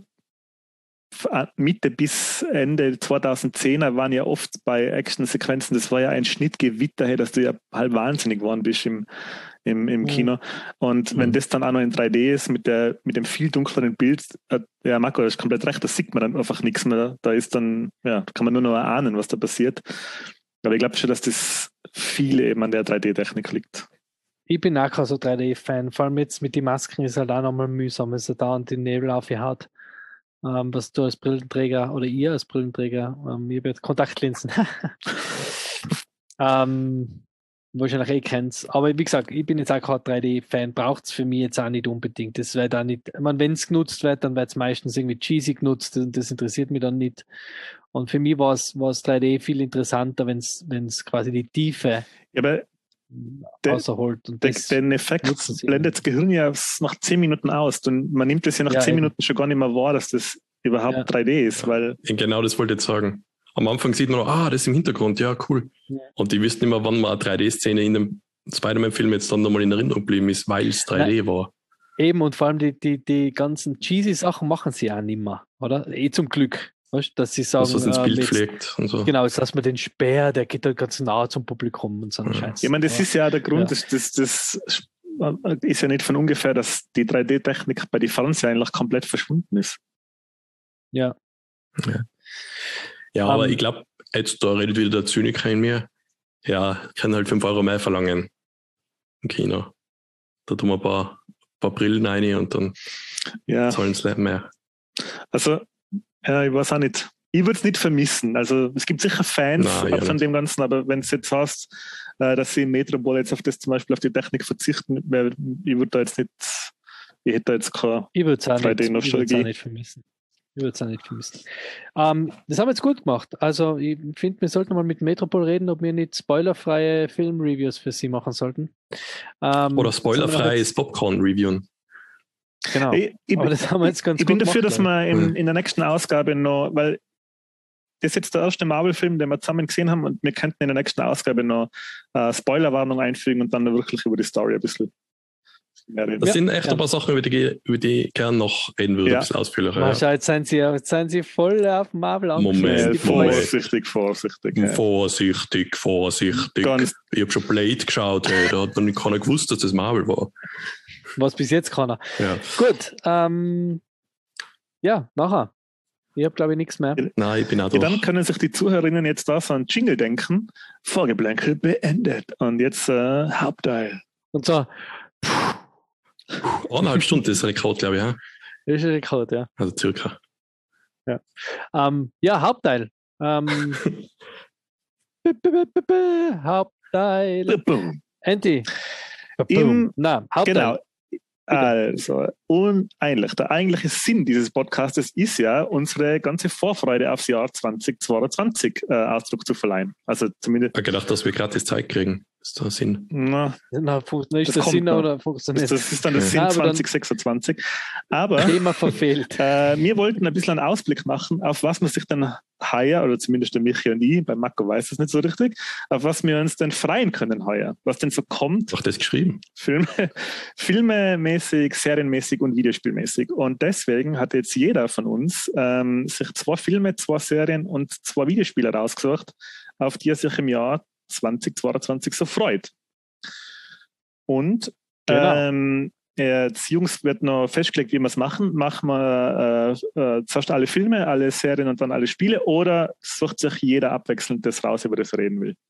Mitte bis Ende zweitausendzehner waren ja oft bei Actionsequenzen, das war ja ein Schnittgewitter, hey, dass du ja halb wahnsinnig geworden bist im, im, im Kino. Und mhm. wenn das dann auch noch in drei D ist, mit, der, mit dem viel dunkleren Bild, äh, ja, Marco, das ist komplett recht, da sieht man dann einfach nichts mehr. Da ist dann, ja, da kann man nur noch ahnen, was da passiert. Aber ich glaube schon, dass das viel eben an der drei D-Technik liegt. Ich bin auch kein so drei D-Fan, vor allem jetzt mit den Masken ist halt auch nochmal mühsam, wenn es da und den Nebel auf ihr hat. Ähm, was du als Brillenträger oder ihr als Brillenträger, ähm, ihr werdet Kontaktlinsen. ähm, wahrscheinlich eh kennt. Aber wie gesagt, ich bin jetzt auch kein drei D-Fan, braucht es für mich jetzt auch nicht unbedingt. Das wird auch nicht, ich meine, wenn es genutzt wird, dann wird es meistens irgendwie cheesy genutzt und das interessiert mich dann nicht. Und für mich war es drei D viel interessanter, wenn es quasi die Tiefe Ja, aber außerholt. Und der, das den Effekt blendet das Gehirn ja nach zehn Minuten aus. Und man nimmt das ja nach Ja, zehn eben. Minuten schon gar nicht mehr wahr, dass das überhaupt Ja. drei D ist, weil Genau das wollte ich jetzt sagen. Am Anfang sieht man noch, ah, das ist im Hintergrund, ja, cool. Ja. Und die wissen immer, wann mal eine drei D-Szene in dem Spider-Man-Film jetzt dann nochmal in Erinnerung geblieben ist, weil es drei D war. Eben, und vor allem die, die, die ganzen cheesy Sachen machen sie auch nicht mehr, oder? Eh zum Glück. Weißt, dass sie sagen, Was was ins ähm, Bild jetzt, pflegt und so. genau, jetzt lassen wir den Speer, der geht da ganz nah zum Publikum und so einen Ja. Scheiß. ich meine, das Ja. ist ja der Grund, Ja. dass das, das ist ja nicht von ungefähr, dass die drei D-Technik bei den Fernseher eigentlich komplett verschwunden ist. Ja. Ja, aber Um, ich glaube, jetzt da redet wieder der Zyniker in mir. Ja, ich kann halt fünf Euro mehr verlangen im Kino. Da tun wir ein paar, paar Brillen rein und dann Ja, zahlen sie mehr. also, ja, ich weiß auch nicht. Ich würde es nicht vermissen. Also, es gibt sicher Fans Nein, ja von nicht. dem Ganzen, aber wenn es jetzt heißt, äh, dass sie in Metropol jetzt auf das zum Beispiel auf die Technik verzichten, wär, ich würde da jetzt nicht, ich hätte da jetzt kein Ich würde es auch, nicht- ich würd's drei D-Nostalgie. auch nicht vermissen. Ich würde es auch nicht vermissen. Ähm, das haben wir jetzt gut gemacht. Also, ich finde, wir sollten mal mit Metropol reden, ob wir nicht spoilerfreie Filmreviews für sie machen sollten. Ähm, Oder das haben wir spoilerfreies jetzt- Popcorn-Reviewen. Genau. Ich, ich, Aber das haben wir jetzt ganz ich bin gut dafür, gemacht, dass wir in, Ja. in der nächsten Ausgabe noch, weil das ist jetzt der erste Marvel-Film, den wir zusammen gesehen haben und wir könnten in der nächsten Ausgabe noch äh, Spoilerwarnung einfügen und dann wirklich über die Story ein bisschen mehr reden. Das Ja, sind echt ja. ein paar Sachen, über die, über die ich gerne noch reden würde, Ja. ein bisschen ausführlicher. Mal Ja. schau, jetzt sind sie, jetzt sind sie voll auf Marvel Moment, Äh, angeschlossen. Moment. vorsichtig, vorsichtig. Ja. Vorsichtig, vorsichtig. Ganz- Ich habe schon Blade geschaut, hey, da hat noch nicht keiner gewusst, dass das Marvel war. Was bis jetzt kann er. Ja. Gut, ähm, ja, nachher. Ich habe, glaube ich, nichts mehr. Nein, ich bin auch Ja, durch. dann können sich die Zuhörerinnen jetzt da so an Jingle denken. Vorgeblänkel beendet. Und jetzt äh, Hauptteil. Und so, Eineinhalb Stunden ist Rekord, glaube ich. Ja? das ist ein Rekord, ja. Also circa. Ähm, ja, Hauptteil. Ähm, b- b- b- b- b- Hauptteil. Boom. Anti. Im- Na, Hauptteil. Genau. Also, und eigentlich, der eigentliche Sinn dieses Podcastes ist ja, unsere ganze Vorfreude aufs Jahr zwanzig zweiundzwanzig äh, Ausdruck zu verleihen. Also zumindest, Ich habe gedacht, dass wir gratis Zeit kriegen. Das ist der Sinn. na, Na, fu- na, ist Das das kommt Sinn noch. oder das, funktioniert das ist dann der Ja, Sinn aber dann- zwanzig sechsundzwanzig. Aber Thema verfehlt. äh, wir wollten ein bisschen einen Ausblick machen, auf was man sich dann heuer, oder zumindest der Michi und ich, bei Marco weiß das nicht so richtig, auf was wir uns denn freuen können heuer. Was denn so kommt, Doch das geschrieben. Filme, filmemäßig, serienmäßig und videospielmäßig. Und deswegen hat jetzt jeder von uns ähm, sich zwei Filme, zwei Serien und zwei Videospiele rausgesucht, auf die er sich im Jahr zwanzig zweiundzwanzig so freut. Und Genau. ähm, jetzt, Jungs, wird noch festgelegt, wie wir es machen. Machen wir äh, äh, zuerst alle Filme, alle Serien und dann alle Spiele, oder sucht sich jeder abwechselnd das raus, über das er reden will?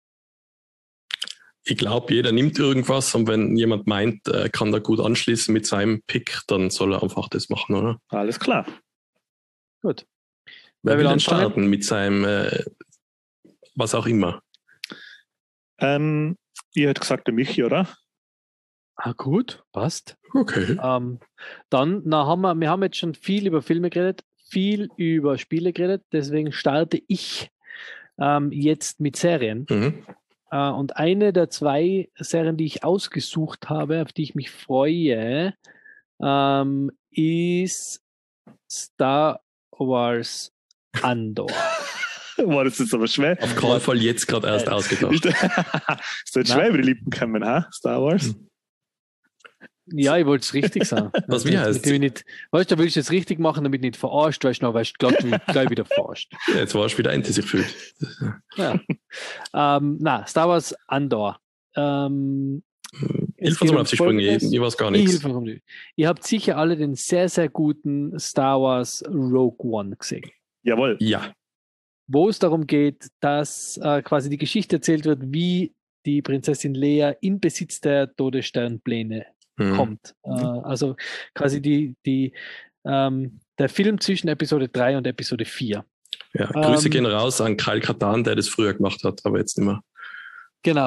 Ich glaube, jeder nimmt irgendwas und wenn jemand meint, er kann da gut anschließen mit seinem Pick, dann soll er einfach das machen, oder? Alles klar. Gut. Wer will will denn anfangen? starten mit seinem, äh, was auch immer? Ähm, ihr hättet gesagt, der Michi, oder? Ah, gut, passt. Okay. Ähm, dann, na, haben wir, wir haben jetzt schon viel über Filme geredet, viel über Spiele geredet, deswegen starte ich ähm, jetzt mit Serien. Mhm. Äh, und eine der zwei Serien, die ich ausgesucht habe, auf die ich mich freue, ähm, ist Star Wars Andor. War das jetzt aber schwer? Auf keinen Fall jetzt gerade erst Äh, ausgedacht. Ist ist jetzt Na? schwer über die Lippen gekommen, ha? Star Wars? Ja, ich wollte es richtig sagen. Was wie heißt? Damit ich nicht, weißt du, da willst du es richtig machen, damit nicht verarscht, weißt du, noch, weißt du, gleich, gleich wieder verarscht. Jetzt weißt du, wie der Ente sich fühlt. Ja. ähm, na, Star Wars Andor. Ähm, Hilf geht uns mal um auf die Sprünge, ich, Folgendes. ich weiß gar ich nichts. hilf mir nicht. Ihr habt sicher alle den sehr, sehr guten Star Wars Rogue One gesehen, Jawohl. Ja. wo es darum geht, dass äh, quasi die Geschichte erzählt wird, wie die Prinzessin Leia in Besitz der Todessternpläne Mhm. kommt. Äh, also quasi die, die, ähm, der Film zwischen Episode drei und Episode vier. Ja. Grüße Ähm, gehen raus an Kyle Katan, der das früher gemacht hat, aber jetzt nicht mehr. Genau.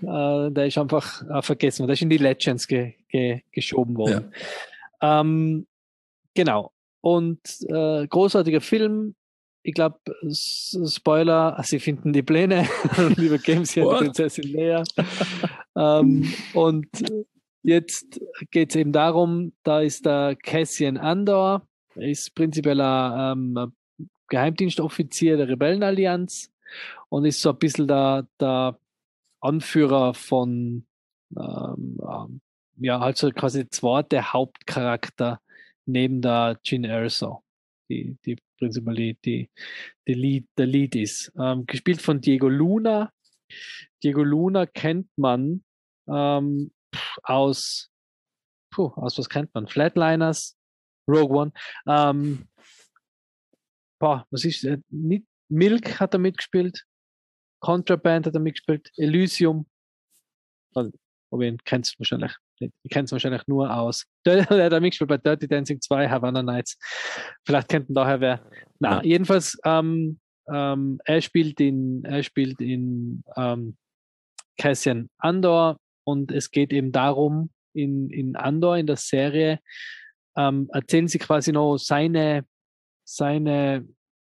Äh, der ist einfach äh, vergessen worden. Der ist in die Legends ge ge geschoben worden. Ja. Ähm, genau. Und äh, großartiger Film. Ich glaube, Spoiler, sie finden die Pläne, liebe Games hier, die Prinzessin Leia. ähm, und jetzt geht es eben darum, da ist der Cassian Andor, er ist prinzipieller ähm, Geheimdienstoffizier der Rebellenallianz und ist so ein bisschen der, der Anführer von, ähm, ähm, ja, also quasi der zweite Hauptcharakter neben der Jyn Erso, die, die prinzipiell die, die, die Lead, der Lead ist. Ähm, gespielt von Diego Luna. Diego Luna kennt man ähm, aus, puh, aus was kennt man? Flatliners, Rogue One. Ähm, boah, was ist, äh, nicht, Milk hat er mitgespielt, Contraband hat er mitgespielt, Elysium. Also, ob ihn kennst du wahrscheinlich nicht. Ich kenne es wahrscheinlich nur aus. Der hat er mitgespielt bei Dirty Dancing zwei, Havana Nights. Vielleicht kennt ihn daher wer. Na, ja. Jedenfalls, ähm, ähm, er spielt in, er spielt in ähm, Cassian Andor und es geht eben darum, in, in Andor, in der Serie, ähm, erzählen sie quasi noch seine, seine,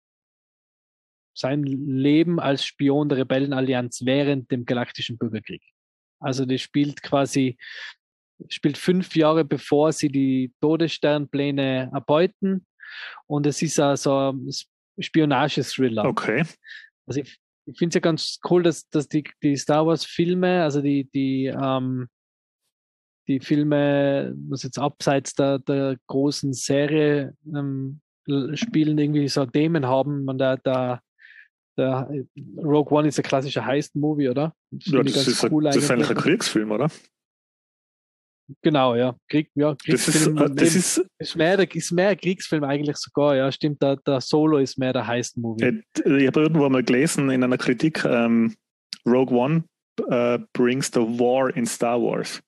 sein Leben als Spion der Rebellenallianz während dem Galaktischen Bürgerkrieg. Also das spielt quasi, spielt fünf Jahre bevor sie die Todessternpläne erbeuten und es ist also ein Spionage-Thriller. Okay. Also ich, ich finde es ja ganz cool, dass, dass die, die Star Wars-Filme, also die, die, ähm, die Filme, was jetzt abseits der, der großen Serie ähm, spielen, irgendwie so Themen haben. Und der, der, der Rogue One ist ein klassischer Heist-Movie, oder? Das, ja, das, ist, cool ein, das ist eigentlich ein Kriegsfilm, oder? Genau, ja. Krieg, ja Kriegsfilm. Das ist, das ist, ist, mehr, ist mehr ein Kriegsfilm eigentlich sogar, ja. Stimmt, der, der Solo ist mehr der Heist-Movie. Ich habe irgendwo mal gelesen in einer Kritik, ähm, Rogue One uh, brings the war in Star Wars.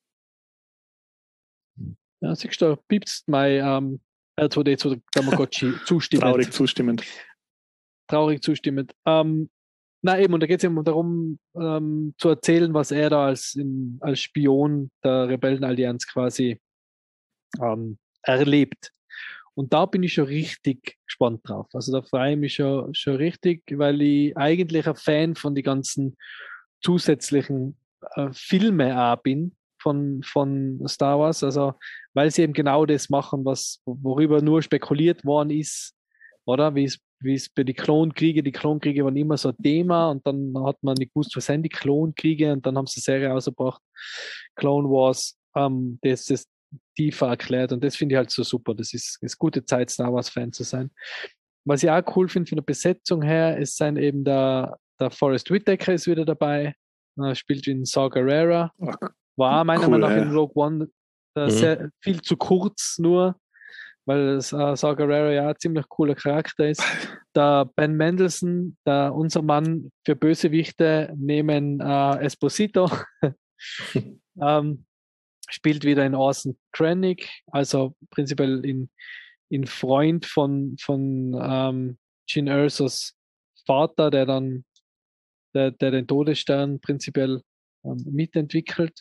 Ja, siehst du, piepst mein ähm, R zwei D zwei Tamagotchi zustimmend. Traurig zustimmend. Traurig zustimmend. Ähm, na eben, und da geht es eben darum, ähm, zu erzählen, was er da als, in, als Spion der Rebellenallianz quasi ähm, erlebt. Und da bin ich schon richtig gespannt drauf. Also da freue ich mich schon, schon richtig, weil ich eigentlich ein Fan von den ganzen zusätzlichen äh, Filme auch bin von, von Star Wars. Also weil sie eben genau das machen, was, worüber nur spekuliert worden ist, oder? Wie es wie es bei den Klonkriegen, die Klonkriege waren immer so ein Thema und dann hat man nicht gewusst, was sind die Klonkriege und dann haben sie eine Serie rausgebracht, Clone Wars, ähm, das ist tiefer erklärt und das finde ich halt so super. Das ist, ist gute Zeit, Star Wars Fan zu sein. Was ich auch cool finde von der Besetzung her, ist sein eben der, der Forrest Whitaker ist wieder dabei, er spielt in Saw Gerrera, war auch meiner cool, Meinung nach ja. in Rogue One äh, Mhm. sehr, viel zu kurz nur, weil das, äh, Saw Gerrera ja ein ziemlich cooler Charakter ist. Der Ben Mendelsohn, der, unser Mann für Bösewichte, neben äh, Esposito, ähm, spielt wieder in Orson Krennic, also prinzipiell in, in Freund von, von ähm, Jyn Ersos Vater, der dann der, der den Todesstern prinzipiell ähm, mitentwickelt.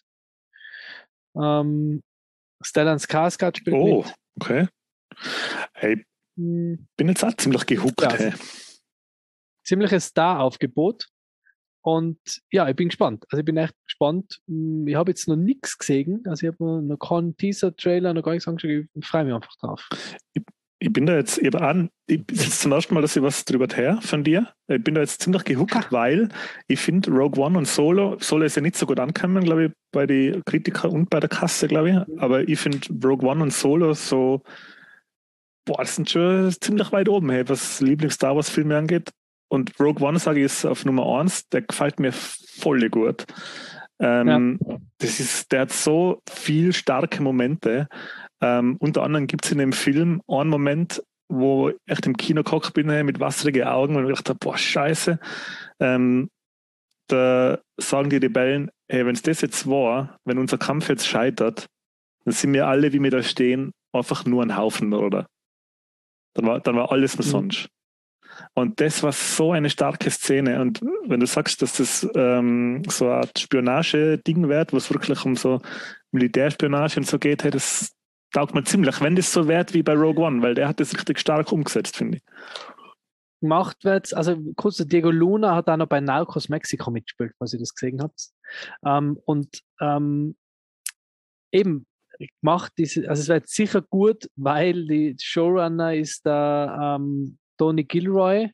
Ähm, Stellan Skarsgård spielt oh, mit. okay. Hey, Hm, bin jetzt auch ziemlich gehuckt. Ja. Hey. ziemliches Star-Aufgebot. Und ja, ich bin gespannt. Also ich bin echt gespannt. Hm, Ich habe jetzt noch nichts gesehen. Also ich habe noch keinen Teaser-Trailer, noch gar nichts angeschaut. Ich freue mich einfach drauf. Ich bin da jetzt eben an, ich bin jetzt zum ersten Mal, dass ich was drüber her von dir. Ich bin da jetzt ziemlich gehuckt, Ha. weil ich finde Rogue One und Solo, Solo ist ja nicht so gut angekommen, glaube ich, bei den Kritikern und bei der Kasse, glaube ich. Aber ich finde Rogue One und Solo so, boah, das sind schon ziemlich weit oben, hey, was Lieblings-Star Wars-Filme angeht. Und Rogue One, sage ich, ist auf Nummer eins, der gefällt mir voll gut. Ähm, Ja. das ist, der hat so viel starke Momente. Ähm, unter anderem gibt es in dem Film einen Moment, wo ich echt im Kino gehockt bin, mit wasserigen Augen und ich dachte, boah, scheiße. Ähm, da sagen die Rebellen, hey, wenn es das jetzt war, wenn unser Kampf jetzt scheitert, dann sind wir alle, wie wir da stehen, einfach nur ein Haufen, oder? Dann war, dann war alles umsonst. Und das war so eine starke Szene. Und wenn du sagst, dass das ähm, so eine Art Spionage-Ding wird, wo es wirklich um so Militärspionage und so geht, hey, das taugt mir ziemlich. Wenn das so wird wie bei Rogue One, weil der hat das richtig stark umgesetzt, finde ich. Gemacht wird, also kurz, Diego Luna hat auch noch bei Narcos Mexico mitgespielt, was ihr das gesehen habt. Ähm, und ähm, eben, gemacht diese, also es wird sicher gut, weil die Showrunner ist der ähm, Tony Gilroy,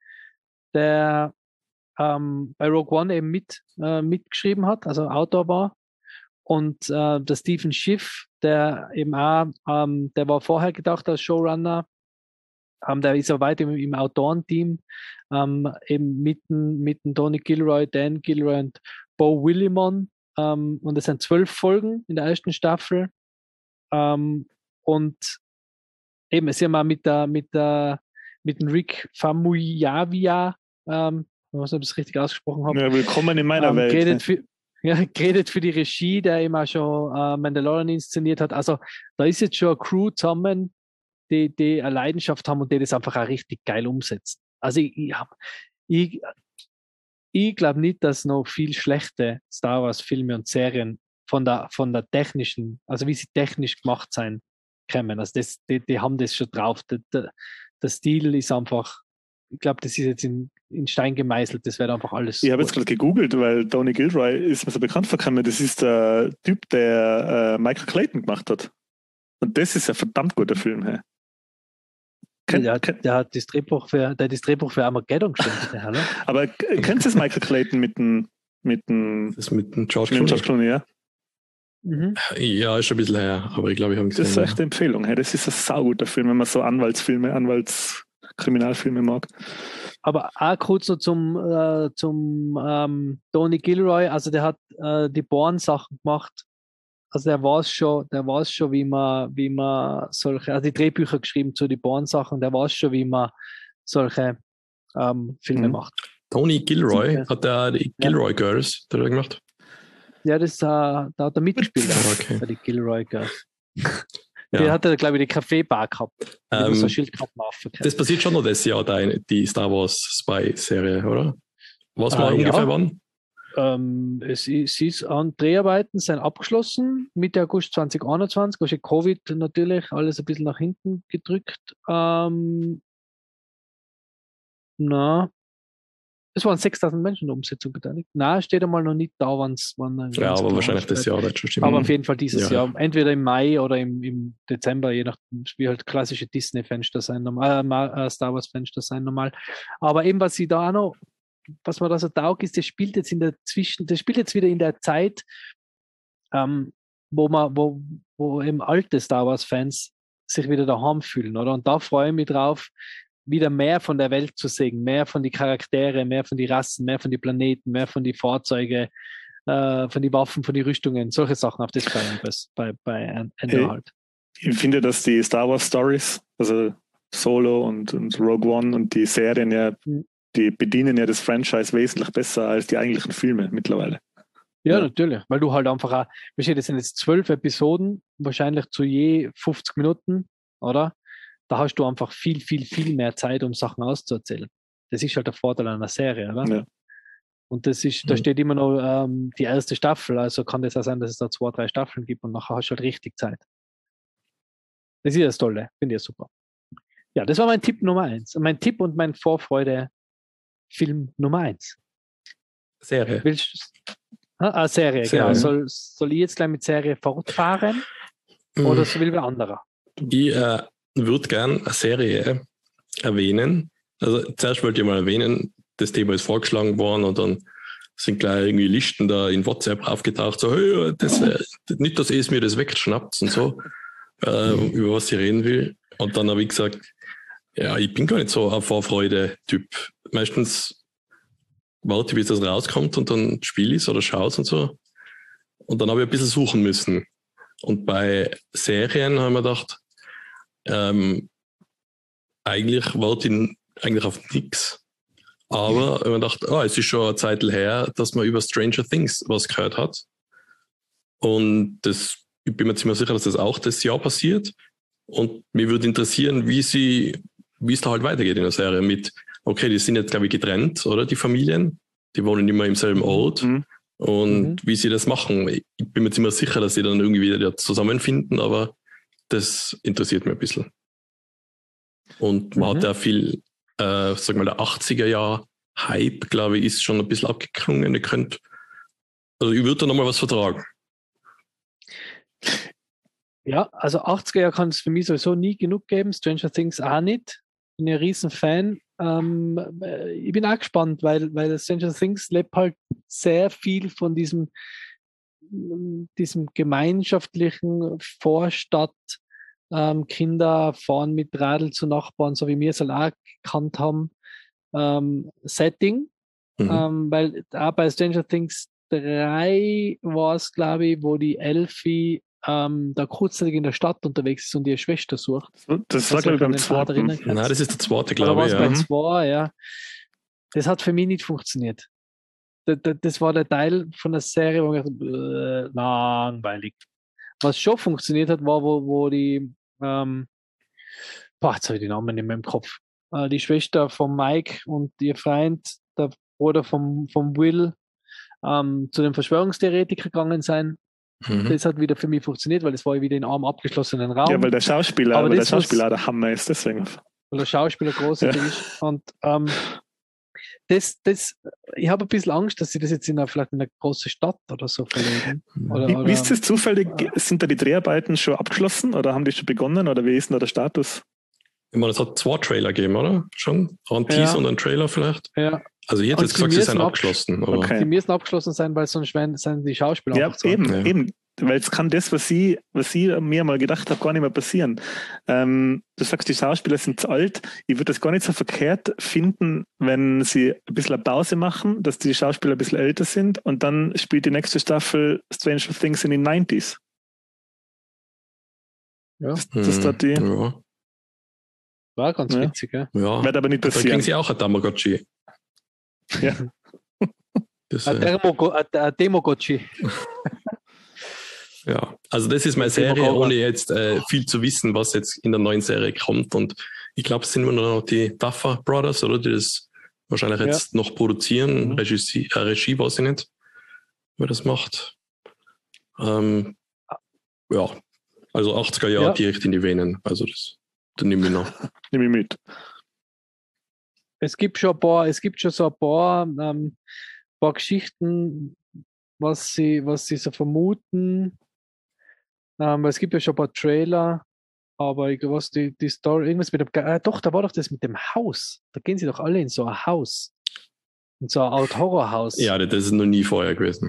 der ähm, bei Rogue One eben mit, äh, mitgeschrieben hat, also Autor war. Und äh, der Stephen Schiff, der eben auch, ähm, der war vorher gedacht als Showrunner, ähm, der ist auch weiter im, im Autorenteam, ähm, eben mit dem Tony Gilroy, Dan Gilroy und Bo Willimon. Ähm, und es sind zwölf Folgen in der ersten Staffel. Ähm, und eben, es ist ja mal mit der, mit der, mit dem Rick Famuyiwa, ähm, ich weiß nicht, ob ich das richtig ausgesprochen habe. Ja, willkommen in meiner ähm, Welt. Geredet Ne? für, ja, geredet für die Regie, der immer schon äh, Mandalorian inszeniert hat. Also da ist jetzt schon eine Crew zusammen, die, die eine Leidenschaft haben und die das einfach auch richtig geil umsetzen. Also ich, ich, ich, ich glaube nicht, dass noch viel schlechte Star Wars Filme und Serien von der, von der technischen, also wie sie technisch gemacht sein, kommen. Also das, die, die haben das schon drauf. Der, der, der Stil ist einfach, ich glaube, das ist jetzt in, in Stein gemeißelt, das wird einfach alles. Ich habe jetzt gerade gegoogelt, weil Tony Gilroy ist mir so bekannt vorgekommen. Das ist der Typ, der äh, Michael Clayton gemacht hat. Und das ist ein verdammt guter Film. Hey. Kennt, der, kennt, der hat das Drehbuch für, der hat das Drehbuch für Armageddon geschrieben. Ja, ne? Aber kennst du das Michael Clayton mit dem mit dem das mit dem George Clooney? George Clooney, ja? Mhm. Ja, ist schon ein bisschen her, aber ich glaube, ich habe gesehen. Das ist echt eine Empfehlung. Hey. Das ist ein sauguter Film, wenn man so Anwaltsfilme, Anwaltskriminalfilme mag. Aber auch kurz noch zum, äh, zum ähm, Tony Gilroy, also der hat äh, die Bourne-Sachen gemacht. Also der weiß schon, der weiß schon, wie man, wie man solche, also die Drehbücher geschrieben zu den Bourne-Sachen, der weiß schon, wie man solche ähm, Filme mhm. macht. Tony Gilroy, ja. Hat der die Gilroy ja. Girls da gemacht? Ja, das äh, da hat er mitgespielt, okay. bei die Gilroy Girls. Ja. Der hatte, glaube ich, die Kaffeebar gehabt. Ähm, so das passiert schon noch das Jahr, die Star Wars Spy-Serie, oder? Was mal äh, ungefähr ja. wann? Ähm, es, es ist an Dreharbeiten sind abgeschlossen, Mitte August zwanzig einundzwanzig, also Covid natürlich, alles ein bisschen nach hinten gedrückt. Ähm, na, es waren sechstausend Menschen in der Umsetzung beteiligt. Na, steht einmal noch nicht da, wann's, wann es. Ja, aber wahrscheinlich das Jahr wird schon stimmen. Aber auf jeden Fall dieses ja. Jahr. Entweder im Mai oder im, im Dezember, je nachdem, wie halt klassische Disney-Fenster sein, normal, äh, Star Wars-Fenster sein normal. Aber eben, was sie da auch noch, was man da so taugt, ist, das spielt jetzt in der Zwischen, das spielt jetzt wieder in der Zeit, ähm, wo man, wo, wo eben alte Star Wars-Fans sich wieder daheim fühlen, oder? Und da freue ich mich drauf, wieder mehr von der Welt zu sehen, mehr von die Charaktere, mehr von die Rassen, mehr von die Planeten, mehr von die Fahrzeuge, äh, von die Waffen, von die Rüstungen, solche Sachen auf das bei, bei, bei Endor halt. Ich finde, dass die Star Wars Stories, also Solo und, und Rogue One und die Serien ja, mhm. die bedienen ja das Franchise wesentlich besser als die eigentlichen Filme mittlerweile. Ja, ja. Natürlich, weil du halt einfach auch, das sind jetzt zwölf Episoden, wahrscheinlich zu je fünfzig Minuten, oder? Da hast du einfach viel, viel, viel mehr Zeit, um Sachen auszuerzählen. Das ist halt der Vorteil einer Serie, oder? Ja. Und das ist, da steht immer noch ähm, die erste Staffel, also kann das auch sein, dass es da zwei, drei Staffeln gibt und nachher hast du halt richtig Zeit. Das ist das Tolle, finde ich super. Ja, das war mein Tipp Nummer eins. Mein Tipp und mein Vorfreude-Film Nummer eins. Serie. Willst du? Ah, Serie, Serie. Genau. Soll, soll ich jetzt gleich mit Serie fortfahren? Mm. Oder so will wer anderer? Ich äh, würde gerne eine Serie erwähnen. Also zuerst wollte ich mal erwähnen, das Thema ist vorgeschlagen worden und dann sind gleich irgendwie Listen da in WhatsApp aufgetaucht, so, hey, das, äh, nicht, dass es mir das wegschnappt und so, äh, mhm. über was ich reden will. Und dann habe ich gesagt, ja, ich bin gar nicht so ein Vorfreude-Typ. Meistens warte ich, bis das rauskommt und dann spiele ich es oder schaue es und so. Und dann habe ich ein bisschen suchen müssen. Und bei Serien habe ich mir gedacht, ähm, eigentlich warte ich eigentlich auf nichts. Aber ich habe mir gedacht, oh, es ist schon eine Zeit her, dass man über Stranger Things was gehört hat. Und das, ich bin mir ziemlich sicher, dass das auch das Jahr passiert. Und mich würde interessieren, wie sie, wie es da halt weitergeht in der Serie mit okay, die sind jetzt, glaube ich, getrennt, oder? Die Familien. Die wohnen immer im selben Ort. Mhm. Und Mhm. wie sie das machen, ich bin mir ziemlich sicher, dass sie dann irgendwie wieder zusammenfinden, aber das interessiert mich ein bisschen. Und man Mhm. hat ja viel, äh, sag mal, der achtziger-Jahr-Hype, glaube ich, ist schon ein bisschen abgeklungen. Ihr könnt, also ich würde da nochmal was vertragen. Ja, also achtziger Jahre kann es für mich sowieso nie genug geben, Stranger Things auch nicht. Bin ein riesen Fan. Ähm, äh, ich bin auch gespannt, weil, weil Stranger Things lebt halt sehr viel von diesem, diesem gemeinschaftlichen Vorstadt. Ähm, Kinder fahren mit Radl zu Nachbarn, so wie wir es halt auch gekannt haben. Ähm, Setting, Mhm. ähm, weil auch bei Stranger Things drei war es, glaube ich, wo die Elfie ähm, da kurzzeitig in der Stadt unterwegs ist und ihre Schwester sucht. Das war, Was du glaube ich, dich an beim den Part zweiten. erinnern kannst. Nein, das ist der zweite, Oder glaube war ich. es Ja. bei Mhm. zwei, ja. Das hat für mich nicht funktioniert. Das, das, das war der Teil von der Serie, wo ich dachte, äh, langweilig. Was schon funktioniert hat, war, wo, wo die, ähm, boah, jetzt habe ich die Namen nicht mehr im Kopf. Äh, die Schwester von Mike und ihr Freund, der Bruder vom, vom Will, ähm, zu den Verschwörungstheoretikern gegangen sein. Mhm. Das hat wieder für mich funktioniert, weil das war wieder in einem abgeschlossenen Ja, Raum. weil der Schauspieler, Aber weil der das, was- Schauspieler der Hammer ist, deswegen. weil der Schauspieler großartig Ja. ist. Und ähm, das, das, ich habe ein bisschen Angst, dass sie das jetzt in einer, vielleicht in eine große Stadt oder so verlegen. Oder, Wie, oder, wie ist das zufällig? äh, Sind da die Dreharbeiten schon abgeschlossen oder haben die schon begonnen oder wie ist denn da der Status? Ich meine, es hat zwei Trailer gegeben, oder? Schon? Ein Ja. Teaser und ein Trailer vielleicht? ja, Also ich hätte Und jetzt sie gesagt, sie müssen sind abgesch- abgeschlossen. Aber Okay. die müssen abgeschlossen sein, weil sonst werden, sind die Schauspieler Ja, abgezahlt. eben, Ja. eben. Weil es kann das, was ich, was ich mir mal gedacht habe, gar nicht mehr passieren. Ähm, du sagst, die Schauspieler sind zu alt. Ich würde das gar nicht so verkehrt finden, wenn sie ein bisschen eine Pause machen, dass die Schauspieler ein bisschen älter sind und dann spielt die nächste Staffel Stranger Things in den neunziger. Ja, Das, das Hm, da die, ja, war ganz Ja. witzig, ja. ja. wird aber nicht Dann kriegen passieren. sie auch ein Tamagotchi. Ja. Das, Ein äh, Dermo- ein- ein Demogotchi. ja, also das ist meine Das Thema Serie, Horror. ohne jetzt äh, viel zu wissen, was jetzt in der neuen Serie kommt. Und ich glaube, es sind immer noch die Duffer Brothers, oder? Die das wahrscheinlich Ja. jetzt noch produzieren. Mhm. Regie, äh, Regie weiß ich nicht, wer das macht. Ähm, ja, also achtziger Jahre Ja. direkt in die Venen. Also das, das nehme ich noch. Nehme ich mit. Es gibt schon ein paar, es gibt schon so ein paar, ähm, paar Geschichten, was sie, was sie so vermuten. Ähm, weil es gibt ja schon ein paar Trailer, aber ich was die, die Story, irgendwas mit dem, Ge- äh, doch, da war doch das mit dem Haus. Da gehen sie doch alle in so ein Haus. In so ein Art Horrorhaus. Ja, das ist noch nie vorher gewesen.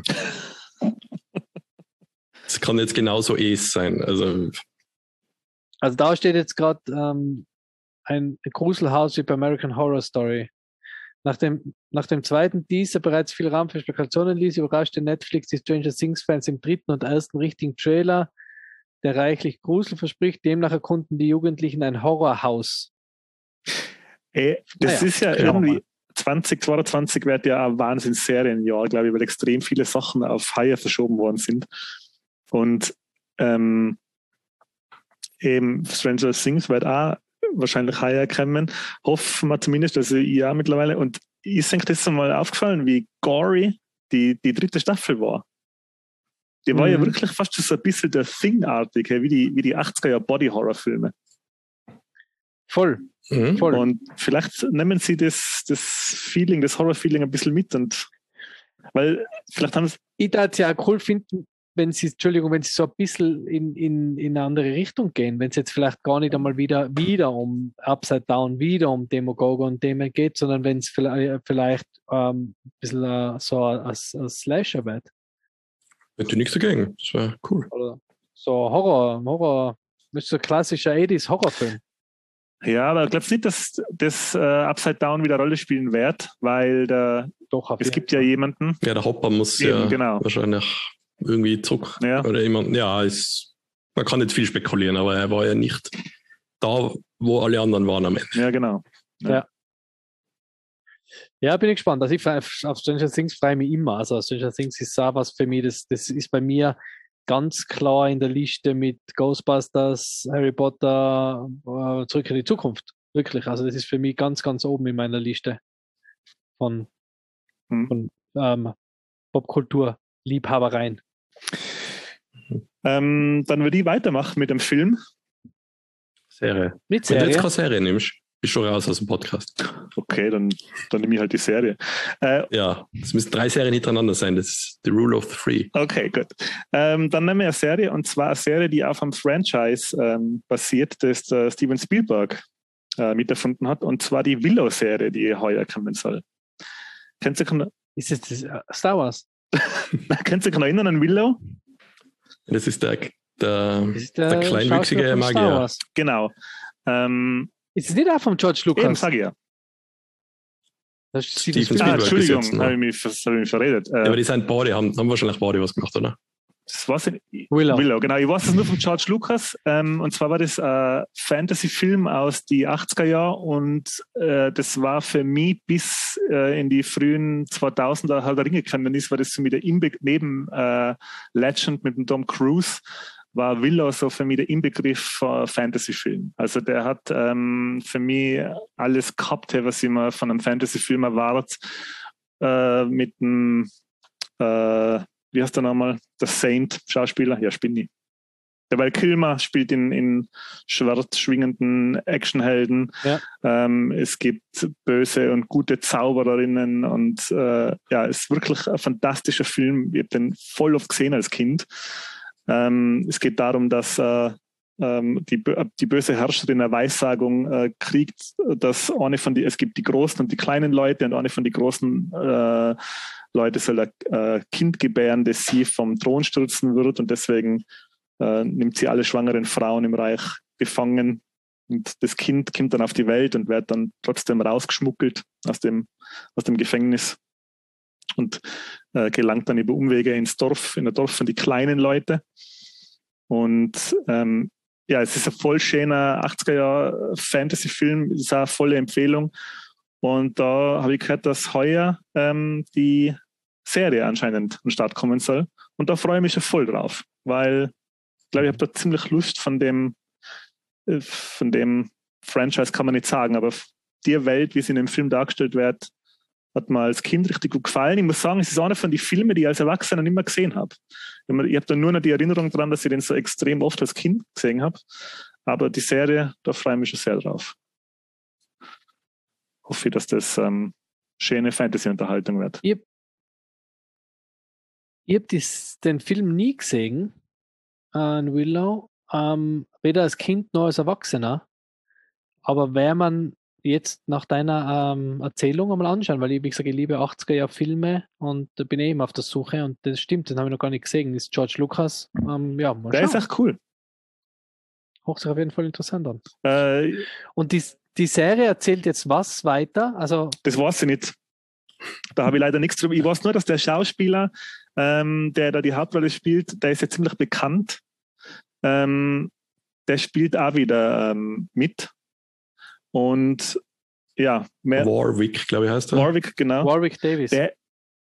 Es kann jetzt genauso es sein. Also Also da steht jetzt gerade ähm, ein Gruselhaus wie bei American Horror Story. Nach dem, nach dem zweiten Teaser bereits viel Raum für Spekulationen ließ, überraschte Netflix die Stranger Things-Fans im dritten und ersten richtigen Trailer, der reichlich Grusel verspricht. Demnach erkunden die Jugendlichen ein Horrorhaus. Ey, das Naja, ist ja schauen wir mal. irgendwie, zwanzig zweiundzwanzig wird ja ein Wahnsinns-Serienjahr, glaube ich, weil extrem viele Sachen auf Heuer verschoben worden sind. Und ähm, eben Stranger Things wird auch wahrscheinlich heuer kommen. Hoffen wir zumindest, also ich ja mittlerweile. Und ich denke, das ist mal aufgefallen, wie gory die, die dritte Staffel war. Die war Mhm. ja wirklich fast so ein bisschen der Thing-artig, wie die, wie die achtziger-Jahre-Body-Horror-Filme. Voll, mhm. voll. Und vielleicht nehmen sie das, das Feeling, das Horror-Feeling ein bisschen mit und weil vielleicht haben sie, Ich würde es ja auch cool finden, wenn sie, Entschuldigung, wenn sie so ein bisschen in, in, in eine andere Richtung gehen, wenn es jetzt vielleicht gar nicht einmal wieder, wieder um Upside Down, wieder um Demogogo und Dämon geht, sondern wenn es vielleicht, vielleicht ähm, ein bisschen äh, so ein, ein Slasher wird. Hätte nichts dagegen. Das wäre cool. Oder so Horror, Horror, das ist so ein klassischer achtziger Horrorfilm. ja, aber ich glaube nicht, dass das äh, Upside Down wieder eine Rolle spielen wird, weil der, Doch, auf es jeden gibt ja Fall. jemanden, Ja, der Hopper muss Eben, ja genau. wahrscheinlich irgendwie zurück. Ja. Oder jemand, ja, ist, man kann nicht viel spekulieren, aber er war ja nicht da, wo alle anderen waren am Ende. ja genau. Ja, bin ich gespannt. Also ich freu, auf Stranger Things freue ich mich immer. Also Stranger Things ist auch was für mich, das, das ist bei mir ganz klar in der Liste mit Ghostbusters, Harry Potter, äh, Zurück in die Zukunft. Wirklich, also das ist für mich ganz, ganz oben in meiner Liste von, Hm. von ähm, Popkultur-Liebhabereien. Ähm, dann würde ich weitermachen mit dem Film. Serie. Mit Wenn du jetzt Serie? keine Serie nimmst, bist du schon raus aus dem Podcast. Okay, dann, dann nehme ich halt die Serie. Äh, Ja, es müssen drei Serien hintereinander sein. Das ist the rule of three. okay, gut. Ähm, dann nehmen wir eine Serie, und zwar eine Serie, die auf einem Franchise ähm, basiert, das der Steven Spielberg äh, miterfunden hat, und zwar die Willow-Serie, die heuer kommen soll. Kennst du dich Ist es das äh, Star Wars? Kennst du dich noch erinnern an Willow? Das ist der, der, Das ist der, der, kleinwüchsige Schauspieler von Star Magier. Wars. Genau. Ähm, Ist es nicht auch von George eben, Lucas? sag ich ja. Das ist Steven Steven Ah, Spielberg Entschuldigung, gesetzt, ne? habe ich, mich- hab ich mich verredet. Ja, Äh, aber die sind beide, haben, haben wahrscheinlich beide was gemacht, oder? das war's nicht. Willow. Willow, genau. Ich weiß es nur von George Lucas. Ähm, und zwar war das ein Fantasy-Film aus die achtziger Jahre, und äh, das war für mich bis äh, in die frühen zweitausender Herr der Ringe gekommen ist, war das so mit der Inbe neben äh, Legend mit dem Tom Cruise, war Willow so für mich der Inbegriff von Fantasy-Film. Also der hat ähm, für mich alles gehabt, was ich mir von einem Fantasy-Film erwartet, äh, mit dem äh, wie heißt der nochmal? Der Saint-Schauspieler? Ja, Spinni. Der Val Kilmer spielt in, in schwarz schwingenden Actionhelden. Ja. Ähm, es gibt böse und gute Zaubererinnen, und äh, ja, es ist wirklich ein fantastischer Film. Ich habe den voll oft gesehen als Kind. Ähm, es geht darum, dass äh, ähm, die, die böse Herrscherin eine Weissagung äh, kriegt, dass eine von die, es gibt die großen und die kleinen Leute, und eine von den großen äh, Leute soll ein äh, Kind gebären, das sie vom Thron stürzen wird, und deswegen äh, nimmt sie alle schwangeren Frauen im Reich gefangen, und das Kind kommt dann auf die Welt und wird dann trotzdem rausgeschmuggelt aus dem, aus dem Gefängnis und äh, gelangt dann über Umwege ins Dorf, in ein Dorf von die kleinen Leute. Und ähm, ja, es ist ein voll schöner achtziger Jahre Fantasy-Film, es ist auch eine volle Empfehlung. Und da habe ich gehört, dass heuer ähm, die Serie anscheinend an den Start kommen soll. Und da freue ich mich schon voll drauf, weil ich glaube, ich habe da ziemlich Lust von dem, äh, von dem Franchise, kann man nicht sagen, aber die Welt, wie sie in dem Film dargestellt wird, hat mir als Kind richtig gut gefallen. Ich muss sagen, es ist einer von den Filmen, die ich als Erwachsener nicht mehr gesehen habe. Ich habe da nur noch die Erinnerung daran, dass ich den so extrem oft als Kind gesehen habe. Aber die Serie, da freue ich mich schon sehr drauf. Hoffe ich, dass das ähm, schöne Fantasy-Unterhaltung wird. Ich, ich habe den Film nie gesehen, an Willow, ähm, weder als Kind noch als Erwachsener. Aber wäre man jetzt nach deiner ähm, Erzählung einmal anschauen, weil ich, wie gesagt, ich liebe achtziger Jahre Filme, und da bin ich eben auf der Suche, und das stimmt, den habe ich noch gar nicht gesehen, das ist George Lucas. Ähm, ja, mal Der schauen. ist echt cool. Hört sich auf jeden Fall interessant an. Äh, Und die, die Serie erzählt jetzt was weiter? Also das weiß ich nicht. Da habe ich leider nichts drüber. Ich weiß nur, dass der Schauspieler, ähm, der da die Hauptrolle spielt, der ist ja ziemlich bekannt. Ähm, der spielt auch wieder ähm, mit. Und ja, mehr, Warwick, glaube ich, heißt er. Warwick, genau. Warwick Davis. Der,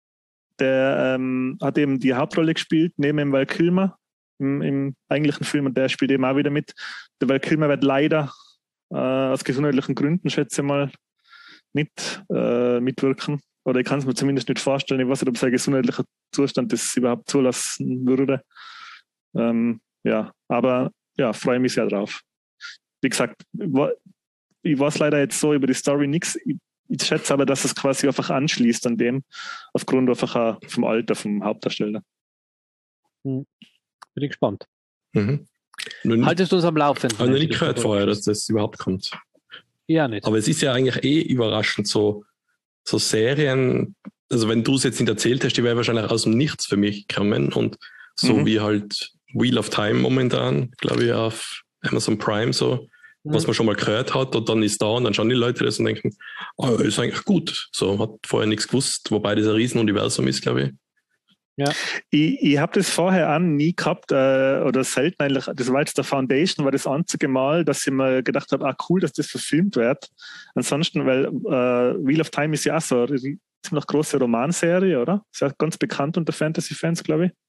der ähm, hat eben die Hauptrolle gespielt, neben dem Val Kilmer im, im eigentlichen Film, und der spielt eben auch wieder mit. Der Val Kilmer wird leider äh, aus gesundheitlichen Gründen, schätze ich mal, nicht äh, mitwirken. Oder ich kann es mir zumindest nicht vorstellen. Ich weiß nicht, ob sein gesundheitlicher Zustand das überhaupt zulassen würde. Ähm, ja, aber ja, freue mich sehr drauf. Wie gesagt, ich weiß leider jetzt so über die Story nichts. Ich, ich schätze aber, dass es quasi einfach anschließt an dem, aufgrund einfach auch vom Alter vom Hauptdarsteller. Hm. Bin ich gespannt. Mhm. Nun, Haltest du uns am Laufenden? habe ich noch nicht gehört vorher, dass das überhaupt kommt. Ja, nicht. Aber es ist ja eigentlich eh überraschend, so, so Serien, also wenn du es jetzt nicht erzählt hast, die wäre wahrscheinlich aus dem Nichts für mich gekommen, und so Mhm. wie halt Wheel of Time momentan, glaube ich, auf Amazon Prime so, Mhm. was man schon mal gehört hat, und dann ist da, und dann schauen die Leute das und denken, oh, ist eigentlich gut. So, hat vorher nichts gewusst, wobei das ein Riesenuniversum ist, glaube ich. Ja. Ich, ich habe das vorher an nie gehabt, äh, oder selten eigentlich. Das war jetzt der Foundation, war das einzige Mal, dass ich mir gedacht habe, ah cool, dass das verfilmt wird. Ansonsten, weil äh, Wheel of Time ist ja auch so eine ziemlich große Romanserie, oder? Ist ja ganz bekannt unter Fantasy-Fans, glaube ich.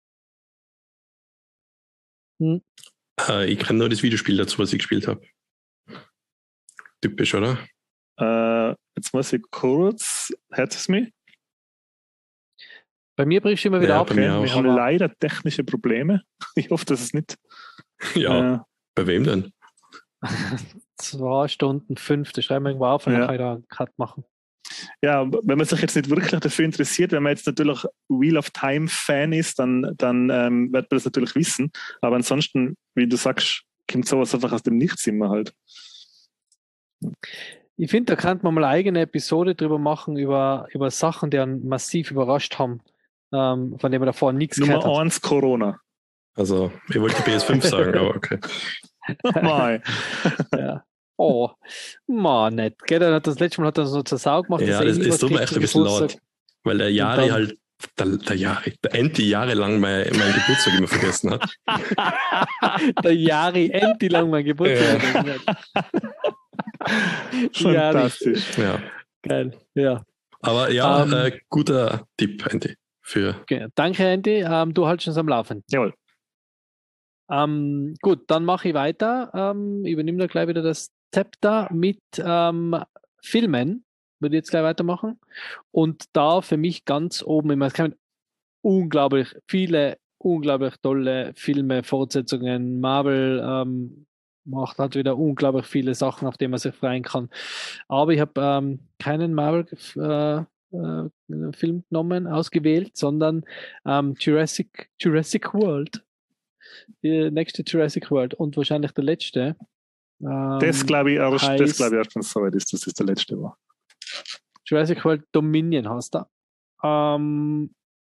Hm. Äh, ich kenne nur das Videospiel dazu, was ich gespielt habe. typisch, oder? Äh, jetzt muss ich kurz, hört es mich? Bei mir brichst du immer wieder Ja, ab. bei mir auch. Wir haben leider technische Probleme. Ich hoffe, dass es nicht. Ja, Äh, bei wem denn? Zwei Stunden fünf, das schreiben wir irgendwo auf und Ja. dann kann ich da einen Cut machen. ja, wenn man sich jetzt nicht wirklich dafür interessiert, wenn man jetzt natürlich Wheel of Time Fan ist, dann, dann ähm, wird man das natürlich wissen. Aber ansonsten, wie du sagst, kommt sowas einfach aus dem Nichts immer halt. Ich finde, da könnte man mal eine eigene Episode drüber machen, über, über Sachen, die einen massiv überrascht haben, ähm, von denen man davor nichts Nummer gehört hat. eins Corona. Also, ich wollte P S fünf sagen, aber okay. Mei. Ja. Oh, man, nicht. Gell, dann hat das letzte Mal hat er so zur Sau gemacht. Ja, dass er das, eh das tut mir niemand echt ein kriegt bisschen zum leid. Geburtstag. Weil der Jahre dann- halt, der, der Jahre, der Enti jahrelang mein, mein Geburtstag immer vergessen hat. Der Jari endlich lang mein Geburtstag. Ja. Fantastisch. Ja. Geil, ja. Aber ja, Ähm, äh, guter Tipp, Enti. Für, Okay. Danke, Andy. Ähm, du hältst uns am Laufen. Jawohl. Ähm, gut, dann mache ich weiter. Ähm, übernehme da gleich wieder das Zepter mit ähm, Filmen. Würde jetzt gleich weitermachen. Und da für mich ganz oben immer, es kann unglaublich viele, unglaublich tolle Filme, Fortsetzungen. Marvel ähm, macht halt wieder unglaublich viele Sachen, auf die man sich freuen kann. Aber ich habe ähm, keinen Marvel äh, äh, Film genommen, ausgewählt, sondern ähm, Jurassic, Jurassic World. Die nächste Jurassic World und wahrscheinlich der letzte. Ähm, Das glaube ich erst, das heißt glaube ich erst, wenn es soweit ist, dass das der letzte war. Jurassic World Dominion heißt er. Ähm,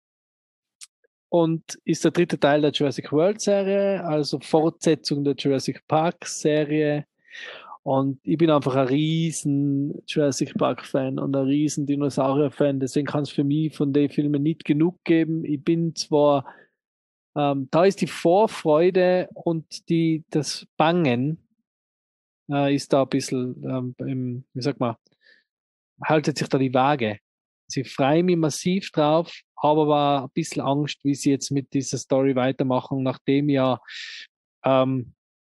und ist der dritte Teil der Jurassic World Serie, also Fortsetzung der Jurassic Park Serie. Und ich bin einfach ein riesen Jurassic Park Fan und ein riesen Dinosaurier Fan. Deswegen kann es für mich von den Filmen nicht genug geben. Ich bin zwar, ähm, da ist die Vorfreude und die, das Bangen äh, ist da ein bisschen, ähm, im, wie sagt man, haltet sich da die Waage. Sie freuen mich massiv drauf, habe aber ein bisschen Angst, wie sie jetzt mit dieser Story weitermachen, nachdem ja ähm,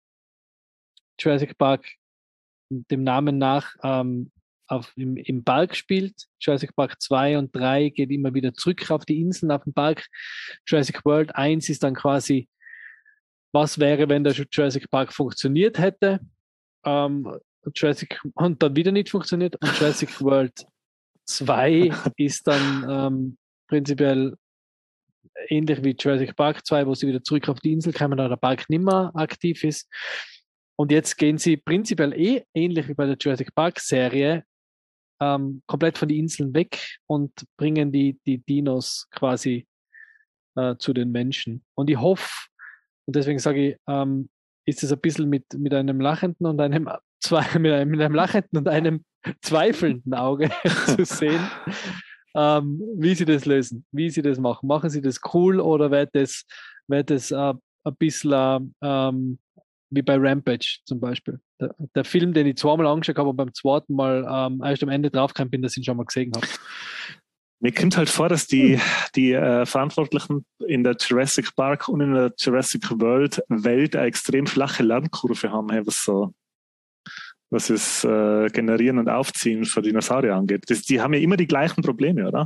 Jurassic Park dem Namen nach ähm, auf, im, im Park spielt. Jurassic Park zwei und drei geht immer wieder zurück auf die Inseln, auf den Park. Jurassic World eins ist dann quasi, was wäre, wenn der Jurassic Park funktioniert hätte. Ähm, Jurassic und dann wieder nicht funktioniert. Und Jurassic World zwei ist dann ähm, prinzipiell ähnlich wie Jurassic Park zwei, wo sie wieder zurück auf die Insel kommen, da der Park nicht mehr aktiv ist. Und jetzt gehen sie prinzipiell eh ähnlich wie bei der Jurassic Park Serie ähm, komplett von den Inseln weg und bringen die, die Dinos quasi äh, zu den Menschen. Und ich hoffe, und deswegen sage ich, ähm, ist es ein bisschen mit, mit einem lachenden und einem zwei, mit einem, mit einem lachenden und einem zweifelnden Auge zu sehen, ähm, wie sie das lösen, wie sie das machen. Machen sie das cool oder wird das, wird das äh, ein bisschen ähm, wie bei Rampage zum Beispiel. Der, der Film, den ich zweimal angeschaut habe und beim zweiten Mal ähm, erst am Ende draufgekommen bin, dass ich ihn schon mal gesehen habe. Mir kommt halt vor, dass die, die äh, Verantwortlichen in der Jurassic Park und in der Jurassic World Welt eine extrem flache Lernkurve haben, hey, was so was es äh, Generieren und Aufziehen für Dinosaurier angeht. Das, die haben ja immer die gleichen Probleme, oder?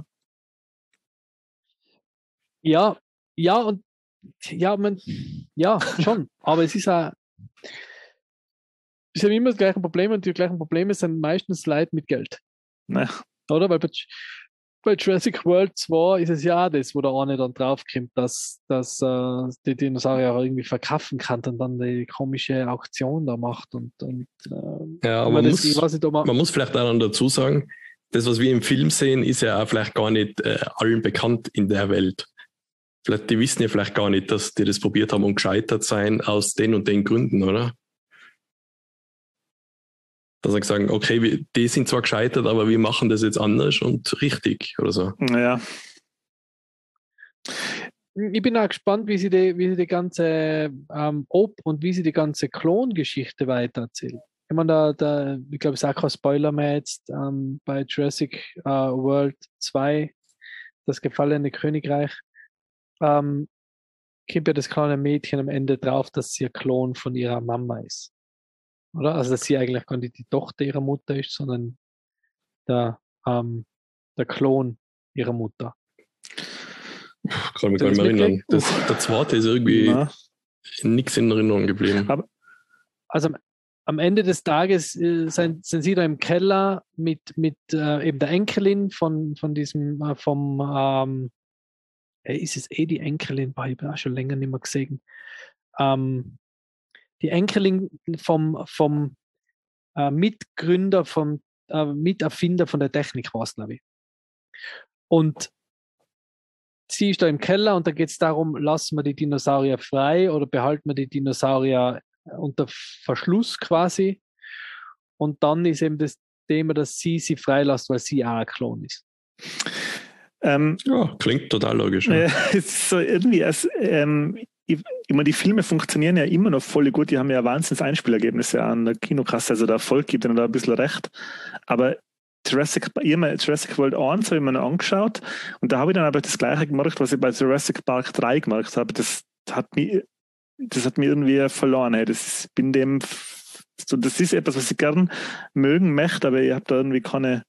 Ja, ja und ja, man, ja, schon. Aber es ist ja, es haben immer das gleiche Problem und die gleichen Probleme sind meistens Leute mit Geld. Ne? Oder? Weil bei, bei Jurassic World zwei ist es ja auch das, wo der eine dann draufkommt, dass, dass äh, die Dinosaurier auch irgendwie verkaufen kann und dann die komische Auktion da macht. Und, und äh, ja, aber man man, das, ich muss, weiß nicht, ob man, man muss vielleicht auch noch dazu sagen, das, was wir im Film sehen, ist ja auch vielleicht gar nicht äh, allen bekannt in der Welt. Vielleicht, die wissen ja vielleicht gar nicht, dass die das probiert haben und gescheitert sein aus den und den Gründen, oder? Dass sie sagen, okay, wir, die sind zwar gescheitert, aber wir machen das jetzt anders und richtig oder so. Ja. ich bin auch gespannt, wie sie die, wie sie die ganze ähm, Ob und wie sie die ganze Klongeschichte weitererzählt. Ich meine, da, da, ich glaube, es ist auch kein Spoiler mehr jetzt ähm, bei Jurassic äh, World zwei, das gefallene Königreich. Ähm, kommt ja das kleine Mädchen am Ende drauf, dass sie ein Klon von ihrer Mama ist. oder? Also dass sie eigentlich gar nicht die Tochter ihrer Mutter ist, sondern der, ähm, der Klon ihrer Mutter. Kann mich gar nicht mehr erinnern. Das, der zweite ist irgendwie Na. nichts in Erinnerung geblieben. Aber Also am, am Ende des Tages äh, sind, sind sie da im Keller mit, mit äh, eben der Enkelin von, von diesem, äh, vom, ähm, äh, ist es eh die Enkelin? Boah, ich habe auch schon länger nicht mehr gesehen. Ähm, die Enkelin vom, vom äh, Mitgründer, vom äh, Miterfinder von der Technik war es, glaube ich. Und sie ist da im Keller und da geht es darum, lassen wir die Dinosaurier frei oder behalten wir die Dinosaurier unter Verschluss quasi. Und dann ist eben das Thema, dass sie sie freilässt, weil sie auch ein Klon ist. Ähm, ja, klingt total logisch. Ja. Äh, es ist so irgendwie, als, ähm, ich, ich meine, die Filme funktionieren ja immer noch voll gut. Die haben ja wahnsinns Einspielergebnisse an der Kinokasse. Also der Erfolg gibt ihnen da ein bisschen recht. Aber Jurassic, ich habe mir Jurassic World eins habe ich mir noch angeschaut und da habe ich dann aber das Gleiche gemacht, was ich bei Jurassic Park drei gemacht habe. Das hat mich, das hat mich irgendwie verloren. Hey. Das ist, bin dem, so, das ist etwas, was ich gern mögen möchte, aber ich habe da irgendwie keine,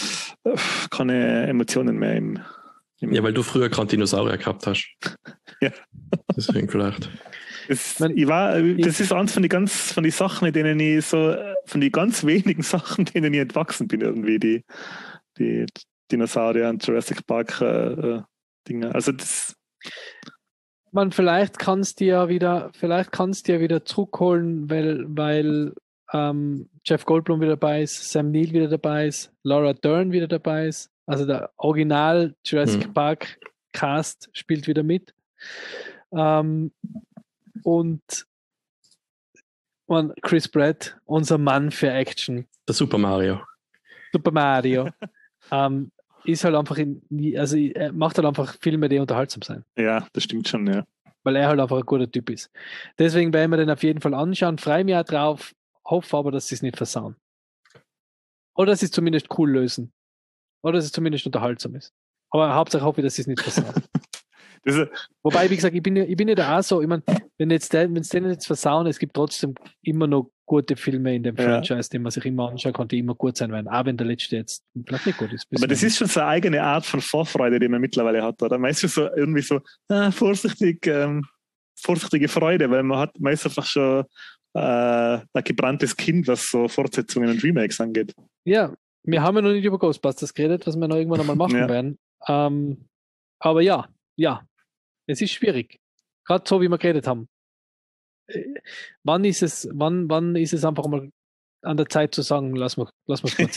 keine Emotionen mehr im, im Ja, weil du früher keinen Dinosaurier gehabt hast. Ja. Deswegen vielleicht. Das, ich war, das ist eins von den ganz, von den Sachen, in denen ich so, von den ganz wenigen Sachen, denen ich entwachsen bin, irgendwie, die, die Dinosaurier und Jurassic Park äh, Dinge. Also das. Man, vielleicht kannst du ja wieder, vielleicht kannst du ja wieder zurückholen, weil, weil ähm, Jeff Goldblum wieder dabei ist, Sam Neill wieder dabei ist, Laura Dern wieder dabei ist. Also der Original Jurassic hm. Park Cast spielt wieder mit. Ähm, Und man, Chris Pratt, unser Mann für Action. Der Super Mario. Super Mario. ähm, ist halt einfach, in, also er macht halt einfach Filme, die unterhaltsam sein. Ja, das stimmt schon, ja. Weil er halt einfach ein guter Typ ist. Deswegen werden wir den auf jeden Fall anschauen. Freue mich auch drauf, hoffe aber, dass sie es nicht versauen. Oder dass sie es zumindest cool lösen. Oder dass es zumindest unterhaltsam ist. Aber Hauptsache hoffe ich, dass sie es nicht versauen. Das, Wobei, wie gesagt, ich bin ja, ich bin ja da auch so, ich meine, wenn jetzt wenn es denen jetzt versauen, es gibt trotzdem immer noch gute Filme in dem ja. Franchise, den man sich immer anschauen kann, die immer gut sein werden, auch wenn der letzte jetzt vielleicht nicht gut ist. Aber das ist schon so eine eigene Art von Vorfreude, die man mittlerweile hat, oder? Meistens so irgendwie so ah, vorsichtig, ähm, vorsichtige Freude, weil man hat meist einfach schon äh, ein gebranntes Kind, was so Fortsetzungen und Remakes angeht. Ja, wir haben ja noch nicht über Ghostbusters geredet, was wir noch irgendwann einmal machen ja. werden. Ähm, aber ja, ja, es ist schwierig. Gerade so, wie wir geredet haben. Wann ist es, wann, wann ist es einfach mal an der Zeit zu sagen, lass mal, lass mal kurz.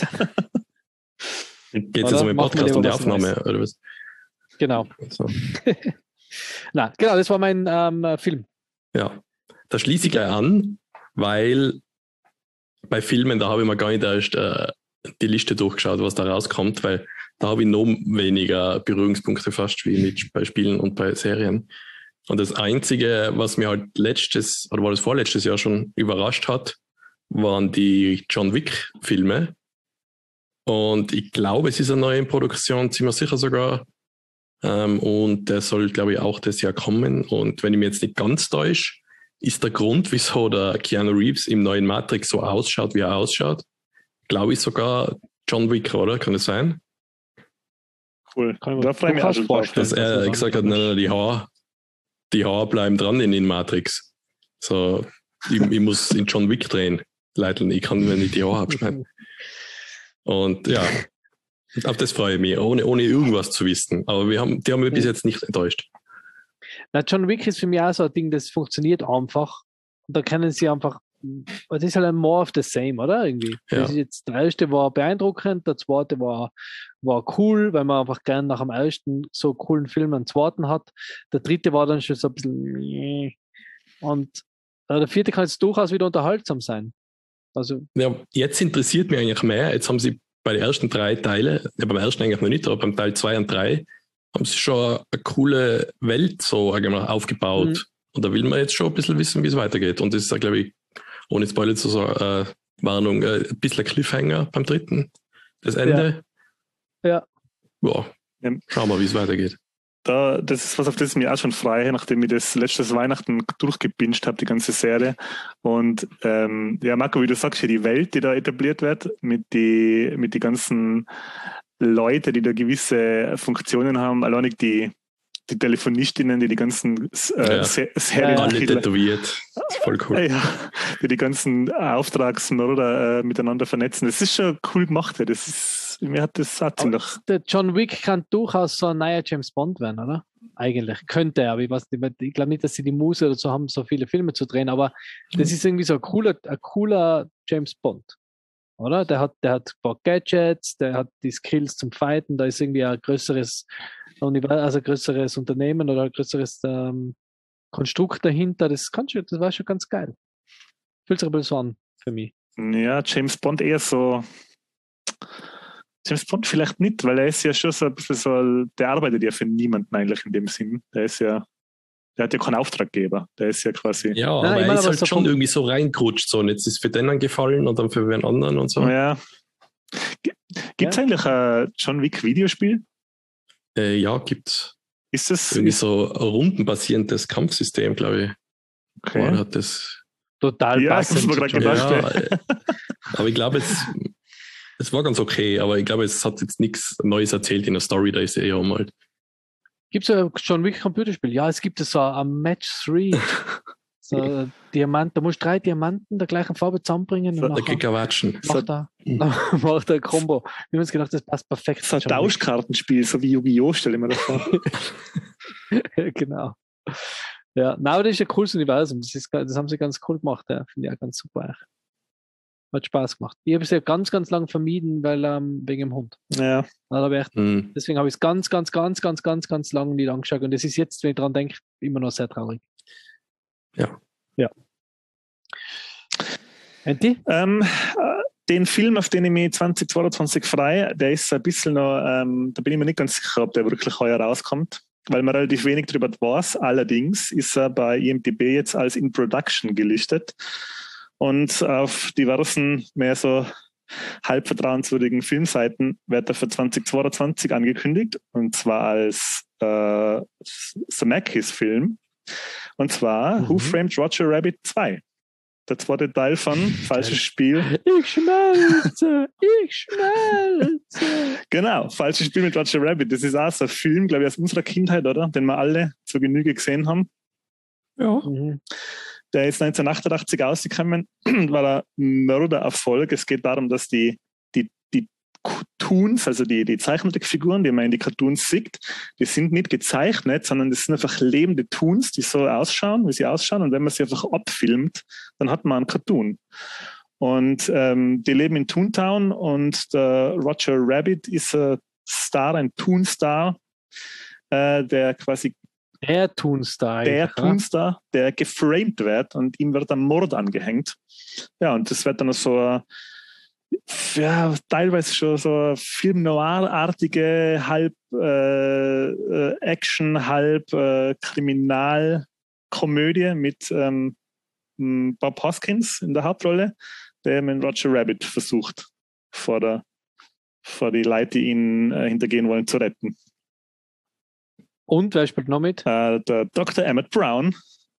Geht es jetzt um den Podcast und die Aufnahme, was oder was? Genau. So. Na, genau, das war mein ähm, Film. Ja, da schließe ich gleich an, weil bei Filmen, da habe ich mir gar nicht erst äh, die Liste durchgeschaut, was da rauskommt, weil da habe ich noch weniger Berührungspunkte fast wie mit bei Spielen und bei Serien. Und das Einzige, was mir halt letztes, oder war das vorletztes Jahr schon überrascht hat, waren die John Wick-Filme. Und ich glaube, es ist eine neue Produktion, ziemlich sicher sogar. Ähm, und der soll, glaube ich, auch das Jahr kommen. Und wenn ich mich jetzt nicht ganz täusche, ist der Grund, wieso der Keanu Reeves im neuen Matrix so ausschaut, wie er ausschaut, glaube ich sogar John Wick, oder? Kann das sein? Cool. Kann ich mir da auch vorstellen. Dass er das gesagt hat, nein, nein, die Haare, die Haare bleiben dran in den Matrix. So, ich, ich muss in John Wick drehen. Leiteln, ich kann mir nicht die Haare abschneiden. Und ja, auf das freue ich mich, ohne, ohne irgendwas zu wissen. Aber wir haben, die haben mich bis jetzt nicht enttäuscht. Na, John Wick ist für mich auch so ein Ding, das funktioniert einfach. Und da können sie einfach, das ist halt ein more of the same, oder? Irgendwie. Ja. Das ist jetzt, der erste war beeindruckend, der zweite war, war cool, weil man einfach gern nach dem ersten so coolen Film einen zweiten hat. Der dritte war dann schon so ein bisschen und der vierte kann jetzt durchaus wieder unterhaltsam sein. Also, ja, jetzt interessiert mich eigentlich mehr. Jetzt haben sie bei den ersten drei Teilen, ja, beim ersten eigentlich noch nicht, aber beim Teil zwei und drei haben sie schon eine coole Welt so aufgebaut. Mhm. Und da will man jetzt schon ein bisschen wissen, wie es weitergeht. Und das ist, glaube ich, ohne Spoiler zu sagen, äh, Warnung, äh, ein bisschen ein Cliffhanger beim dritten. Das Ende. Ja. ja. Boah, schauen wir, wie es weitergeht. da, das ist was, auf das ich mich auch schon freue, nachdem ich das letztes Weihnachten durchgebinged habe, die ganze Serie. Und ähm, ja, Marco, wie du sagst, die Welt, die da etabliert wird, mit die, mit die ganzen Leute, die da gewisse Funktionen haben, allein die, die Telefonistinnen, die die ganzen äh, Ja. Se- Serien Alle tätowiert. Das ist voll cool. ja, die die ganzen Auftragsmörder äh, miteinander vernetzen. Das ist schon cool gemacht. Ja. Das ist, mir hat das auch ziemlich. Der John Wick kann durchaus so ein neuer James Bond werden, oder? Eigentlich könnte er, aber ich, weiß nicht, ich glaube nicht, dass sie die Muse dazu haben, so viele Filme zu drehen, aber das ist irgendwie so ein cooler, ein cooler James Bond, oder? Der hat, der hat ein paar Gadgets, der hat die Skills zum Fighten, da ist irgendwie ein größeres, also ein größeres Unternehmen oder ein größeres ähm, Konstrukt dahinter. Das, kann schon, das war schon ganz geil. Fühlt sich ein bisschen so an für mich. Ja, James Bond eher so. James Bond vielleicht nicht, weil er ist ja schon so ein bisschen so, der arbeitet ja für niemanden eigentlich in dem Sinn. Der ist ja, der hat ja keinen Auftraggeber. Der ist ja quasi. Ja, Nein, aber ich er meine, ist aber halt so schon vom- irgendwie so reingerutscht. So. Und jetzt ist für den dann gefallen und dann für den anderen und so. Ja. Gibt es Ja. eigentlich ein John Wick Videospiel? Äh, ja, gibt Ist das irgendwie so ein rundenbasierendes Kampfsystem, glaube ich. okay? Oder hat das, Total Ja, das passend. hab ich mir zu grad John gedacht. Wick. ja, äh, aber ich glaube, es, es war ganz okay, aber ich glaube, es hat jetzt nichts Neues erzählt in der Story, da ist er ja mal. Gibt es ein John Wick Computerspiel? Ja, es gibt so ein Match drei. So ein Diamant, da musst du drei Diamanten der gleichen Farbe zusammenbringen und Der nachher Kicker watschen. macht er, macht er ein Combo. Wir haben uns gedacht, das passt perfekt. So ein zu John Wick. Tauschkartenspiel, so wie Yu-Gi-Oh! Stelle ich mir das vor. Genau. Ja, nein, aber das ist ein cooles Universum. Das, ist, das haben sie ganz cool gemacht. Ja. Finde ich auch ganz super. Eigentlich. Hat Spaß gemacht. Ich habe es ja ganz, ganz lang vermieden, weil ähm, wegen dem Hund. Ja. Da habe ich echt, Hm. deswegen habe ich es ganz, ganz, ganz, ganz, ganz, ganz lange nicht angeschaut. Und das ist jetzt, wenn ich dran denke, immer noch sehr traurig. Ja. Ja. Enti? Ähm, äh, den Film, auf den ich mich zwanzig zweiundzwanzig freue, der ist ein bisschen noch, ähm, da bin ich mir nicht ganz sicher, ob der wirklich heuer rauskommt, weil man relativ wenig darüber weiß. Allerdings ist er bei I M D B jetzt als in Production gelistet und auf diversen, mehr so halb vertrauenswürdigen Filmseiten wird er für zwanzig zweiundzwanzig angekündigt, und zwar als äh, Zemeckis-Film, und zwar Mhm. Who Framed Roger Rabbit zwei. Der zweite Teil von Falsches Spiel. Ich schmelze, ich schmelze. Genau, Falsches Spiel mit Roger Rabbit. Das ist auch so ein Film, glaube ich, aus unserer Kindheit, oder? Den wir alle zur Genüge gesehen haben. Ja. Mhm. Der ist neunzehnhundertachtundachtzig ausgekommen, war ein Mördererfolg. Es geht darum, dass die, die, die Cartoons, also die, die Zeichentrickfiguren, die man in die Cartoons sieht, die sind nicht gezeichnet, sondern das sind einfach lebende Toons, die so ausschauen, wie sie ausschauen. Und wenn man sie einfach abfilmt, dann hat man einen Cartoon. Und ähm, die leben in Toontown, und der Roger Rabbit ist ein Star, ein Toonstar, äh, der quasi Der Toonstar. der eigentlich, oder? Toonstar, der geframed wird, und ihm wird ein Mord angehängt. Ja, und das wird dann so, ja, teilweise schon so Film-Noir-artige, halb äh, äh, Action, halb äh, Kriminalkomödie mit ähm, Bob Hoskins in der Hauptrolle, der mit Roger Rabbit versucht, vor, der, vor die Leute, die ihn äh, hintergehen wollen, zu retten. Und wer spielt noch mit? Äh, der Doktor Emmett Brown,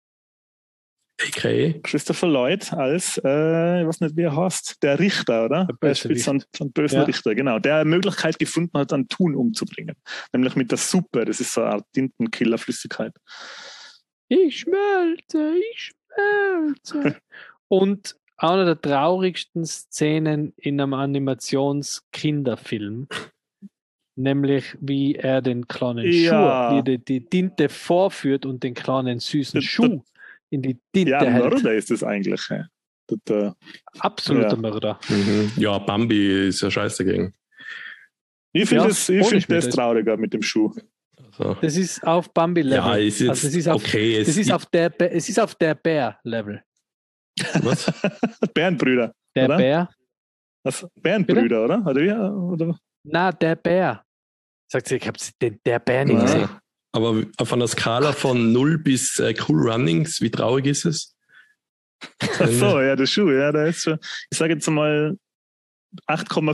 Okay. Christopher Lloyd als, äh, ich weiß nicht, wie er heißt, der Richter, oder? Der Der böse spielt so einen, so einen bösen Ja. Richter, genau. Der eine Möglichkeit gefunden hat, einen Thun umzubringen. Nämlich mit der Suppe. Das ist so eine Art Tintenkillerflüssigkeit. Ich schmelze, ich schmelze. Und eine der traurigsten Szenen in einem Animationskinderfilm, nämlich wie er den kleinen Ja. Schuh, wie er die, die Tinte vorführt und den kleinen süßen Der- Schuh in die Tinte Ja, ein hält. Mörder ist das eigentlich. Ja. Der, der, Absoluter Ja. Mörder. Mhm. Ja, Bambi ist ja scheiße dagegen. ich finde Ja, das, ich ohne find Schmidt das ist- trauriger mit dem Schuh. Also, Das ist auf Bambi-Level. ja, ist jetzt also es ist auf, okay. das Es ist auf der, Bär- es ist auf der Bär-Level. was? Bärenbrüder. Der Oder? Bär? Was? Bärenbrüder, oder? Oder wie? Oder? Na, der Bär. Sagt sie, ich habe den der Bär nicht Ja. gesehen. Aber auf einer Skala von null bis äh, Cool Runnings, wie traurig ist es? Ach so, ja, der Schuh, ja, der ist schon, ich sage jetzt mal acht Komma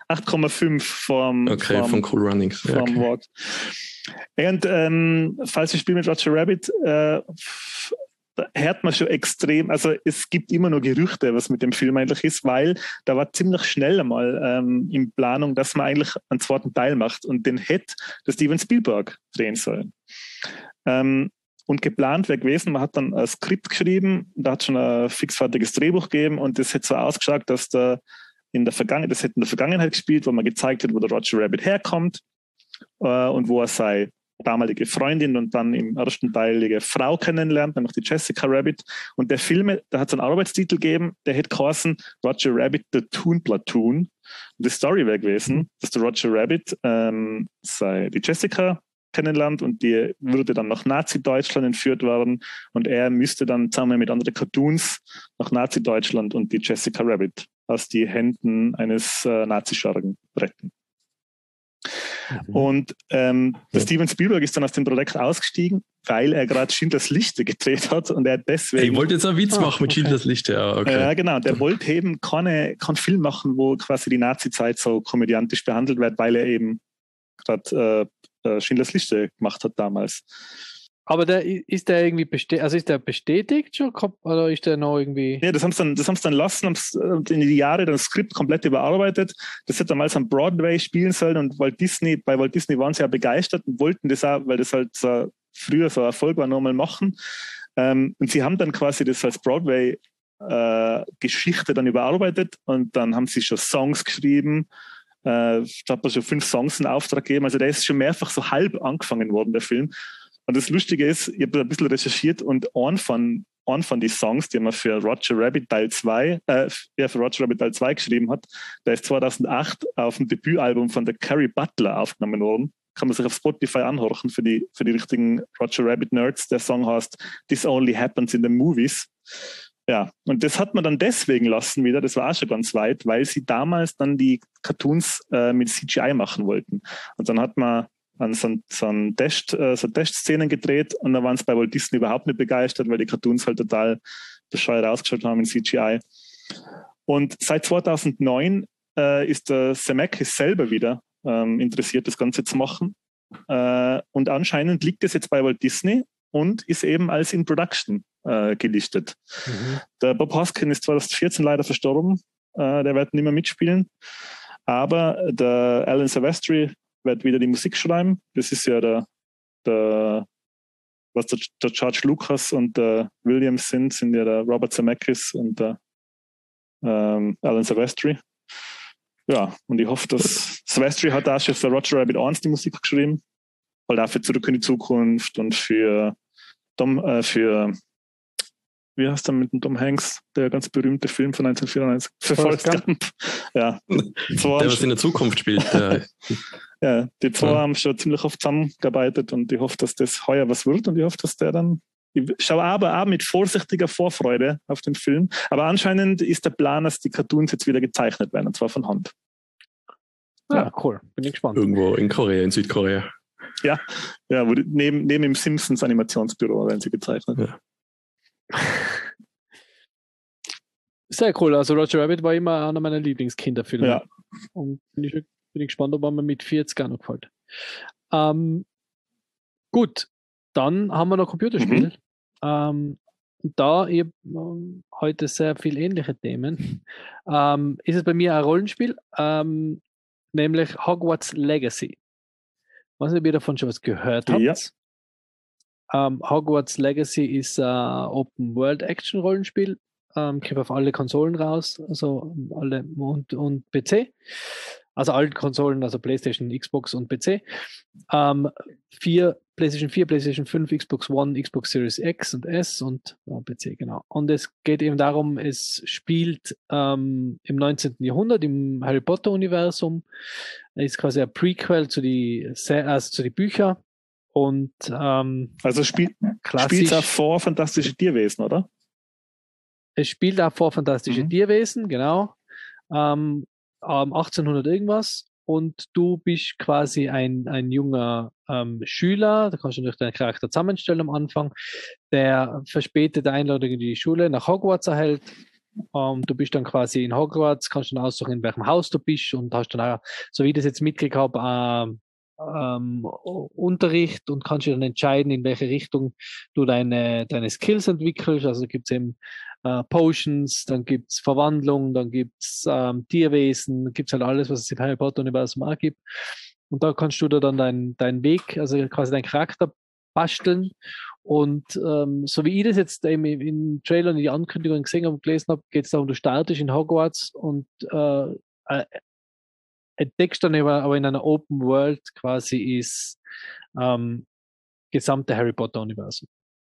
acht Komma fünf vom, Okay, vom, von Cool Runnings. Ja, vom okay. Walk. Und ähm, falls ich spiele mit Roger Rabbit, äh, da hört man schon extrem, also es gibt immer nur Gerüchte, was mit dem Film eigentlich ist, weil da war ziemlich schnell einmal ähm, in Planung, dass man eigentlich einen zweiten Teil macht und den hätte der Steven Spielberg drehen sollen. Ähm, und geplant wäre gewesen, man hat dann ein Skript geschrieben, da hat schon ein fixfertiges Drehbuch gegeben und das hätte so ausgeschaut, dass der in der Vergangenheit, das hätte in der Vergangenheit gespielt, wo man gezeigt hat, wo der Roger Rabbit herkommt äh, und wo er sei damalige Freundin und dann im ersten Teil die Frau kennenlernt, nämlich die Jessica Rabbit. Und der Film, da hat es einen Arbeitstitel gegeben, der hätte geheißen Roger Rabbit, The Toon Platoon. Und die Story wäre gewesen, dass der Roger Rabbit ähm, sei die Jessica kennenlernt und die würde dann nach Nazi-Deutschland entführt werden und er müsste dann zusammen mit anderen Cartoons nach Nazi-Deutschland und die Jessica Rabbit aus die Händen eines äh, Nazischargen retten. Mhm. Und ähm, der Steven Spielberg ist dann aus dem Projekt ausgestiegen, weil er gerade Schindlers Liste gedreht hat und er deswegen... Ich wollte jetzt einen Witz ah, machen mit okay. Schindlers Liste, ja, okay. Ja, genau. Der wollte eben keine, keinen Film machen, wo quasi die Nazi-Zeit so komödiantisch behandelt wird, weil er eben gerade äh, Schindlers Liste gemacht hat damals. Aber der, ist der irgendwie bestätigt, also ist der bestätigt schon oder ist der noch irgendwie... Ja, das haben sie dann, das haben sie dann lassen, haben in die Jahre das Skript komplett überarbeitet. Das hätte damals am Broadway spielen sollen und Walt Disney, bei Walt Disney waren sie ja begeistert und wollten das auch, weil das halt so früher so ein Erfolg war, nochmal machen. Ähm, und sie haben dann quasi das als Broadway-Geschichte äh, dann überarbeitet und dann haben sie schon Songs geschrieben. Äh, ich habe schon fünf Songs in Auftrag gegeben. Also der ist schon mehrfach so halb angefangen worden, der Film. Und das Lustige ist, ich habe ein bisschen recherchiert und einen von, einen von die Songs, die man für Roger Rabbit Teil zwei, äh, ja, für Roger Rabbit Teil zwei geschrieben hat, der ist zweitausendacht auf dem Debütalbum von der Carrie Butler aufgenommen worden. Kann man sich auf Spotify anhören für die, für die richtigen Roger Rabbit Nerds. Der Song heißt This Only Happens in the Movies. Ja, und das hat man dann deswegen lassen wieder, das war auch schon ganz weit, weil sie damals dann die Cartoons äh, mit C G I machen wollten. Und dann hat man an so, so, ein Test, äh, so Testszenen gedreht und da waren es bei Walt Disney überhaupt nicht begeistert, weil die Cartoons halt total bescheuert ausgeschaut haben in C G I. Und seit zweitausendneun äh, ist der Zemeckis selber wieder ähm, interessiert, das Ganze zu machen. Äh, und anscheinend liegt es jetzt bei Walt Disney und ist eben als in Production äh, gelistet. Mhm. Der Bob Hoskin ist zweitausendvierzehn leider verstorben, äh, der wird nicht mehr mitspielen, aber der Alan Silvestri wird wieder die Musik schreiben. Das ist ja der, der was der, der George Lucas und der Williams sind, sind ja der Robert Zemeckis und der ähm, Alan Silvestri. Ja, und ich hoffe, dass Silvestri hat auch schon für Roger Rabbit eins die Musik geschrieben, weil auch für Zurück in die Zukunft und für Tom, äh, für wie heißt der mit dem Tom Hanks, der ganz berühmte Film von neunzehnhundertvierundneunzig, für Forrest Gump. Gump. Ja, der, was in der Zukunft spielt. Ja, ja die zwei ja. haben schon ziemlich oft zusammengearbeitet und ich hoffe, dass das heuer was wird und ich hoffe, dass der dann, ich schaue aber auch mit vorsichtiger Vorfreude auf den Film, aber anscheinend ist der Plan, dass die Cartoons jetzt wieder gezeichnet werden, und zwar von Hand. Ja, ja. Cool, bin ich gespannt. Irgendwo in Korea, in Südkorea. Ja, ja wo die, neben, neben dem Simpsons Animationsbüro werden sie gezeichnet. Ja. Sehr cool. Also Roger Rabbit war immer einer meiner Lieblingskinderfilme. Ja. Und bin ich, bin ich gespannt, ob er mir mit vierzig auch noch gefällt. Ähm, gut, dann haben wir noch Computerspiele. Mhm. Ähm, da ich ähm, heute sehr viel ähnliche Themen, ähm, ist es bei mir ein Rollenspiel, ähm, nämlich Hogwarts Legacy. Ich weiß nicht, ob ihr davon schon was gehört habt. Ja. Um, Hogwarts Legacy ist ein uh, Open-World-Action-Rollenspiel, um, kommt auf alle Konsolen raus, also alle und, und P C. Also alle Konsolen, also PlayStation, Xbox und P C. Um, vier, PlayStation vier, PlayStation fünf, Xbox One, Xbox Series X und S und uh, P C, genau. Und es geht eben darum, es spielt um, im neunzehnten Jahrhundert im Harry Potter-Universum. Es ist quasi ein Prequel zu die, also zu die Bücher. Und ähm, also spielt es auch vor Fantastische Tierwesen, oder? Es spielt auch vor Fantastische mhm. Tierwesen, genau. Ähm, achtzehnhundert irgendwas. Und du bist quasi ein, ein junger ähm, Schüler, da kannst du natürlich deinen Charakter zusammenstellen am Anfang, der verspätete Einladung in die Schule nach Hogwarts erhält Ähm, du bist dann quasi in Hogwarts, kannst dann aussuchen, in welchem Haus du bist und hast dann auch, so wie ich das jetzt mitgekriegt habe, ähm, ähm, Unterricht und kannst dann entscheiden, in welche Richtung du deine, deine Skills entwickelst. Also gibt es eben äh, Potions, dann gibt es Verwandlung, dann gibt es ähm, Tierwesen, gibt es halt alles, was es im Harry Potter-Universum auch gibt. Und da kannst du da dann deinen dein Weg, also quasi deinen Charakter basteln. Und ähm, so wie ich das jetzt eben im Trailer und die Ankündigung gesehen habe und gelesen habe, geht es darum, du startest in Hogwarts und äh, äh, entdeckst dann aber, aber in einer Open World quasi ist ähm, gesamte Harry Potter Universum.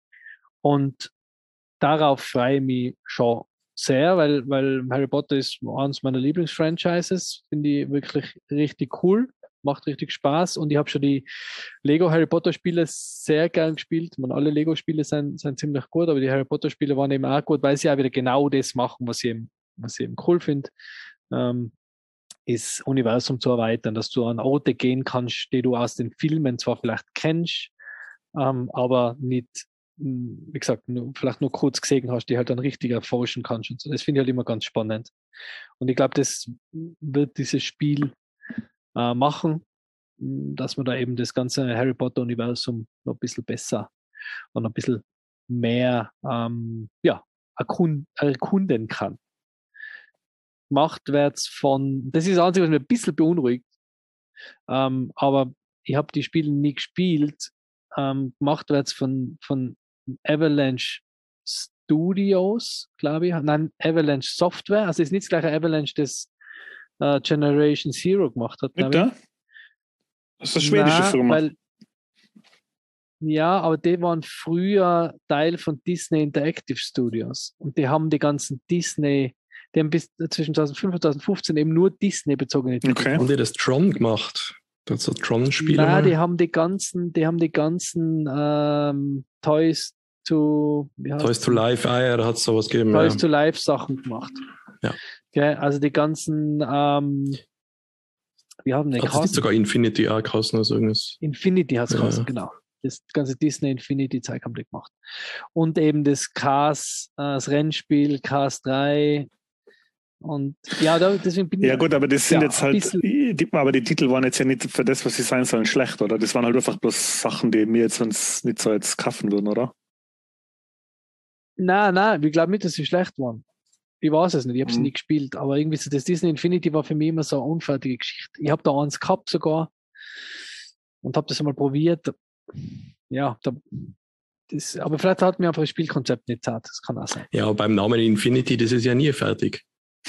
Und darauf freue ich mich schon sehr, weil, weil Harry Potter ist eines meiner Lieblingsfranchises, finde ich wirklich richtig cool, macht richtig Spaß und ich habe schon die Lego Harry Potter Spiele sehr gern gespielt. Man, alle Lego Spiele sind, sind ziemlich gut, aber die Harry Potter Spiele waren eben auch gut, weil sie auch wieder genau das machen, was ich eben, was ich eben cool finde. Ähm, ist Universum zu erweitern, dass du an Orte gehen kannst, die du aus den Filmen zwar vielleicht kennst, ähm, aber nicht, wie gesagt, nur, vielleicht nur kurz gesehen hast, die halt dann richtig erforschen kannst. Und so. Das finde ich halt immer ganz spannend. Und ich glaube, das wird dieses Spiel äh, machen, dass man da eben das ganze Harry Potter-Universum noch ein bisschen besser und ein bisschen mehr ähm, ja, erkund erkunden kann. Gemacht wird's von, das ist das Einzige, was mich ein bisschen beunruhigt, ähm, aber ich habe die Spiele nie gespielt, ähm, gemacht wird's von, von Avalanche Studios, glaube ich, nein, Avalanche Software, also ist nicht das gleiche Avalanche, das äh, Generation Zero gemacht hat, glaube ich. Das ist eine schwedische Nein, Firma. Weil, ja, aber die waren früher Teil von Disney Interactive Studios und die haben die ganzen Disney, die haben bis zwischen zweitausendfünf und zweitausendfünfzehn eben nur Disney-bezogene Titel. Okay. Haben die das Tron gemacht? Das so Tron-Spiele? Nein, die haben die ganzen, die haben die ganzen ähm, Toys to wie heißt Toys das? to Life, ah ja, da hat es sowas gegeben. Toys ja. to Life Sachen gemacht. Ja. Okay, also die ganzen ähm, wir haben den Hat es nicht sogar Infinity auch geheißen oder so irgendwas? Infinity hat es Ja. geheißen, genau. Das ganze Disney Infinity Zeug haben die gemacht. Und eben das Cars, äh, das Rennspiel, Cars drei. Und ja, da, deswegen bin ich. Ja gut, aber das sind ja, jetzt halt, die, aber die Titel waren jetzt ja nicht für das, was sie sein sollen, schlecht, oder? Das waren halt einfach bloß Sachen, die mir jetzt sonst nicht so jetzt kaufen würden, oder? Nein, nein, ich glaube nicht, dass sie schlecht waren. Ich weiß es nicht, ich habe es Mhm. nie gespielt, aber irgendwie so das Disney Infinity war für mich immer so eine unfertige Geschichte. Ich habe da eins gehabt sogar und habe das einmal probiert. Ja, da, das, aber vielleicht hat mir einfach das Spielkonzept nicht zart, das kann auch sein. Ja, beim Namen Infinity, das ist ja nie fertig.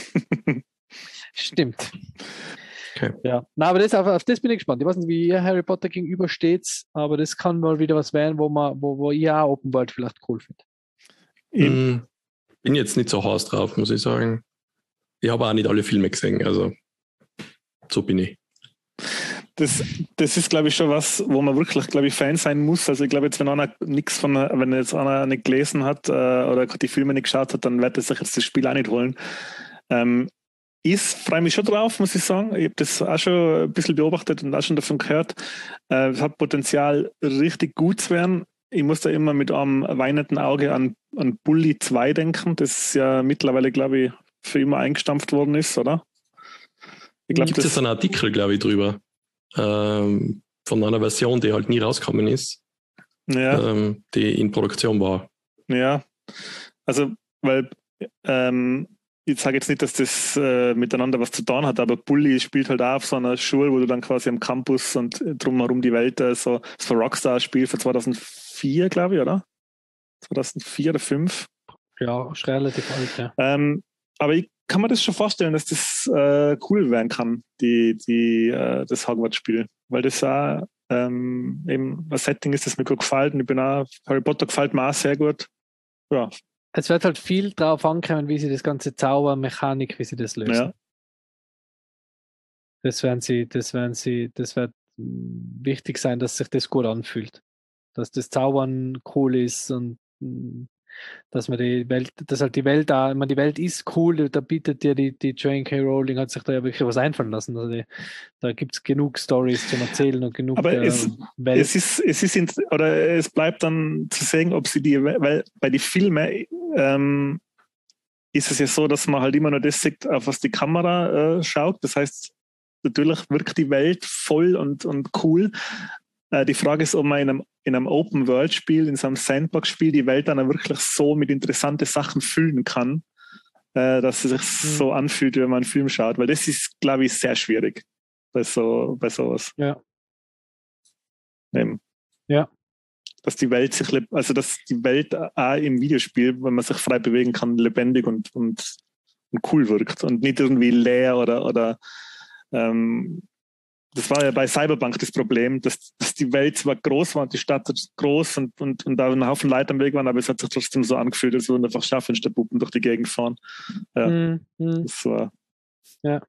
Stimmt. Okay. Ja, na, aber das, auf, auf das bin ich gespannt. Ich weiß nicht, wie ihr Harry Potter gegenübersteht, aber das kann mal wieder was werden, wo man, wo, wo ihr auch Open World vielleicht cool findet. Hm, bin jetzt nicht so heiß drauf, muss ich sagen. Ich habe auch nicht alle Filme gesehen, also so bin ich. Das, das ist, glaube ich, schon was, wo man wirklich, glaube ich, Fan sein muss. Also ich glaube jetzt, wenn einer nichts von, wenn jetzt einer nicht gelesen hat äh, oder die Filme nicht geschaut hat, dann wird er sich jetzt das Spiel auch nicht holen. Ähm, ich freue mich schon drauf, muss ich sagen. Ich habe das auch schon ein bisschen beobachtet und auch schon davon gehört. Äh, es hat Potenzial, richtig gut zu werden. Ich muss da immer mit einem weinenden Auge an, an Bully zwei denken, das ja mittlerweile, glaube ich, für immer eingestampft worden ist, oder? Ich glaube, Gibt es das jetzt einen Artikel, glaube ich, drüber. Ähm, von einer Version, die halt nie rausgekommen ist, ja. ähm, die in Produktion war. Ja, also, weil ähm, ich sage jetzt nicht, dass das äh, miteinander was zu tun hat, aber Bully spielt halt auch auf so einer Schule, wo du dann quasi am Campus und drumherum die Welt, äh, so das war Rockstar-Spiel von zweitausendvier, glaube ich, oder? zweitausendvier oder zweitausendfünf. Ja, ist relativ alt, ja. Ähm, aber ich kann mir das schon vorstellen, dass das äh, cool werden kann, die, die, äh, das Hogwarts-Spiel, weil das auch ähm, eben ein Setting ist, das mir gut gefällt und ich bin auch, Harry Potter gefällt mir auch sehr gut. Ja. Es wird halt viel drauf ankommen, wie sie das ganze Zaubermechanik, wie sie das lösen. Ja. Das werden sie, das werden sie, das wird mh, wichtig sein, dass sich das gut anfühlt. Dass das Zaubern cool ist und mh, dass man die Welt, dass halt die Welt da, ich meine, die Welt ist cool, da bietet dir die, die Joanne K. Rowling, hat sich da ja wirklich was einfallen lassen. Also die, da gibt es genug Stories zum Erzählen und genug Aber der es, Welt. es ist, es ist, in, oder es bleibt dann zu sehen, ob sie die, weil bei den Filmen, ähm, ist es ja so, dass man halt immer nur das sieht, auf was die Kamera äh, schaut. Das heißt, natürlich wirkt die Welt voll und, und cool. Äh, die Frage ist, ob man in einem, in einem Open-World-Spiel, in so einem Sandbox-Spiel die Welt dann auch wirklich so mit interessanten Sachen füllen kann, äh, dass es sich mhm. so anfühlt, wenn man einen Film schaut. Weil das ist, glaube ich, sehr schwierig bei, so, bei sowas. Ja. Eben. Ja. Dass die Welt sich, also dass die Welt auch im Videospiel, wenn man sich frei bewegen kann, lebendig und, und, und cool wirkt und nicht irgendwie leer oder, oder ähm, das war ja bei Cyberpunk das Problem, dass, dass die Welt zwar groß war und die Stadt groß und, und, und da ein Haufen Leute am Weg waren, aber es hat sich trotzdem so angefühlt, als würden einfach Schaufensterpuppen durch die Gegend fahren. Ja, mm, mm. das war... Ja.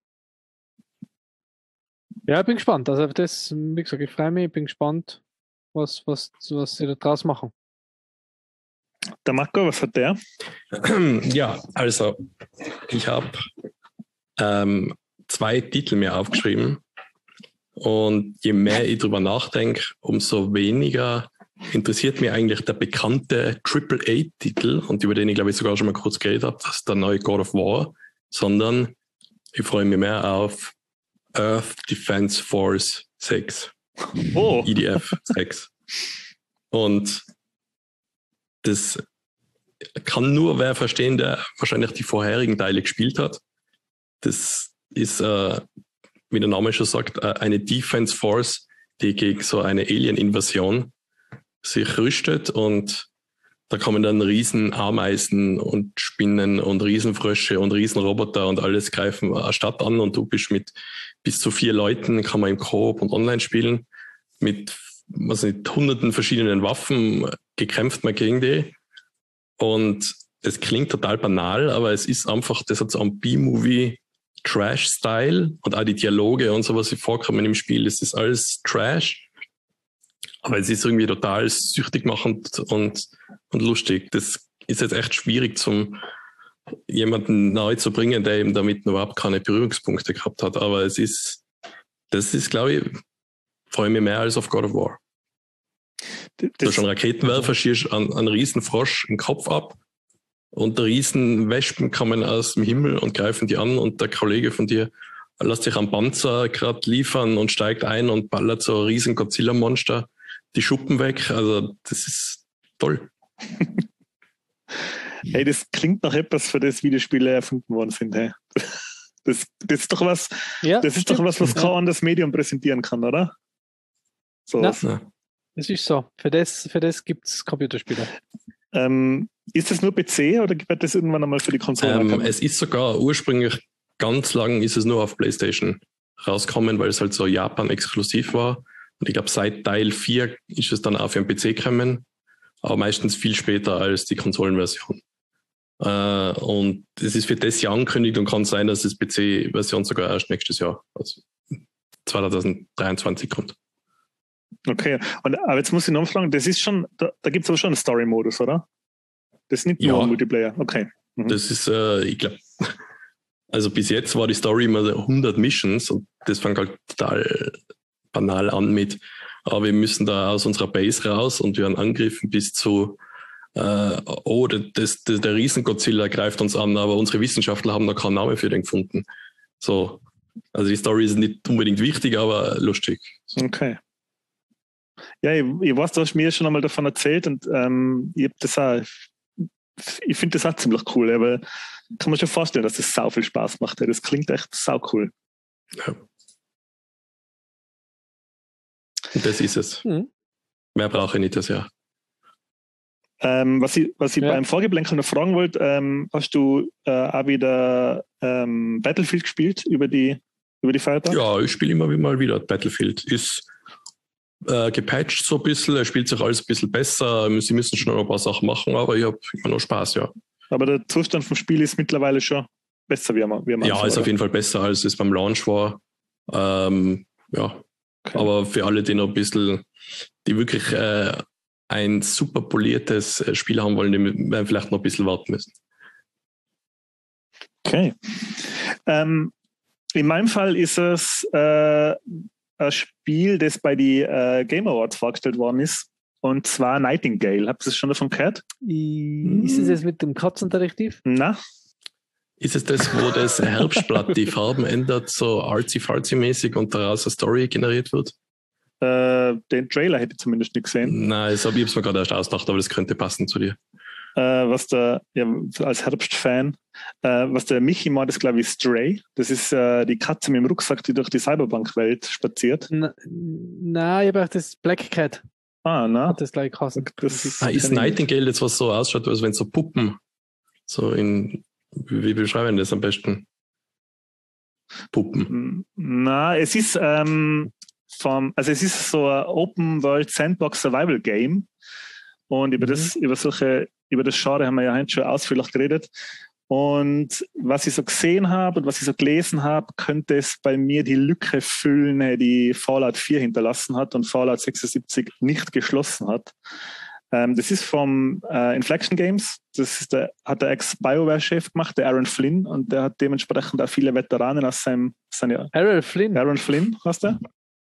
Ja, ich bin gespannt. Also das, wie gesagt, ich freue mich, ich bin gespannt, was, was, was sie da draus machen. Der Marco, was hat der? Ja, also ich habe ähm, zwei Titel mir aufgeschrieben. Und je mehr ich drüber nachdenke, umso weniger interessiert mich eigentlich der bekannte Triple A Titel, und über den ich glaube ich sogar schon mal kurz geredet habe, das ist der neue God of War, sondern ich freue mich mehr auf Earth Defense Force sechs. Oh. E D F sechs. Und das kann nur wer verstehen, der wahrscheinlich die vorherigen Teile gespielt hat. Das ist äh, wie der Name schon sagt, eine Defense Force, die gegen so eine Alien-Invasion sich rüstet, und da kommen dann riesen Ameisen und Spinnen und Riesenfrösche und Riesenroboter und alles greifen eine Stadt an, und du bist mit bis zu vier Leuten, kann man im Koop und online spielen, mit was nicht, hunderten verschiedenen Waffen gekämpft man gegen die, und es klingt total banal, aber es ist einfach, das hat so ein B-Movie Trash-Style, und auch die Dialoge und so, was sie vorkommen im Spiel, es ist alles Trash, aber es ist irgendwie total süchtig machend und, und lustig. Das ist jetzt echt schwierig, zum jemanden nahe zu bringen, der eben damit überhaupt keine Berührungspunkte gehabt hat, aber es ist, das ist, glaube ich, freue mich mehr als auf God of War. Das du hast schon Raketenwerfer, schießt einen, einen riesen Frosch im Kopf ab, und Riesenwespen kommen aus dem Himmel und greifen die an, und der Kollege von dir lässt sich am Panzer gerade liefern und steigt ein und ballert so ein riesen Godzilla-Monster die Schuppen weg. Also das ist toll. Hey, das klingt nach etwas, für das Videospiele erfunden worden sind. Hey. Das, das ist doch was, ja, das ist doch was, was ja. kein anderes Medium präsentieren kann, oder? So. Ja. Das ist so. Für das, für das gibt es Computerspiele. Ähm, ist das nur P C oder wird das irgendwann einmal für die Konsole? Ähm, es ist sogar ursprünglich ganz lang ist es nur auf PlayStation rausgekommen, weil es halt so Japan-exklusiv war. Und ich glaube, seit Teil vier ist es dann auch für den P C gekommen, aber meistens viel später als die Konsolenversion. Äh, und es ist für das Jahr angekündigt und kann sein, dass das P C-Version sogar erst nächstes Jahr, also zwanzig dreiundzwanzig kommt. Okay, und, aber jetzt muss ich noch fragen, das ist schon, da, da gibt es aber schon einen Story-Modus, oder? Das ist nicht nur ja, Multiplayer, okay. Mhm. Das ist, äh, ich glaube, also bis jetzt war die Story immer hundert Missions, und das fängt halt total banal an mit, aber wir müssen da aus unserer Base raus und wir werden angegriffen bis zu, äh, oh, das, das, der Riesen-Godzilla greift uns an, aber unsere Wissenschaftler haben noch keinen Namen für den gefunden. So, also die Story ist nicht unbedingt wichtig, aber lustig. So. Okay. Ja, ich, ich weiß, du hast mir schon einmal davon erzählt, und ähm, ich habe das auch, ich finde das auch ziemlich cool, aber kann man schon vorstellen, dass das sau viel Spaß macht. Das klingt echt sau cool. Ja. Und das ist es. Mhm. Mehr brauche ich nicht das Jahr. Ähm, was ich, was ich ja. beim Vorgeblänkel noch fragen wollte, ähm, hast du äh, auch wieder ähm, Battlefield gespielt über die, über die Feiertage? Ja, ich spiele immer mal wieder Battlefield. Ist äh, gepatcht so ein bisschen, er spielt sich alles ein bisschen besser, sie müssen schon noch ein paar Sachen machen, aber ich habe immer noch Spaß, ja. Aber der Zustand vom Spiel ist mittlerweile schon besser, wie am Anfang. Ja, Anfang, ist oder? Auf jeden Fall besser, als es beim Launch war. Ähm, ja, okay. Aber für alle, die noch ein bisschen, die wirklich äh, ein super poliertes Spiel haben wollen, die werden vielleicht noch ein bisschen warten müssen. Okay. Ähm, in meinem Fall ist es äh, ein Spiel, das bei den äh, Game Awards vorgestellt worden ist, und zwar Nightingale. Habt ihr das schon davon gehört? Ist es jetzt mit dem Katzendetektiv? Na? Ist es das, wo das Herbstblatt die Farben ändert, so artsy-fartsy-mäßig und daraus eine Story generiert wird? Äh, den Trailer hätte ich zumindest nicht gesehen. Nein, ich habe es mir gerade erst ausgedacht, aber das könnte passen zu dir. Äh, was der, ja, als Herbstfan, äh, was der Michi meint, ist glaube ich Stray. Das ist äh, die Katze mit dem Rucksack, die durch die Cyberpunk-Welt spaziert. Na, nein, ich habe das Black Cat. Ah, na. Hat das gleich geheißen. Das Ah, ist Nightingale jetzt, was so ausschaut, als wenn so Puppen, so in, wie beschreiben wir das am besten? Puppen. Na, es ist ähm, vom, also es ist so ein Open World Sandbox Survival Game. Und über das, über solche, über das Genre haben wir ja heute schon ausführlich geredet. Und was ich so gesehen habe und was ich so gelesen habe, könnte es bei mir die Lücke füllen, die Fallout vier hinterlassen hat und Fallout sechsundsiebzig nicht geschlossen hat. Ähm, das ist vom äh, Inflection Games. Das ist der, hat der Ex-BioWare-Chef gemacht, der Aaron Flynn. Und der hat dementsprechend auch viele Veteranen aus seinem... seine, Aaron Flynn? Aaron Flynn, heißt der?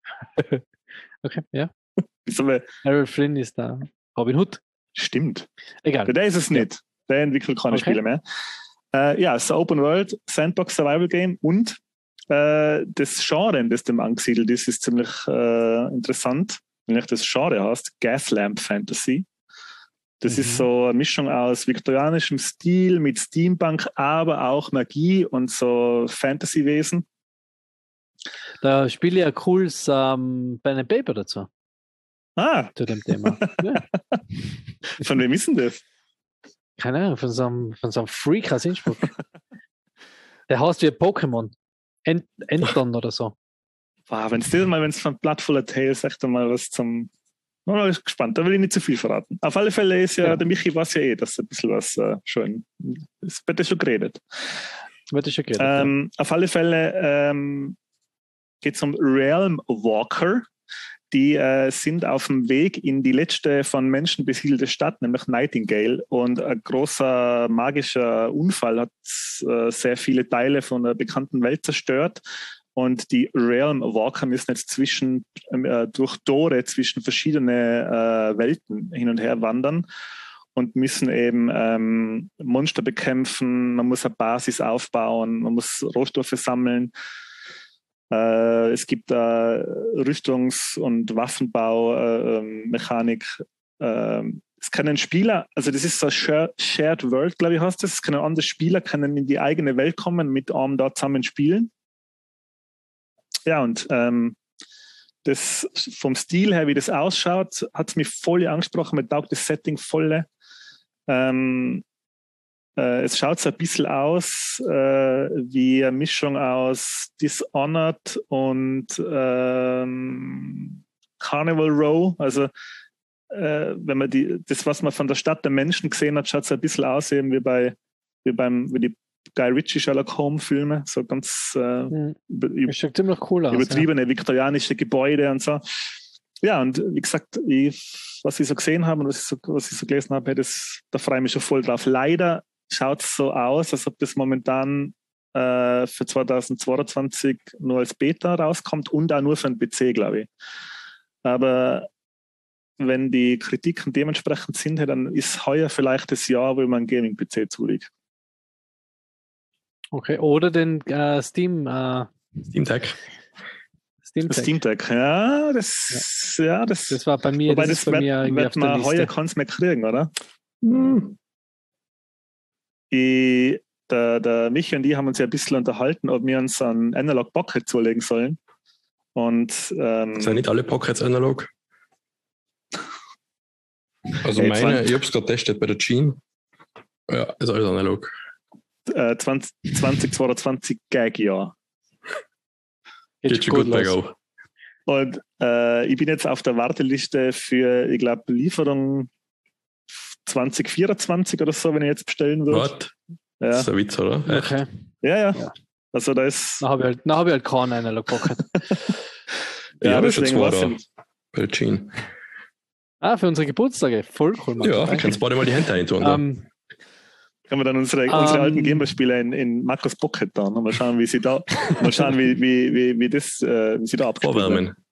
Okay, ja. Aber, Aaron Flynn ist da. Robin Hood. Stimmt. Egal. Der ist es nicht. Der entwickelt keine Okay. Spiele mehr. Äh, ja, es ist ein Open World Sandbox Survival Game und äh, das Genre, in das dem angesiedelt ist, ist ziemlich äh, interessant. Wenn ich das Genre heißt, Gaslamp Fantasy. Das Mhm. ist so eine Mischung aus viktorianischem Stil mit Steampunk, aber auch Magie und so Fantasy-Wesen. Da spiele ich ein cooles ähm, Pen and Paper dazu, Ah, zu dem Thema. Ja. von wem ist denn das? Keine Ahnung, von so einem, von so einem Freak aus Innsbruck. Der heißt wie ein Pokémon. Ent, Enton oder so. Wow, wenn es das mal, wenn es von Blood Full of Tales sagt, dann mal was zum. Ich bin gespannt, da will ich nicht zu viel verraten. Auf alle Fälle ist ja, Ja. der Michi weiß ja eh, dass ein bisschen was äh, schon. Es wird ja schon geredet. Wird schon geredet. Ähm, auf alle Fälle ähm, geht es um Realm Walker. Die äh, sind auf dem Weg in die letzte von Menschen besiedelte Stadt, nämlich Nightingale. Und ein großer magischer Unfall hat äh, sehr viele Teile von der bekannten Welt zerstört. Und die Realm Walker müssen jetzt zwischen, äh, durch Tore zwischen verschiedene äh, Welten hin und her wandern und müssen eben ähm, Monster bekämpfen. Man muss eine Basis aufbauen, man muss Rohstoffe sammeln. Äh, es gibt äh, Rüstungs- und Waffenbau-Mechanik. Äh, äh, es können Spieler, also das ist so eine Shared World, glaube ich, heißt das. Es können andere Spieler können in die eigene Welt kommen, mit einem da zusammen spielen. Ja, und ähm, das vom Stil her, wie das ausschaut, hat es mich voll angesprochen. Mir taugt das Setting voll. Ähm, äh, es schaut so ein bisschen aus äh, wie eine Mischung aus Dishonored und ähm, Carnival Row. Also äh, wenn man die, das, was man von der Stadt der Menschen gesehen hat, schaut so ein bisschen aus eben wie bei wie beim wie die Guy Ritchie Sherlock Holmes Filme, so ganz äh, Mhm. über, Das schaut ziemlich cool aus. übertriebene ja. viktorianische Gebäude und so. Ja, und wie gesagt, ich, was ich so gesehen habe und was ich so, was ich so gelesen habe, das, da freue ich mich schon voll drauf. Leider schaut es so aus, als ob das momentan äh, für zweitausendzweiundzwanzig nur als Beta rauskommt und auch nur für den P C, glaube ich. Aber wenn die Kritiken dementsprechend sind, dann ist heuer vielleicht das Jahr, wo man einen Gaming-P C zulegt. Okay, oder den äh, Steam, äh, Steam Deck. Steam Das Deck. Steam Deck, ja, das, ja. ja, das, Das war bei mir, wobei das, das ist bei wird, mir irgendwie wird auf der man Liste. heuer kann's mehr kriegen, oder? Hm. Ich, der, der Michi und ich haben uns ja ein bisschen unterhalten, ob wir uns einen Analog Pocket zulegen sollen. Und ähm, Sind nicht alle Pockets analog? Also Hey, meine, zwanzig ich habe es gerade testet bei der Gene. Ja, ist alles analog. äh, zwanzig zweiundzwanzig Gag-Jahr. Geht Geht schon schon gut los. bergauf. Und äh, ich bin jetzt auf der Warteliste für, ich glaube, Lieferung zwanzig vierundzwanzig oder so, wenn ich jetzt bestellen würde. Was? Ja. Das ist ein Witz, oder? Echt? Okay, Ja, ja, Ja. Also da ist. dann habe ich, halt, dann hab ich halt keinen Analog Pocket. Ich habe schon deswegen zwei war's da im- bei der Gene. Ah, für unsere Geburtstage. Voll cool, Mann. Ja, wir Danke. können es beide mal die Hände eintun. da. Ähm, Können wir dann unsere, unsere Ähm, alten Gameboy-Spiele in, in Markus Pocket da und mal schauen, wie sie da, mal schauen, wie, wie, wie, wie das, äh, wie sie da abgespielt werden. Vorwärmen.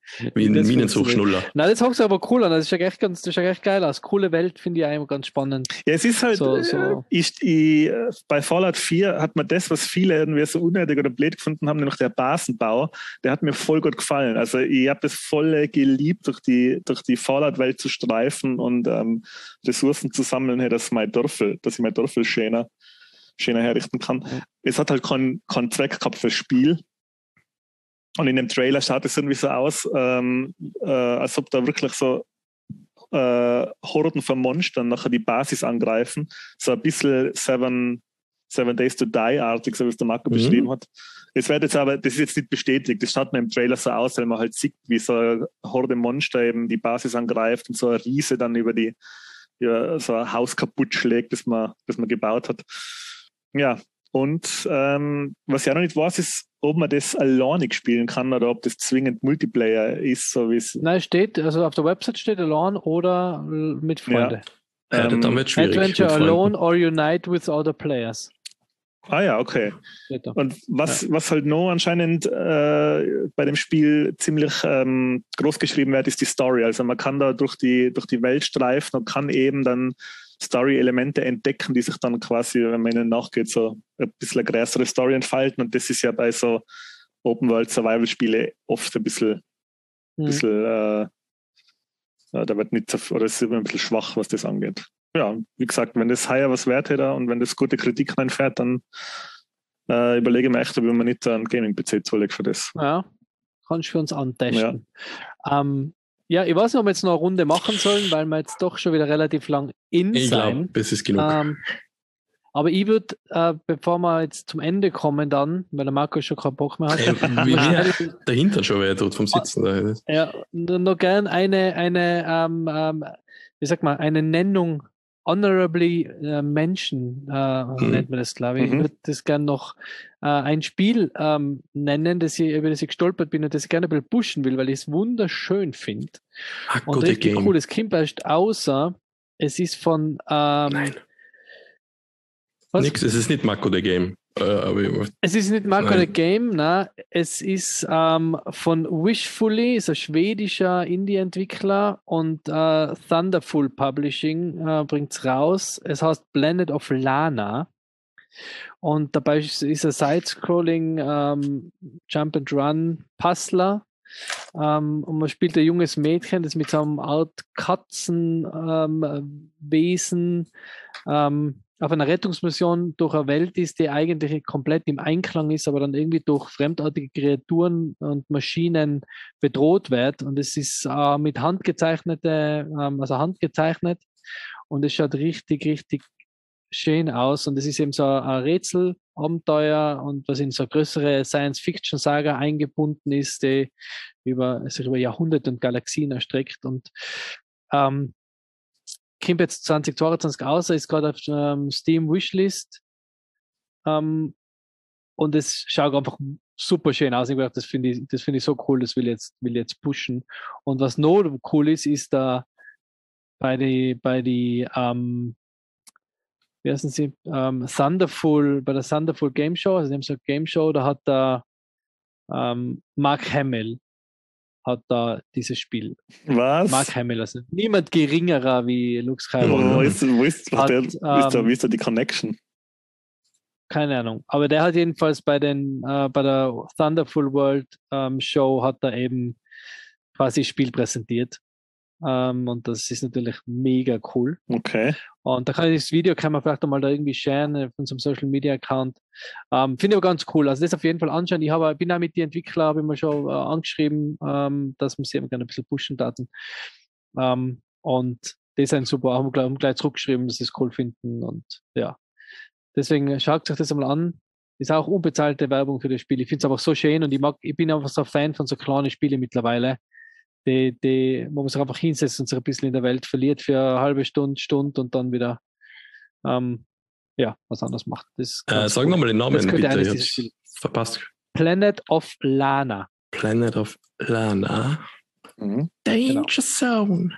Wie ein Das Minensuchschnuller. Nein, das hört sich aber cool an. Das ist ja echt ganz, das ist ja echt geil aus. Coole Welt finde ich eigentlich ganz spannend. Ja, es ist halt, So, so. Ich, ich, bei Fallout vier hat man das, was viele irgendwie so unnötig oder blöd gefunden haben, nämlich der Basenbau, der hat mir voll gut gefallen. Also ich habe das voll geliebt, durch die, durch die Fallout-Welt zu streifen und ähm, Ressourcen zu sammeln, hey, dass, mein Dörfel, dass ich mein Dörfel schöner, schöner herrichten kann. Mhm. Es hat halt keinen kein Zweck gehabt fürs Spiel. Und in dem Trailer schaut es irgendwie so aus, ähm, äh, als ob da wirklich so äh, Horden von Monstern nachher die Basis angreifen. So ein bisschen Seven, Seven Days to Die-artig, so wie es der Marco mhm. beschrieben hat. Es wird jetzt aber, das ist jetzt nicht bestätigt, das schaut mir im Trailer so aus, weil man halt sieht, wie so eine Horde Monster eben die Basis angreift und so ein Riese dann über die, über so ein Haus kaputt schlägt, das man, das man gebaut hat. Ja, und ähm, was ich auch noch nicht weiß, ist, ob man das alleinig spielen kann oder ob das zwingend Multiplayer ist, so wie es. Nein, steht, also auf der Website steht alone oder mit Freunden. Ja, ja ähm, dann wird schwierig. Adventure alone or unite with other players. Ah ja, okay. Und was, ja. was halt noch anscheinend äh, bei dem Spiel ziemlich ähm, groß geschrieben wird, ist die Story. Also man kann da durch die, durch die Welt streifen und kann eben dann Story-Elemente entdecken, die sich dann quasi, wenn man ihnen nachgeht, so ein bisschen eine größere Story entfalten. Und das ist ja bei so Open-World-Survival-Spiele oft ein bisschen, mhm. bisschen äh, da wird nicht so, oder es ist immer ein bisschen schwach, was das angeht. Ja, wie gesagt, wenn das heuer was wert hätte und wenn das gute Kritik reinfährt, dann äh, überlege ich mir echt, ob man nicht einen Gaming-P C zulegt für das. Ja, kannst du für uns antesten. Ja. Ähm, Ja, ich weiß nicht, ob wir jetzt noch eine Runde machen sollen, weil wir jetzt doch schon wieder relativ lang in ich sein. Ich glaube, das ist genug. Ähm, aber ich würde, äh, bevor wir jetzt zum Ende kommen dann, weil der Marco schon keinen Bock mehr hat. Äh, wie wie dahinter schon wer tut vom Sitzen. Da. Ja, noch gern eine, eine ähm, ähm, wie sagt man, eine Nennung, Honorably äh, Menschen, äh, mhm. nennt man das, glaube ich. Mhm. Ich würde das gerne noch äh, ein Spiel ähm, nennen, das ich, über das ich gestolpert bin und das ich gerne ein bisschen pushen will, weil ich es wunderschön finde. Und richtig Game. Cool. Es kommt erst außer, es ist von ähm, Nein. Was? Nix, es ist nicht Mako the Game. Äh, aber es ist nicht Mako the Game, nein. Es ist ähm, von Wishfully, ist ein schwedischer Indie-Entwickler und äh, Thunderful Publishing äh, bringt es raus. Es heißt Planet of Lana. Und dabei ist, ist ein Side-Scrolling ähm, Jump-and-Run-Puzzler. Ähm, und man spielt ein junges Mädchen, das mit so einem Art Katzenwesen ähm, ähm, auf einer Rettungsmission durch eine Welt ist, die eigentlich komplett im Einklang ist, aber dann irgendwie durch fremdartige Kreaturen und Maschinen bedroht wird. Und es ist äh, mit handgezeichnete, ähm, also handgezeichnet und es schaut richtig, richtig schön aus. Und es ist eben so ein Rätselabenteuer und was in so eine größere Science-Fiction-Saga eingebunden ist, die über, sich über Jahrhunderte und Galaxien erstreckt. Und ähm, kommt jetzt zwanzig zweiundzwanzig aus, ist gerade auf ähm, Steam Wishlist ähm, und es schaut einfach super schön aus. Ich gedacht, das finde ich, das finde ich so cool, das will ich jetzt, will ich jetzt pushen. Und was noch cool ist, ist da bei die, bei die, ähm, wie heißen sie, ähm, Thunderful, bei der Thunderful Game Show, also dem so Game Show, da hat da ähm, Mark Hamill hat da dieses Spiel. Was? Mark Hamill, also niemand geringerer wie Luke Skywalker. Wo ist, wo ist, hat, der, ähm, ist, da, wie ist da die Connection? Keine Ahnung. Aber der hat jedenfalls bei den äh, bei der Thunderful World ähm, Show hat er eben quasi das Spiel präsentiert. Ähm, und das ist natürlich mega cool. Okay. Und da kann ich das Video, kann man vielleicht einmal da irgendwie sharen auf unserem Social Media Account. Ähm, Finde ich aber ganz cool. Also das auf jeden Fall anschauen. Ich habe, bin auch mit den Entwicklern, habe ich mir schon äh, angeschrieben, ähm, dass wir sie eben gerne ein bisschen pushen daten. Ähm, und das ist ein super, haben wir gleich, haben gleich zurückgeschrieben, dass sie es cool finden. Und ja, deswegen schaut euch das einmal an. Ist auch unbezahlte Werbung für das Spiel. Ich finde es einfach so schön und ich mag, ich bin einfach so ein Fan von so kleinen Spielen mittlerweile. Die, die, wo man sich einfach hinsetzt und sich ein bisschen in der Welt verliert für eine halbe Stunde, Stunde und dann wieder ähm, ja, was anderes macht. Das äh, sag cool. Nochmal den Namen, bitte. Ich hab's verpasst. Planet of Lana. Planet of Lana. Mhm. Danger genau. Zone.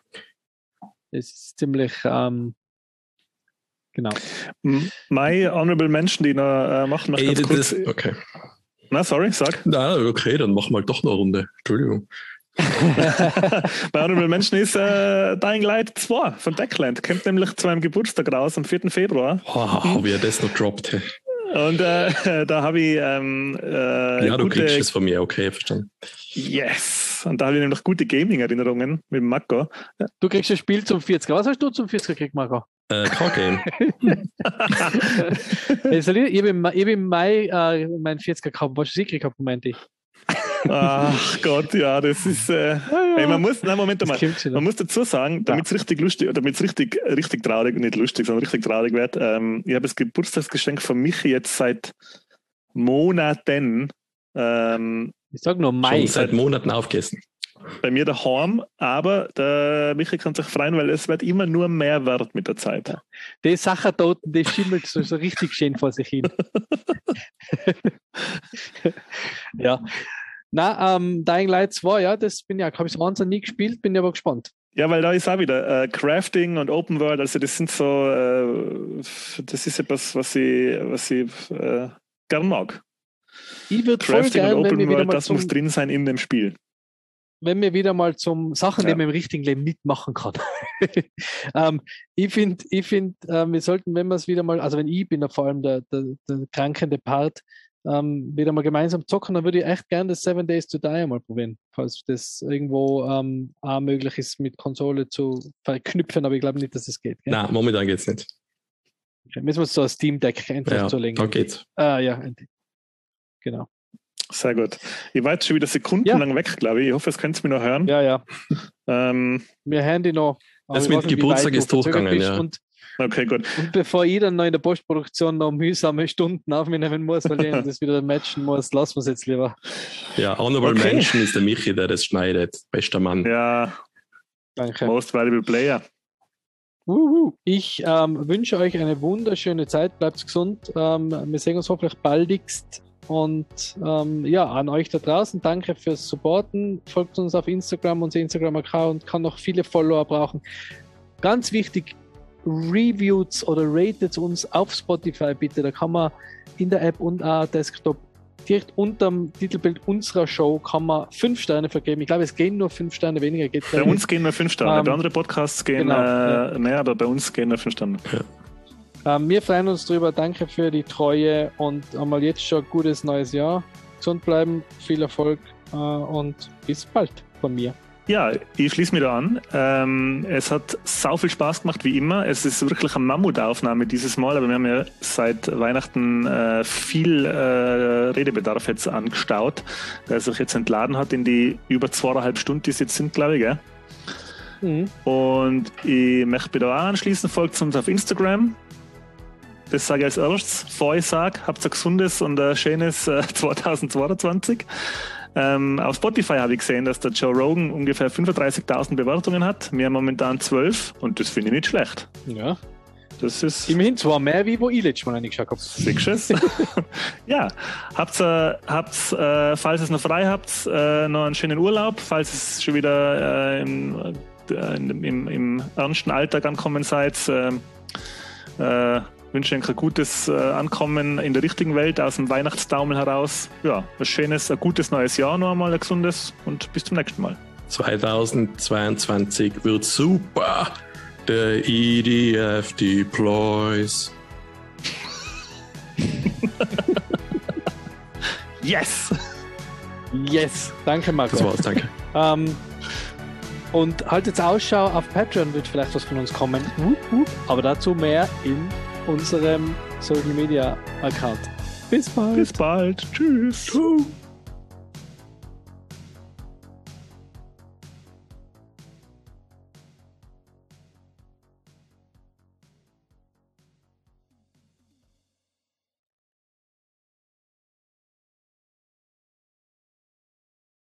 Es ist ziemlich ähm, genau. My Honorable Mention, die noch äh, machen, noch Ey, ganz kurz. Das, okay. Na, sorry, sag. Na, okay, dann machen wir halt doch noch eine Runde. Entschuldigung. Bei Honorable Mention ist äh, Dying Light zwei von Deckland. Kommt nämlich zu meinem Geburtstag raus am vierten Februar. Oh, wie er das noch droppt. Hey. Und äh, da habe ich ähm, äh, ja, du gute, kriegst es von mir, okay, verstanden. Yes! Und da habe ich nämlich gute Gaming-Erinnerungen mit dem Marco. Du kriegst ein Spiel zum vierziger. Was hast du zum vierziger gekriegt, Marco? Äh, kein Game. Also, ich habe im, ich hab im Mai äh, mein vierziger gehabt. Was hast du gekriegt, meinte ich? Ach Gott, ja, das ist. Äh, ja. Ey, man muss, nein, Moment mal. Schon, man muss dazu sagen, damit es ja. richtig lustig, damit es richtig, richtig traurig, nicht lustig, sondern richtig traurig wird. Ähm, ich habe das Geburtstagsgeschenk von Michi jetzt seit Monaten. Ähm, ich sag nur Mai. Schon seit Monaten aufgegessen. Bei mir daheim, aber der Michi kann sich freuen, weil es wird immer nur mehr wert mit der Zeit. Ja. Die Sache dort, die schimmelt so, so richtig schön vor sich hin. Ja. Na, ähm, Dying Light zwei, ja, das bin ja, habe ich so nie gespielt, bin aber gespannt. Ja, weil da ist auch wieder äh, Crafting und Open World, also das sind so, äh, das ist etwas, was ich, was ich äh, gern mag. Ich würde voll gern, und Open wenn wir wieder World, mal das zum, muss drin sein in dem Spiel. Wenn wir wieder mal zum Sachen, ja. die man im richtigen Leben nicht machen kann. ähm, ich finde, ich find, äh, wir sollten, wenn wir es wieder mal, also wenn ich bin ja vor allem der, der, der krankende Part, ähm, wieder mal gemeinsam zocken, dann würde ich echt gerne das Seven Days to Die mal probieren, falls das irgendwo ähm, auch möglich ist, mit Konsole zu verknüpfen, aber ich glaube nicht, dass es geht. Gell? Nein, momentan geht es nicht. Okay, müssen wir uns so ein Steam Deck einfach ja, zulegen. Da geht's. Ah, ja, genau. Sehr gut. Ich war jetzt schon wieder sekundenlang ja. weg, glaube ich. Ich hoffe, es könnt ihr mir noch hören. Ja, ja. ähm, Wir hören die noch. Das mit Geburtstag ist durchgegangen, ja. Und, okay, gut. Und bevor ich dann noch in der Postproduktion noch mühsame Stunden aufnehmen muss, weil ich das wieder matchen muss, lassen wir es jetzt lieber. Ja, Honorable okay. Mention ist der Michi, der das schneidet. Bester Mann. Ja. Danke. Most Valuable Player. Uhu. Ich ähm, wünsche euch eine wunderschöne Zeit. Bleibt gesund. Ähm, wir sehen uns hoffentlich baldigst. Und ähm, ja, an euch da draußen, danke fürs Supporten. Folgt uns auf Instagram, unser Instagram-Account kann noch viele Follower brauchen. Ganz wichtig, Reviews oder ratet uns auf Spotify bitte. Da kann man in der App und auch Desktop direkt unterm Titelbild unserer Show kann man fünf Sterne vergeben. Ich glaube, es gehen nur fünf Sterne, weniger geht Bei uns gehen nur fünf Sterne. Ähm, bei anderen Podcasts gehen genau, äh, ja. mehr, aber bei uns gehen nur fünf Sterne. Ja. Ähm, wir freuen uns drüber. Danke für die Treue und einmal jetzt schon ein gutes neues Jahr. Gesund bleiben, viel Erfolg äh, und bis bald von mir. Ja, ich schließe mich da an. Ähm, es hat sau viel Spaß gemacht, wie immer. Es ist wirklich eine Mammutaufnahme dieses Mal, aber wir haben ja seit Weihnachten äh, viel äh, Redebedarf jetzt angestaut, der sich jetzt entladen hat in die über zweieinhalb Stunden, die es jetzt sind, glaube ich, gell? Mhm. Und ich möchte mich da auch anschließen. Folgt uns auf Instagram. Das sage ich als erstes. Bevor ich sage, habt ein gesundes und ein schönes äh, zweitausendzweiundzwanzig. Ähm, auf Spotify habe ich gesehen, dass der Joe Rogan ungefähr fünfunddreißigtausend Bewertungen hat. Wir haben momentan zwölf und das finde ich nicht schlecht. Ja. Das ist immerhin zwar mehr, wie wo ich letztes Mal reingeschaut habe. Siehst Ja, habt äh, habt's, äh, falls ihr es noch frei habt, äh, noch einen schönen Urlaub. Falls es schon wieder äh, im, äh, im, im ernsten Alltag ankommen seid, äh, äh, wünsche euch ein gutes äh, Ankommen in der richtigen Welt, aus dem Weihnachtsdaumel heraus. Ja, ein schönes, ein gutes neues Jahr noch einmal, ein gesundes und bis zum nächsten Mal. zweitausendzweiundzwanzig wird super. Der E D F deploys. Yes! Yes! Danke, Marco. Das war's, danke. ähm, und haltet Ausschau, auf Patreon wird vielleicht was von uns kommen. Aber dazu mehr in unserem Social Media Account. Bis bald. Bis bald. Tschüss. Tschüss.